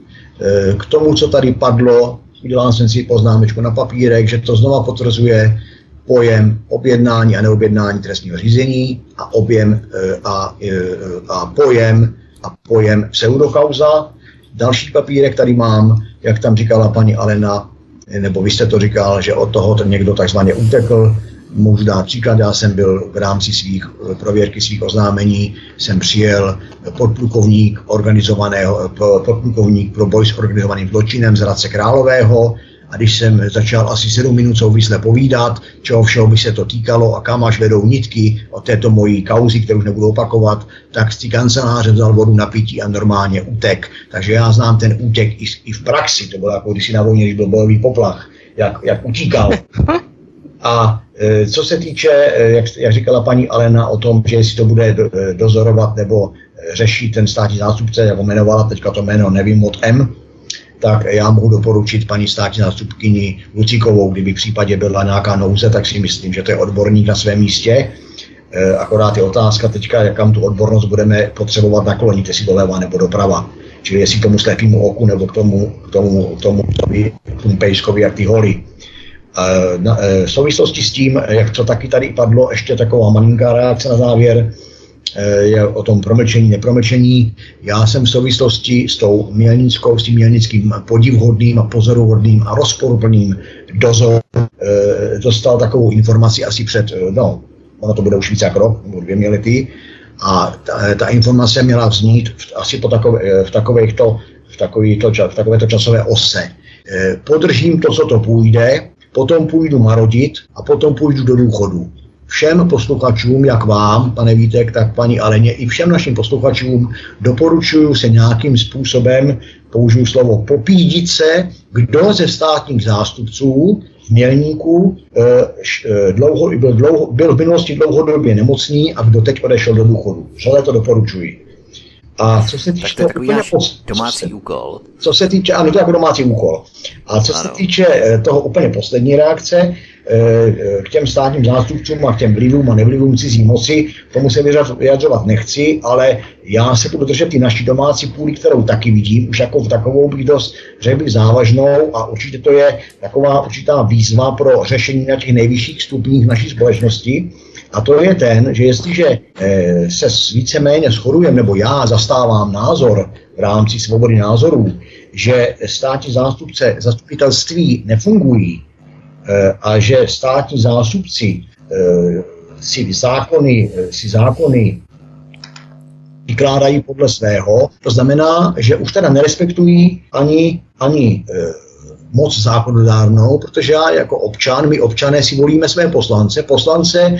Speaker 3: K tomu, co tady padlo, udělal jsem si poznámečku na papírek, že to znova potvrzuje pojem objednání a neobjednání trestního řízení a, objem, a, a pojem a pojem pseudokauza. Další papírek tady mám, jak tam říkala paní Alena, nebo vy jste to říkal, že od toho ten někdo takzvaně utekl. Můžu dát příklad, já jsem byl v rámci svých prověrky svých oznámení, jsem přijel podplukovník organizovaného, podplukovník pro boj s organizovaným zločinem z Hradce Králového, a když jsem začal asi sedm minut souvisle povídat, čeho všeho by se to týkalo a kam až vedou nitky od této mojí kauzy, kterou už nebudu opakovat, tak z té kanceláře vzal vodu na pití a normálně utek. Takže já znám ten útěk i, i v praxi, to bylo jako když si na vojně, když byl bojový poplach, jak, jak utíkal. A e, co se týče, e, jak, jak říkala paní Alena o tom, že jestli to bude do, e, dozorovat nebo e, řešit ten státní zástupce, jak ho jmenovala, teďka to jméno nevím od M, tak já mohu doporučit paní státní zástupkyni Lucíkovou, kdyby v případě byla nějaká nouze, tak si myslím, že to je odborník na svém místě. E, akorát je otázka teďka, jak kam tu odbornost budeme potřebovat naklonit, jestli doleva nebo doprava. Čili jestli k tomu slepému oku nebo k tomu, k tomu, k tomu, k tomu pejskovi, jak ty holy. V souvislosti s tím, jak to taky tady padlo, ještě taková malinká reakce na závěr, je o tom promlčení, nepromlčení. Já jsem v souvislosti s tou mělnickou, s tím mělnickým podivhodným a pozoruhodným a rozporuplným dozorem dostal takovou informaci asi před, no, ono to bude už více jak rok, nebo dvěmi lety, a ta, ta informace měla vznít v, asi po takové, v takovéto, v takovéto, v takovéto časové ose. Podržím to, co to půjde, potom půjdu marodit a potom půjdu do důchodu. Všem posluchačům, jak vám, pane Vítek, tak paní Aleně, i všem našim posluchačům doporučuji se nějakým způsobem, použiju slovo, popídit se, kdo ze státních zástupců v Mělníku dlouho, byl, dlouho, byl v minulosti dlouhodobě nemocný a kdo teď odešel do důchodu. Vřele to doporučuji. A co se týče
Speaker 1: tak to je takový náš pos... domácí co se, úkol.
Speaker 3: Co se týče, ano, to je jako domácí úkol. A co se týče toho úplně poslední reakce, k těm státním zástupcům a k těm vlivům a nevlivům cizí moci, tomu se vyjadřovat nechci, ale já se budu držet i naší domácí půdy, kterou taky vidím, už jako v takovou bych dost, řekl bych, závažnou, a určitě to je taková určitá výzva pro řešení na těch nejvyšších stupních naší společnosti. A to je ten, že jestliže se víceméně shodujeme, nebo já zastávám názor v rámci svobody názorů, že státní zástupce, zastupitelství nefungují a že státní zástupci si zákony, si zákony vykládají podle svého, to znamená, že už teda nerespektují ani, ani moc zákonodárnou, protože já jako občan, my občané si volíme své poslance. Poslance,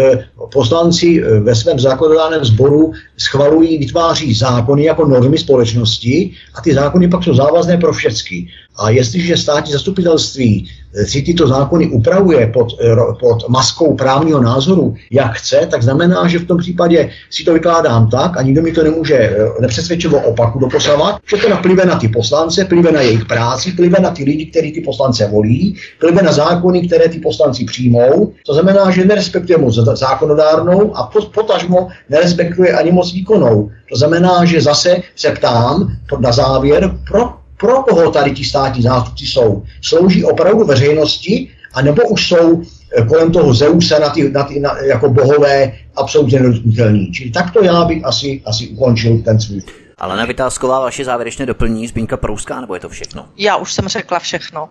Speaker 3: poslanci ve svém zákonodárném sboru schvalují, vytváří zákony jako normy společnosti a ty zákony pak jsou závazné pro všechny. A jestliže státní zastupitelství si tyto zákony upravuje pod, pod maskou právního názoru, jak chce, tak znamená, že v tom případě si to vykládám tak a nikdo mi to nemůže nepřesvědčivo opaku doposavat, že to plive na ty poslance, plive na jejich práci, plive na ty lidi, kteří ty poslance volí, plive na zákony, které ty poslanci přijmou. To znamená, že nerespektuje moc zákonodárnou a potažmo nerespektuje ani moc výkonnou. To znamená, že zase se ptám na závěr, pro Pro koho tady ti státní zástupci jsou? Slouží opravdu veřejnosti, anebo už jsou kolem toho Zeuse na ty, na ty, na, jako bohové absolutně nedotknutelní? Čili takto já bych asi, asi ukončil ten svůj.
Speaker 1: Alena Vytázková, vaše závěrečné doplní, Zbyňka Prouská, nebo je to všechno?
Speaker 2: Já už jsem řekla všechno.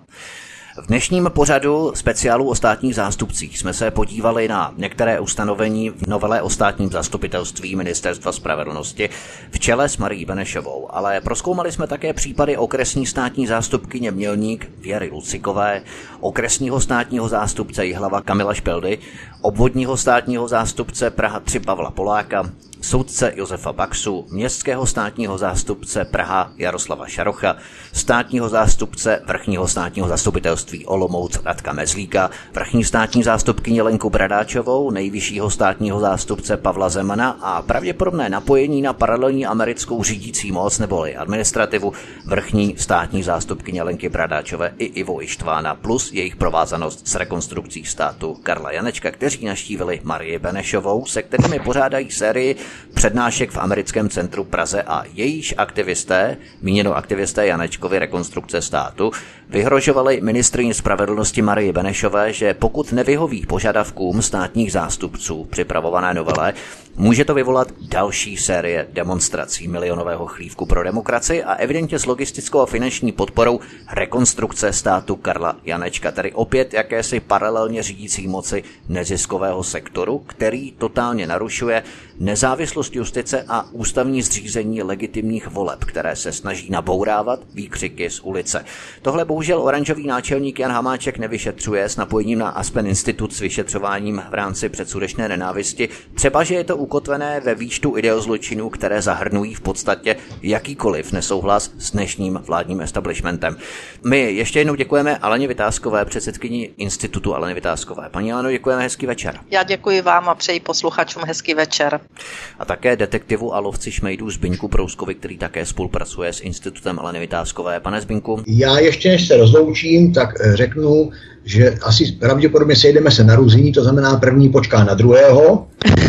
Speaker 1: V dnešním pořadu speciálu o státních zástupcích jsme se podívali na některé ustanovení v novele o státním zastupitelství Ministerstva spravedlnosti v čele s Marií Benešovou, ale prozkoumali jsme také případy okresní státní zástupkyně Mělník Věry Lucikové, okresního státního zástupce Jihlava Kamila Špeldy, obvodního státního zástupce Praha tři Pavla Poláka, soudce Josefa Baxu, městského státního zástupce Praha Jaroslava Šarocha, státního zástupce vrchního státního zastupitelství Olomouc Radka Mezlíka, vrchní státní zástupkyni Lenku Bradáčovou, nejvyššího státního zástupce Pavla Zemana a pravděpodobné napojení na paralelní americkou řídící moc neboli administrativu vrchní státní zástupkyně Lenky Bradáčové i Ivo Ištvána plus jejich provázanost s rekonstrukcí státu Karla Janečka, kteří navštívili Marii Benešovou, se kterými pořádají sérii přednášek v americkém centru Praze a jejíž aktivisté, míněno aktivisté Janečkovy rekonstrukce státu, vyhrožovali ministryni spravedlnosti Marii Benešové, že pokud nevyhoví požadavkům státních zástupců připravované novele, může to vyvolat další série demonstrací milionového chlívku pro demokracii a evidentně s logistickou a finanční podporou rekonstrukce státu Karla Janečka, tedy opět jakési paralelně řídící moci neziskového sektoru, který totálně narušuje nezávislost justice a ústavní zřízení legitimních voleb, které se snaží nabourávat výkřiky z ulice. Tohle bohužel oranžový náčelník Jan Hamáček nevyšetřuje s napojením na Aspen Institut s vyšetřováním v rámci předsudečné nenávisti. Třeba, že je to ukotvené ve výčtu ideozločinů, které zahrnují v podstatě jakýkoliv nesouhlas s dnešním vládním establishmentem. My ještě jednou děkujeme Aleně Vytázkové, předsedkyni Institutu Aleny Vytázkové. Paní Aleno, děkujeme, hezký večer.
Speaker 2: Já děkuji vám a přeji posluchačům hezký večer.
Speaker 1: A také detektivu a lovci šmejdů Zbyňku Prouskovi, který také spolupracuje s Institutem Aleny Vytázkové. Pane Zbyňku.
Speaker 3: Já ještě než se rozloučím, tak řeknu, že asi pravděpodobně sejdeme se na růzení, to znamená první počká na druhého.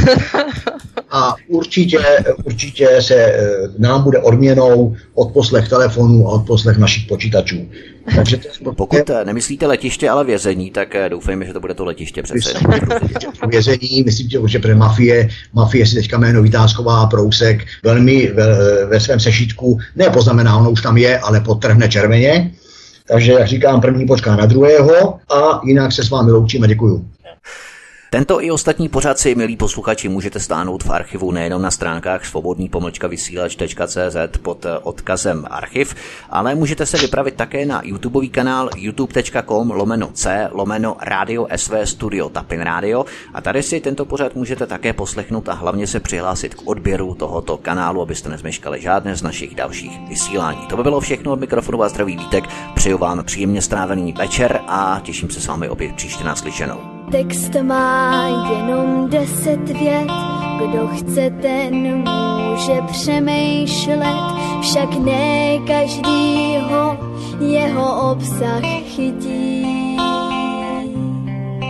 Speaker 3: A určitě, určitě se nám bude odměnou odposlech telefonů a odposlech našich počítačů. Takže
Speaker 1: to pokud nemyslíte letiště, ale vězení, tak doufejme, že to bude to letiště přece.
Speaker 3: Vězení, myslím, že pro mafie, mafie si teďka jméno Vytázková a Prousek velmi ve, ve svém sešítku, ne poznamená, ono už tam je, ale podtrhne červeně. Takže, jak říkám, první počká na druhého a jinak se s vámi loučíme. Děkuju.
Speaker 1: Tento i ostatní pořad si, milí posluchači, můžete stáhnout v archivu nejenom na stránkách svobodný pomlčka vysílač tečka cé zet pod odkazem archiv, ale můžete se vypravit také na YouTubeový kanál youtube tečka com lomeno c lomeno radio sv studio Tapin Radio a tady si tento pořad můžete také poslechnout a hlavně se přihlásit k odběru tohoto kanálu, abyste nezmeškali žádné z našich dalších vysílání. To by bylo všechno, od mikrofonu vás zdraví Vítek, přeju vám příjemně strávený večer a těším se s vámi opět příště naslyšenou.
Speaker 6: Text má jenom deset vět, kdo chce, ten může přemýšlet, však ne každýho jeho obsah chytí.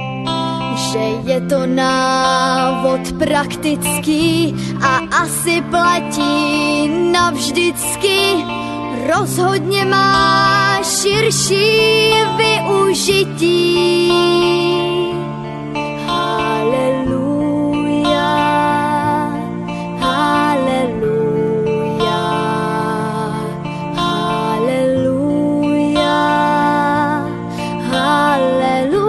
Speaker 6: to návod praktický a asi platí navždycky. Rozhodně má širší využití. Haleluja, haleluja, haleluja, haleluja.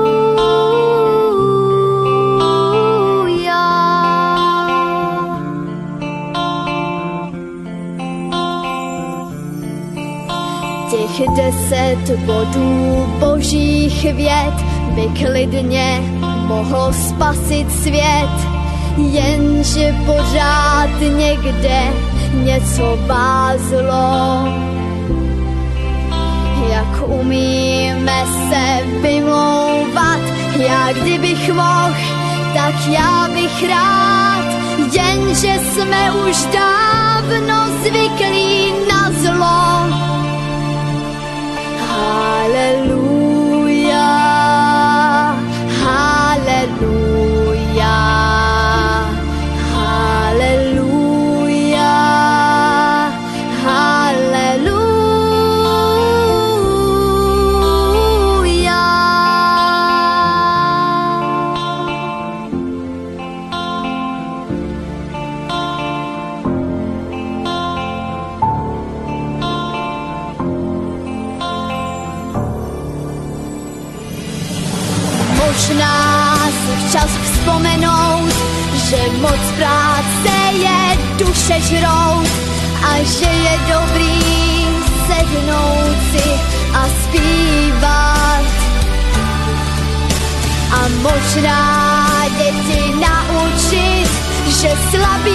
Speaker 6: Těch deset bodů božích vět by klidně mohlo spasit svět, jenže pořád někde něco vázlo. Jak umíme se vymlouvat, já kdybych mohl, tak já bych rád, jenže jsme už dávno zvyklí na zlo. Haleluja, haleluja, haleluja, haleluja. Možná si včas vzpomenout, že moc práce je duše žrout a že je dobrý sednout si a zpívat. A možná děti naučit, že slabý